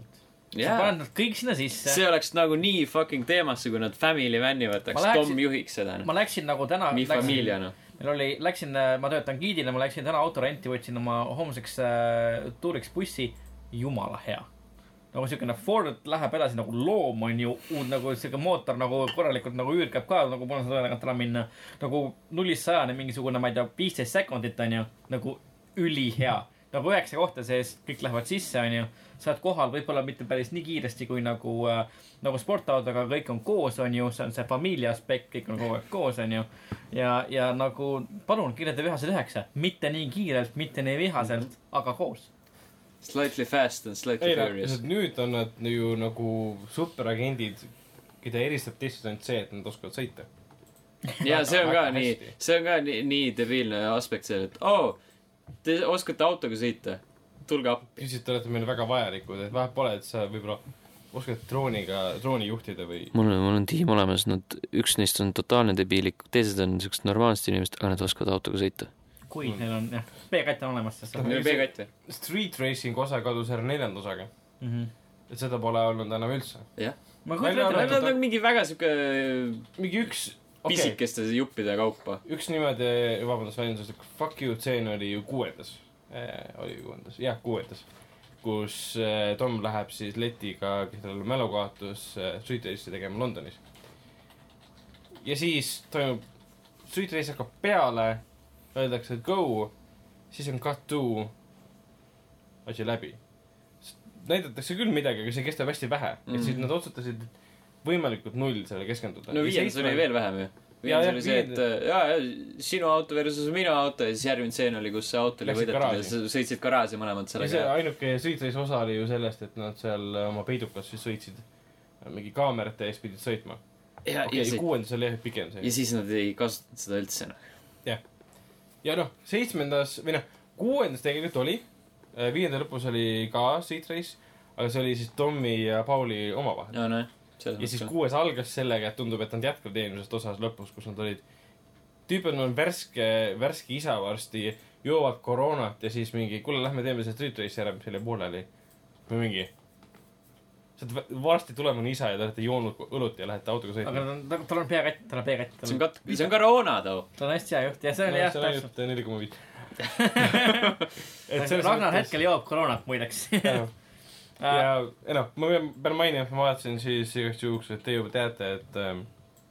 sa paned nad kõik sinna sisse. See oleks nagu nii fucking teemasse, kui nad Family Vani võtaks, Tom juhiks seda. Ma läksin nagu täna... Mi familia, noh. Meil oli, läksin, ma töötan giidile, ma läksin täna autorenti, võtsin oma homseks äh, tuuriks bussi. Jumala hea. Nagu siukene Ford läheb edasi nagu loom on ju, uud nagu siuke mootor nagu korralikult nagu üürkab ka, nagu pole seda tagant ära minna. Nagu nullist sajane mingisugune, ma ei tea, viisteist sekundit on ju, nagu üli hea. Nagu üheksa kohta sees, kõik lähevad sisse on ju. Saad kohal võib-olla mitte päris nii kiiresti kui nagu, äh, nagu sportautoga, kõik on koos on ju, see on see familia aspekt, kõik on kogu aeg koos on ju. Ja, ja nagu palun kirjade vihased üheksa, mitte nii kiirelt, mitte nii vihaselt, aga koos. Slightly fast and slightly ei, furious. Nüüd on nad ju nagu superagendid, keda eristab teistest ainult see, et nad oskavad sõita. Ja see on ka nii, see on ka nii, nii debiilne aspekt see, et oo, oh, te oskate autoga sõita, tulge appi. Siis te olete meile väga vajalikud, et vähe pole, et sa võib-olla oskad drooniga, drooni juhtida või... Mul on, mul on tiim olemas, nad, üks neist on totaalne debiilik, teised on niisugused normaalsed inimesed, aga nad oskavad autoga sõita. Kui neil on, jah, B-katt on olemas. Neil on B-katt või? Street racing osa kadus ära neljanda osaga. Mm -hmm. Et seda pole olnud enam üldse. Jah. Ma kujutan ette, nad on mingi väga siuke mingi üks okay. pisikeste juppide kaupa. Üks niimoodi, vabandust väljendust, fuck you, tseen oli ju kuuendas. Eh, oli ju kuuendas, jah, kuuendas. Kus eh, Tom läheb siis letiga, kellel mälukaotus eh, Street Race'i tegema Londonis. Ja siis toimub, Street Race hakkab peale, öeldakse go, siis on cut to asi läbi. Näidatakse küll midagi, aga see kestab hästi vähe. Mm. Et siis nad otsutasid võimalikult null selle keskenduda. No viiendas oli veel vähem ju. Viiendas oli see, et jaa, jaa, sinu auto versus minu auto ja siis järgmine tseen oli, kus see auto oli võidetud ja sõitsid garaaži mõlemad sellega. See ainuke Street Race osa oli ju sellest, et nad seal oma peidukas siis sõitsid mingi kaamerate ees pidid sõitma. Ja, okay, ja, ja kuuendas oli pikem see. Ja siis nad ei kasutanud seda üldse. Jah. Ja noh, seitsmendas, või noh, kuuendas tegelikult oli, viienda lõpus oli ka Street Race, aga see oli siis Tommi ja Pauli oma vahel. No, no, ja siis kuues algas sellega, et tundub, et nad jätkavad eelmisest osas lõpus, kus nad olid. Tüüpid on värske, värske isa varsti, joovad koroonat ja siis mingi, kuule, lähme teeme see Street Race ära, mis selle pooleli. Või mingi. Varsti tulema on isa ja te olete joonud õlut ja lähete autoga sõitma. Aga tal on peakatt, tal on peakatt. See on, kat-, see on koroona too. Ta on hästi hea juht ja see oli jah. See on ainult neli koma viis. Ragnar hetkel joob koroonat muideks. Ja noh, ma pean mainima, et ma vaatasin siis igast juhuks, et te juba teate, et ähm,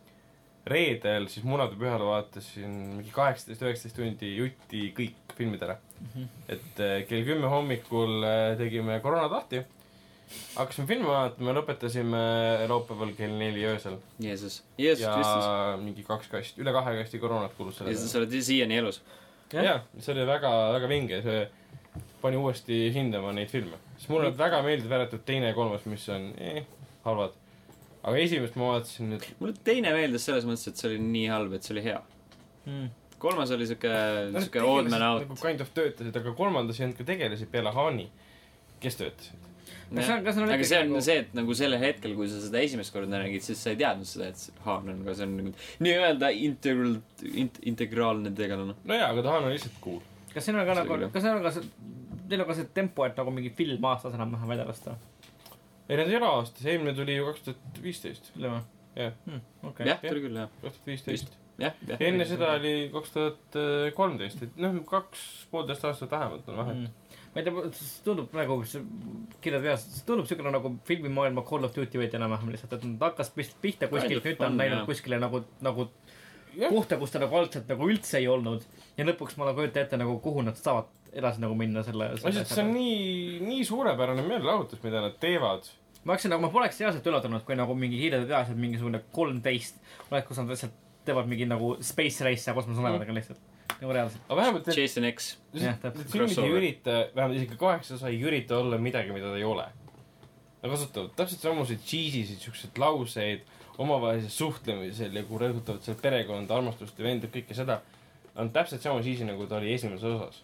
reedel siis munade pühale vaatasin mingi kaheksateist üheksateist tundi jutti kõik filmid ära. Mm-hmm. Et äh, kell kümme hommikul äh, tegime koroonad lahti. Hakkasime filmi vaatama, lõpetasime laupäeval kell neli öösel. Jeesus. Jeesus ja Kristus. mingi kaks kasti, üle kahe kasti koroonat kulus selle. Ja sa oled siiani elus. Ja, ja, see oli väga, väga vinge. See pani uuesti hindama neid filme. Sest mulle väga meeldib vääratud teine ja kolmas, mis on eh, halvad. Aga esimest ma vaatasin nüüd... Mulle teine meeldis selles mõttes, et see oli nii halb, et see oli hea. Hmm. Kolmas oli siuke, no, siuke old man out. Nagu kind of töötasid, aga kolmandas ei olnud ka tegelesid peale Haani, kes töötasid. Kas on, kas on aga see on nagu... see, et nagu selle hetkel, kui sa seda esimest korda nägid, siis sa ei teadnud seda, et Haan on, aga see on nagu nii-öelda integral, int, integraalne tegelane. No jaa, aga ta Haan on lihtsalt cool. Kas siin on ka nagu, kas siin on ka see, teil on ka see tempo, et nagu mingi film aastas enam vähem välja lasta? Ei, need ei ole aastas, eelmine tuli ju kaks tuhat viisteist. Lõma? Jah. Hmm, okay. Jah, tuli küll, jah. kaks tuhat viisteist. Jah, jah. Enne seda oli kaks tuhat kolmteist, et noh, kaks poolteist aastat vähemalt on vahet. Hmm. Ma ei tea, see tundub praegu, see kirjad veas, see tundub selline nagu filmimaailma Call of Duty võid enam-vähem lihtsalt, et nad hakkas pihta kuskilt, nüüd on näinud kuskile nagu, nagu kohta, kus ta nagu altselt nagu üldse ei olnud ja lõpuks ma nagu ütle ette nagu, kuhu nad saavad edasi nagu minna selle... selle see on nii, nii suurepärane meelelahutus, mida nad teevad. Ma hakkasin nagu, ma poleks reaalselt üllatunud, kui nagu mingi hiirede teadlased mingisugune kolmteist oled, kus nad lihtsalt teevad mingi nagu space race ja kosmosolevadega lihtsalt. Nagu reaalselt. Aga vähemalt... Jason X. Need filmid ei ürita, vähemalt isegi kaheksa osa ei ürita olla midagi, mida ta ei ole. Nad kasutavad täpselt samuseid cheesysid, siukseid lauseid, omavahelised suhtlemisel ja kui rõhutavad selle perekonda, armastust ja vendab kõike seda, on täpselt sama cheesy, nagu ta oli esimeses osas.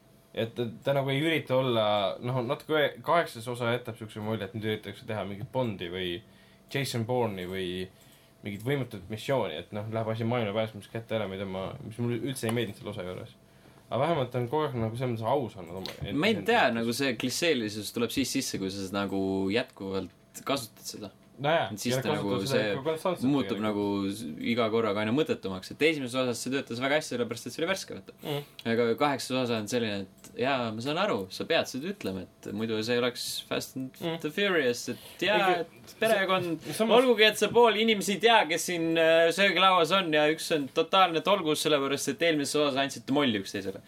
Et ta, ta nagu ei ürita olla, noh, natuke kaheksas osa jätab siukse mulje, et nüüd üritatakse teha mingit Bondi või Jason Bourne'i või mingit võimatut missiooni, et noh, läheb asi maailma pääsmus kätte ära, mida ma, mis mul üldse ei meeldinud selle osa juures. aga vähemalt on kogu aeg nagu selles mõttes aus olnud oma ma ei tea, nagu see klisseelisus tuleb siis sisse, kui sa nagu jätkuvalt kasutad seda. Näe, siis ta nagu see muutub tegelikult. Nagu iga korraga aina mõttetumaks, et esimeses osas see töötas väga hästi, sellepärast et see oli värske võtta mm. aga kaheksas osa on selline, et jaa, ma saan aru, sa pead seda ütlema, et muidu see ei oleks Fast and mm. the Furious, et jaa, et perekond samas... olgugi, et sa pool inimesi ei tea, kes siin söögilauas on ja üks on totaalne tolgus, sellepärast et eelmises osas andsite molli üksteisele.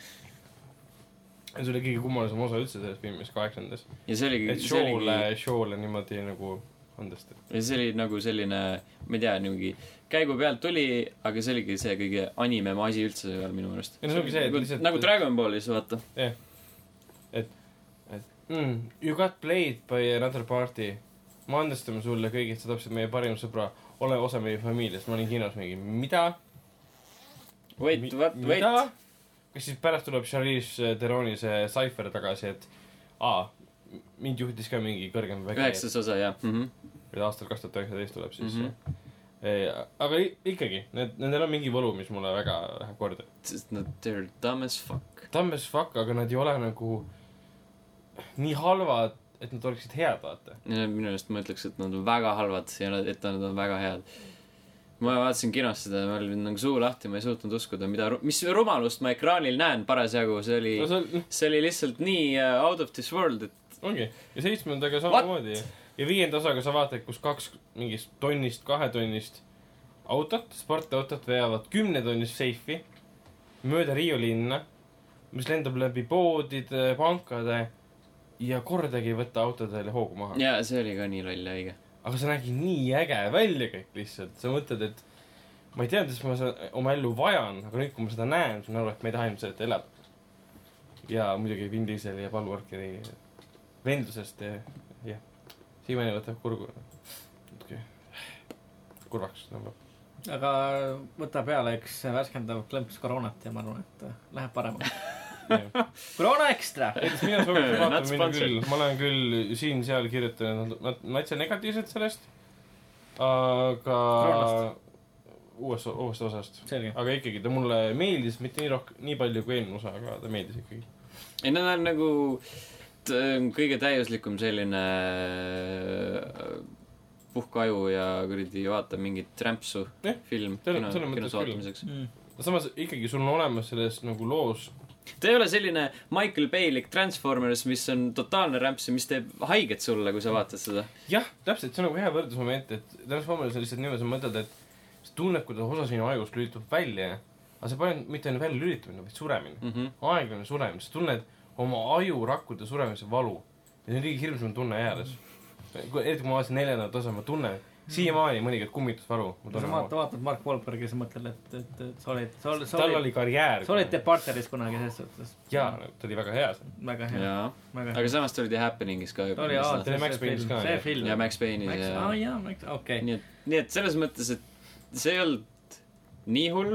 See oli kõige kummalisem osa üldse selles filmis, kaheksandas. Ja see oligi... et show'le, show'le niimoodi nagu andest. Ja see oli nagu selline, ma ei tea, niimoodi käigu pealt tuli, aga see oligi see kõige anime asi üldse seal minu mõnest. Ja see ongi see, et lihtsalt... Nagu Dragon Ballis, vaata. jah. Et, et mm, you got played by another party. Ma andestame sulle kõigist, sa tapsid meie parim sõbra, ole osa meie familiast. Ma olin kinos mingi, mida? Wait, Mi- what, wait. Mida? Kas siis pärast tuleb Charlize Theroni see Cypher tagasi, et aa, mind juhtis ka mingi kõrgem vägi. Üheksas osa, jah. Mm-hmm. aastal kaks tuhat üheksateist tuleb siis mm-hmm. e, aga ikkagi need, nendel on mingi võlu, mis mulle väga läheb korda, sest nad they're dumb as fuck dumb as fuck, aga nad ei ole nagu nii halvad, et nad oleksid head, vaata. Minu meelest ma ütleks, et nad on väga halvad ja nad, et nad on väga head. Ma vaatasin kinos seda, ma olin nagu suu lahti, ma ei suutnud uskuda, mida, mis rumalust ma ekraanil näen parasjagu, see oli no, see... see oli lihtsalt nii uh, out of this world, et ongi, ja seitsmendaga samamoodi. Ja viienda osaga sa vaatad, kus kaks mingist tonnist, kahe tonnist autot, sportautot veavad kümne tonnist seifi mööda Rio linna, mis lendab läbi poodide, pankade ja kordagi ei võtta autodele hoogu maha. Ja see oli ka nii loll ja õige. Aga see nägi nii äge välja kõik lihtsalt. Sa mõtled, et ma ei tea, et ma seda oma ellu vajan, aga nüüd, kui ma seda näen, siis ma aru, et me ei taha ilmselt elada. Ja muidugi Vin Diesel ja Paul Walkeri vendlusest ja jah, Siimani võtab kurgu okay. kurvaks tõmbab. Aga võta peale üks värskendav klõmps koroonat ja ma arvan, et läheb paremaks. Koroona ekstra! Edes mina soovitan vaatama minna küll, ma olen küll siin-seal kirjutanud natsia negatiivset sellest, aga uuest, uuest osast. Selge. Aga ikkagi ta mulle meeldis, mitte nii rohk, nii palju kui eelmine osa, aga ta meeldis ikkagi. Ei, nad on nagu kõige täiuslikum selline puhkaju ja kuridi vaata mingit rämpsu eh, film kino, kinos vaatamiseks. Mm. Samas ikkagi sul on olemas selles nagu loos. Ta ei ole selline Michael Bay'lik Transformers, mis on totaalne rämps ja mis teeb haiget sulle, kui sa vaatad seda. Jah, täpselt, see on nagu hea võrdlusmoment, et Transformers on lihtsalt niimoodi, sa mõtled, et sa tunned, kuidas osa sinu ajust lülitub välja, aga see pole mitte ainult välja lülitamine, vaid suremine. Mm-hmm. Aeglane suremine, sa tunned oma aju rakkude suremise valu. Ja see on kõige hirmsam tunne ääres. Eriti kui ma vaatasin neljandat osa, ma tunnen siiamaani mõnikord kummitusvalu. Sa vaatad, vaatad Mark Wahlbergi ja sa mõtled, et, et, et sa olid... Sa olid, sa tal olid, oli karjäär. Sa olid Departeris kunagi selles suhtes. Jaa, ta oli väga hea. Väga hea. Väga aga samast oli The Happeningis ka. Ta oli, aa, see, see, see film. See film. Ja Max Payne'is. Max, aa, jaa, Max, okei. Okay. Nii, nii et selles mõttes, et see ei olnud nii hull.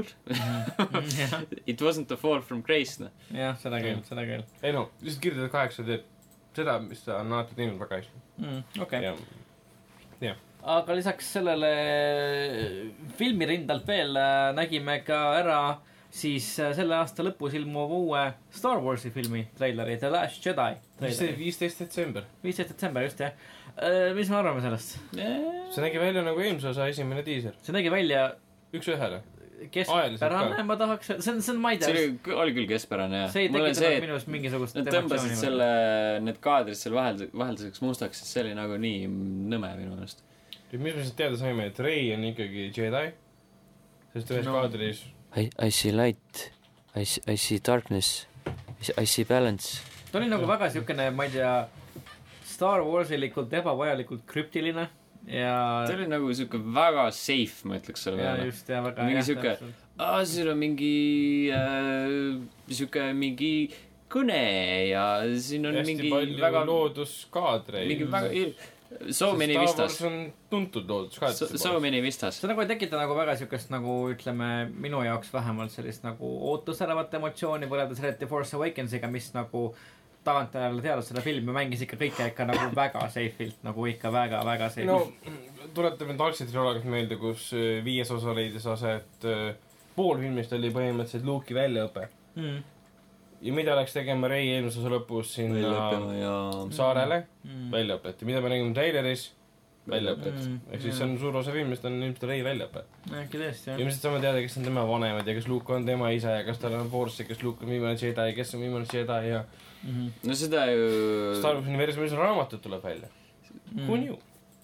It wasn't a fall from grace, no. Jah, seda küll, seda küll. Ei no, lihtsalt kirjutada kaheksa teeb seda, mis ta on alati teinud väga hästi. Mm, okei. Okay. Ja. Aga lisaks sellele filmirindalt veel nägime ka ära siis selle aasta lõpus ilmuv uue Star Warsi filmi traileri, The Last Jedi traileri. viisteist detsember. viisteist detsember, just jah. Mis me arvame sellest? See nägi välja nagu eelmise osa esimene diiser. See nägi välja üks ühele. Keskpärane, ma tahaks, see on, see on, ma ei tea. See oli, oli küll keskpärane, jah. See ei tekitanud minust mingisugust emotsiooni. Nad tõmbasid selle, need kaadrid seal vahel, vahelduseks mustaks, sest see oli nagu nii nõme minu ennast. Mis me siis teada saime, et Rey on ikkagi Jedi, sest ühes no. kaadris I, I see light, I see, I see darkness, I see balance. Ta oli nagu no. väga siukene, ma ei tea, Star Warsilikult ebavajalikult krüptiline ja... Ta oli nagu siuke väga safe, ma ütleks selle ja, just, ja väga mingi siuke, aa, siin on mingi äh, siuke mingi kõne ja siin on hästi mingi palju väga looduskaadreid. Mingi väga so many vistas. Star Wars on tuntud looduskaadreid. So, so many vistas. See nagu ei tekita nagu väga siukest nagu, ütleme, minu jaoks vähemalt sellist nagu ootusäravat emotsiooni võrreldes eriti Force Awakensiga, mis nagu tagantajale teada seda filmi mängis ikka kõike ikka nagu väga safe'ilt, nagu ikka väga, väga safe'ilt. No, tuletame Darkseid triloogist meelde, kus viies osa leidis aset, pool filmist oli põhimõtteliselt Luke'i väljaõpe. Mm. ja mida läks tegema Rey eelmise osa lõpus sinna ja... saarele Mm. välja õpeti, mida me nägime traileris välja õpeti Mm. ehk siis see on suur osa filmist on ilmselt Rey väljaõpe äkki tõesti jah ilmselt saame teada, kes on tema vanemad ja kas Luke on tema isa ja kas tal on Force ja kas Luke on viimane Jedi, kes on viimane Jedi ja mm-hmm. no seda ju Star Wars universumis raamatud tuleb välja Mm. who knew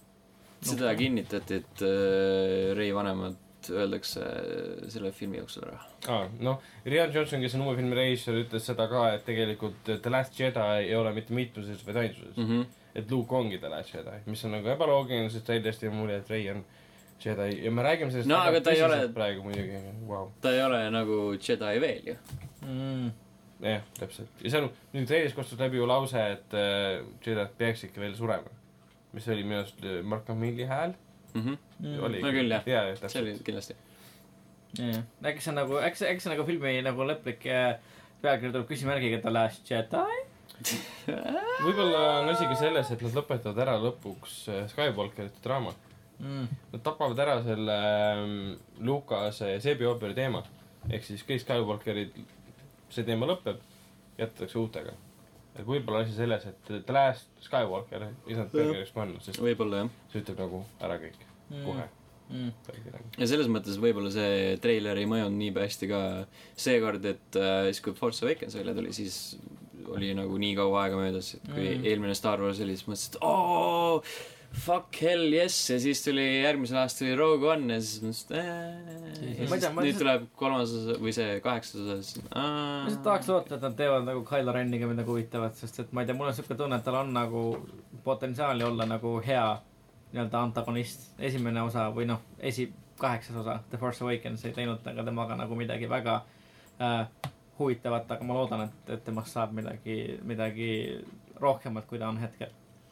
seda Okay. kinnitati, et äh, Rey vanemad öeldakse selle filmi jooksul ära. ah, noh, Rian Johnson, kes on uue filmi režissöör, ütles seda ka, et tegelikult The Last Jedi ei ole mitte mitmuses, vaid ainsuses mm. -hmm. et Luke ongi The Last Jedi, mis on nagu ebaloogiline, sest täiesti on mulje, et Rey on Jedi ja me räägime sellest No, aga ta ei ole- praegu muidugi, vau. ta ei ole nagu Jedi veel ju. Mm. jah, täpselt. ja seal nüüd reilis kostus läbi ju lause, et äh, Jedi peaks ikka veel surema. mis oli minu arust Mark Hamilli hääl mm. -hmm. Mm. oli no küll jah, jaa, jah, see oli täpselt. kindlasti. jah, äkki see on nagu, äkki see, äkki see nagu filmi nagu lõplik äh, pealkiri tuleb küsimärgiga The Last Jedi? võib-olla on asi ka selles, et nad lõpetavad ära lõpuks äh, Skywalkerite draama. Mm. Nad tapavad ära selle ähm, Lucase Sebi ooperi teema. Ehk siis kõik Skywalkerid, see teema lõpeb, jätatakse uutega. Et võib-olla asi selles, et The Last Skywalker ei saanud pealkirjaks panna, sest võib-olla jah. see ütleb nagu ära kõik Mm. kohe. Mm. ja selles mõttes võib-olla see treiler ei mõjunud nii hästi ka seekord, et äh, siis kui Force Awakens välja tuli, siis oli nagu nii kaua aega möödas, et kui Mm. eelmine Star Wars oli, siis mõtlesin, et ooo, fuck hell yes, ja siis tuli järgmisel aastal oli Rogue One ja siis mõtlesin, et äh, Ma ei tea, ma nüüd lihtsalt- tuleb kolmas osa või see kaheksas osa, siis ma lihtsalt tahaks loota, et nad teevad nagu Kylo Reniga midagi huvitavat, sest et ma ei tea, mul on siuke tunne, et tal on nagu potentsiaali olla nagu hea nii-öelda antagonist. Esimene osa või noh, esi kaheksas osa The Force Awakens ei teinud aga temaga nagu midagi väga äh, huvitavat, aga ma loodan, et, et temast saab midagi, midagi rohkemat, kui ta on hetkel.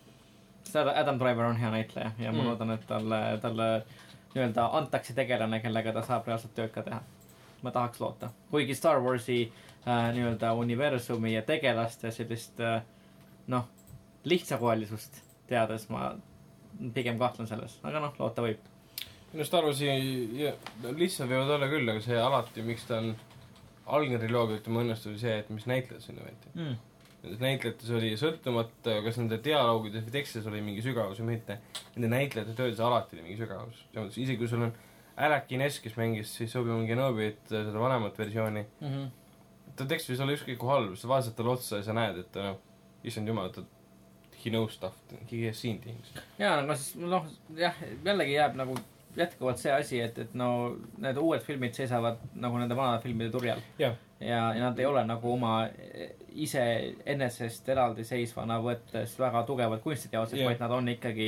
sest Adam Driver on hea näitleja ja ma Mm. loodan, et talle, talle nii-öelda antakse tegelane, kellega ta saab reaalselt tööd ka teha. ma tahaks loota. kuigi Star Warsi äh, nii-öelda universumi ja tegelaste sellist äh, noh, lihtsakoelisust teades ma pigem kahtlen selles, aga noh, loota võib. no Star Warsi ja, lihtsalt võivad olla küll, aga see alati, miks ta on algne triloogia, ütleme õnnestus oli see, et mis näitlejad sinna võeti. Mm. Nendes näitlejates oli sõltumata, kas nende dialoogides või tekstides oli mingi sügavus või mitte. Nende näitlejate töödes alati oli mingi sügavus. Isegi kui sul on Alec Guinness, kes mängis siis Obi-Wan Kenobit, seda vanemat versiooni. Mm-hmm. ta tekst võis olla ükskõik kui halb, sa vaatad talle otsa ja sa näed, et ta noh, issand jumal, ta he knows stuff, he has seen things. jaa, no siis noh, jah, jällegi jääb nagu jätkuvalt see asi, et, et no need uued filmid seisavad nagu nende vanade filmide turjal. jah. ja, ja nad ei ole nagu oma ise enesest eraldiseisvana võttes väga tugevad kunstiteosed, yeah. vaid nad on ikkagi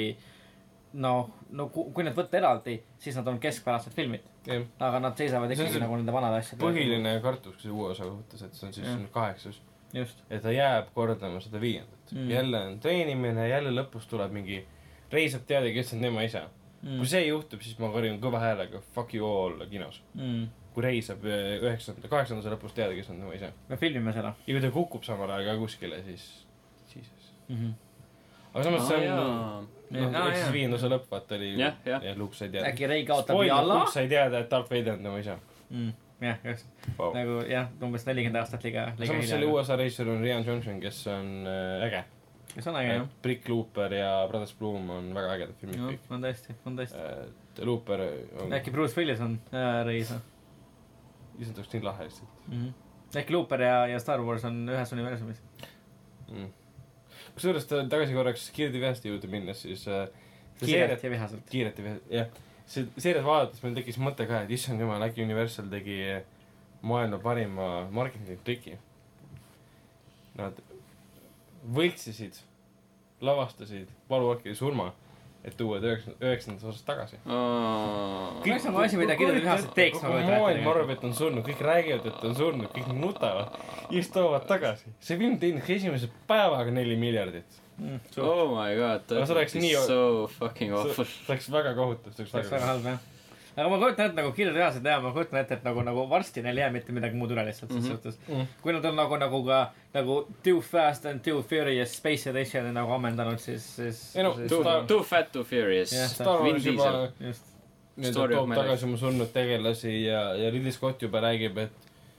noh, no kui need võtta eraldi, siis nad on keskpärased filmid. Yeah. Aga nad seisavad ikkagi nagu nende vanade asjade. Põhiline kartus, kui see uue osa võttes, et see on siis yeah. kaheksas. Just. Et ta jääb kordama seda viiendat. Mm. Jälle on treenimine, jälle lõpus tuleb mingi reisab teada, kes on tema isa. Mm. Kui see juhtub, siis ma karjun kõva häälega fuck you all kinos. Mm. Kui reisab üheksanda, kaheksanda lõpus teada, kes on tema isa. Me filmime seda. Ja kui ta kukub samal ajal ka kuskile, siis Jesus. Mm-hmm. Aga samas ah, see on no, ah, eks siis viienda osa lõpp, vaat oli ja, ja. ja Luke sai teada. Äkki Rey kaotab jala? Luke sai teada, et Darth Vader on tema isa. Mm. jah, just wow. Nagu jah, umbes nelikümmend aastat liiga, liiga samas selle U S A reisijal on Rian Johnson, kes on äh, äge. kes on äge, jah. Brick Looper ja Brothers Bloom on väga ägedad filmid no, kõik. on tõesti, on tõesti äh, Looper on... äkki Bruce Willis on äh, reis lihtsalt oleks nii lahe lihtsalt mm -hmm. äkki Looper ja, ja Star Wars on ühes universumis mm. kusjuures tagasi korraks kiirelt ja vihast juurde minnes siis äh, kiirelt seeriat, ja vihaselt kiirelt ja vihast, jah see seeriat vaadates meil tekkis mõte ka, et issand jumal, äkki Universal tegi maailma parima marketingi triki. Nad võltsisid, lavastasid Paul Walkeri surma, et tuua üheksandas osas tagasi. Kõik on asi, mida kirjad vihaselt teeks. Kogu maailm arvab, et on surnud, kõik räägivad, et on surnud, kõik nutavad. Just toovad tagasi. See film teinud esimese päevaga neli miljardit. Mm, oh my god, that is nii... so fucking awful. See oleks väga kohutav. See oleks väga halb, jah. Aga ma kujutan ette, nagu kirjad reaalselt teha, ma kujutan ette, et nagu, nagu varsti neil jää mitte midagi muud üle lihtsalt mm -hmm. suhtes. Mm -hmm. Kui nad on nagu, nagu ka nagu Too Fast and Too Furious Space Edition nagu ammendanud, siis... siis, no, siis too, Star... too Fat, Too Furious. Yeah, Star Wars juba just. toob tagasi oma surnud tegelasi ja, ja Ridley Scott juba räägib, et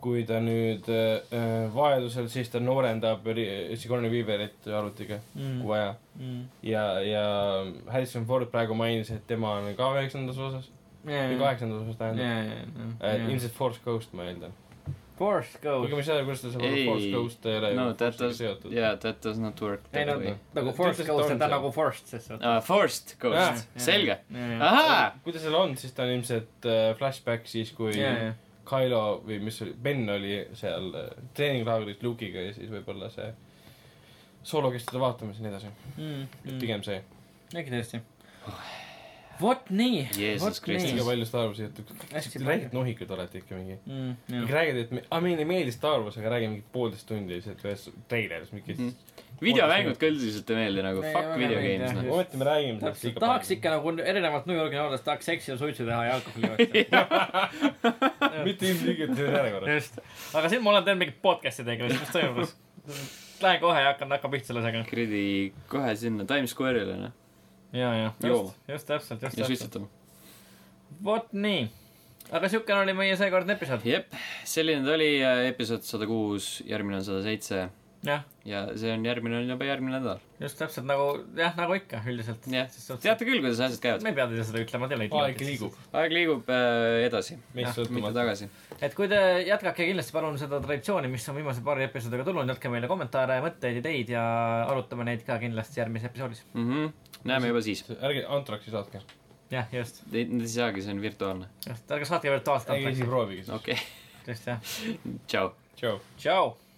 kui ta nüüd äh, vajadusel siis ta noorendab Sigourney Weaverit arvutiga mm. kui vaja mm. ja, ja Harrison Ford praegu mainis, et tema on ka üheksandas osas yeah, või kaheksandas osas tähendab yeah, yeah, yeah, yeah. ilmselt Force Ghost ma eeldan Force Ghost kuigi ma ei saa, kuidas ta saab olla Force Ghost ei ole no, seotud yeah, that does not work ei no, nagu Force Ghost on ta nagu Forced sest uh, Forced Ghost yeah, selge yeah, yeah. ahaa kui ta seal on, siis ta on ilmselt uh, flashback siis kui yeah, yeah. Kylo või mis oli, Ben oli seal treeninglaagris Luke'iga ja siis võib-olla see soolo, kes teda vaatamas ja nii edasi mm, mm. pigem see äkki tõesti vot nii Jeesus Kristus liiga palju Star Warsi juttu räägid nohikud olete ikka mingi mm, ikka räägid, et me, ah, meile ei meeldi Star Wars aga räägime mingi poolteist tundi lihtsalt ühes treileris mingi mm. videomängud ka üldiselt ei meeldi nagu nee, fuck videogames no. ometi me räägime tahaks ikka nagu erinevalt New Yorgi noorest tahaks seksi ja suitsu teha ja alkoholi võtta mitte ilmselt see järjekorras just aga siin ma olen teinud mingit podcast'i teinud mis toimub lähen kohe ja hakkan hakka pihta sellega kredi kohe sinna Times Square'ile noh ja, ja, just, just täpselt, just ja täpselt. Vot nii. Aga siukene oli meie seekordne episood. Jep, selline ta oli episood sada kuus, järgmine on sada seitse. jah. ja see on järgmine on juba järgmine nädal. just täpselt nagu, jah, nagu ikka üldiselt. jah, teate küll, kuidas asjad käivad. me ei pea teile seda ütlema, teile ei aeg liigub. aeg liigub äh, edasi, mitte tagasi. Et kui te jätkake kindlasti palun seda traditsiooni, mis on viimase paari episoodiga tulnud, jätke meile kommentaare, mõtteid, ideid ja arutame neid ka kindlasti järgmises episoodis. Mm-hmm. Näeme juba siis. Ärge Antraxi saatke. jah, just. Need ei saagi, see on virtuaalne. Just, ärge saatke virtuaalselt Antraxi. Ei, proovige siis. Okei. Okay. just, jah. Ciao. Ciao. Ciao.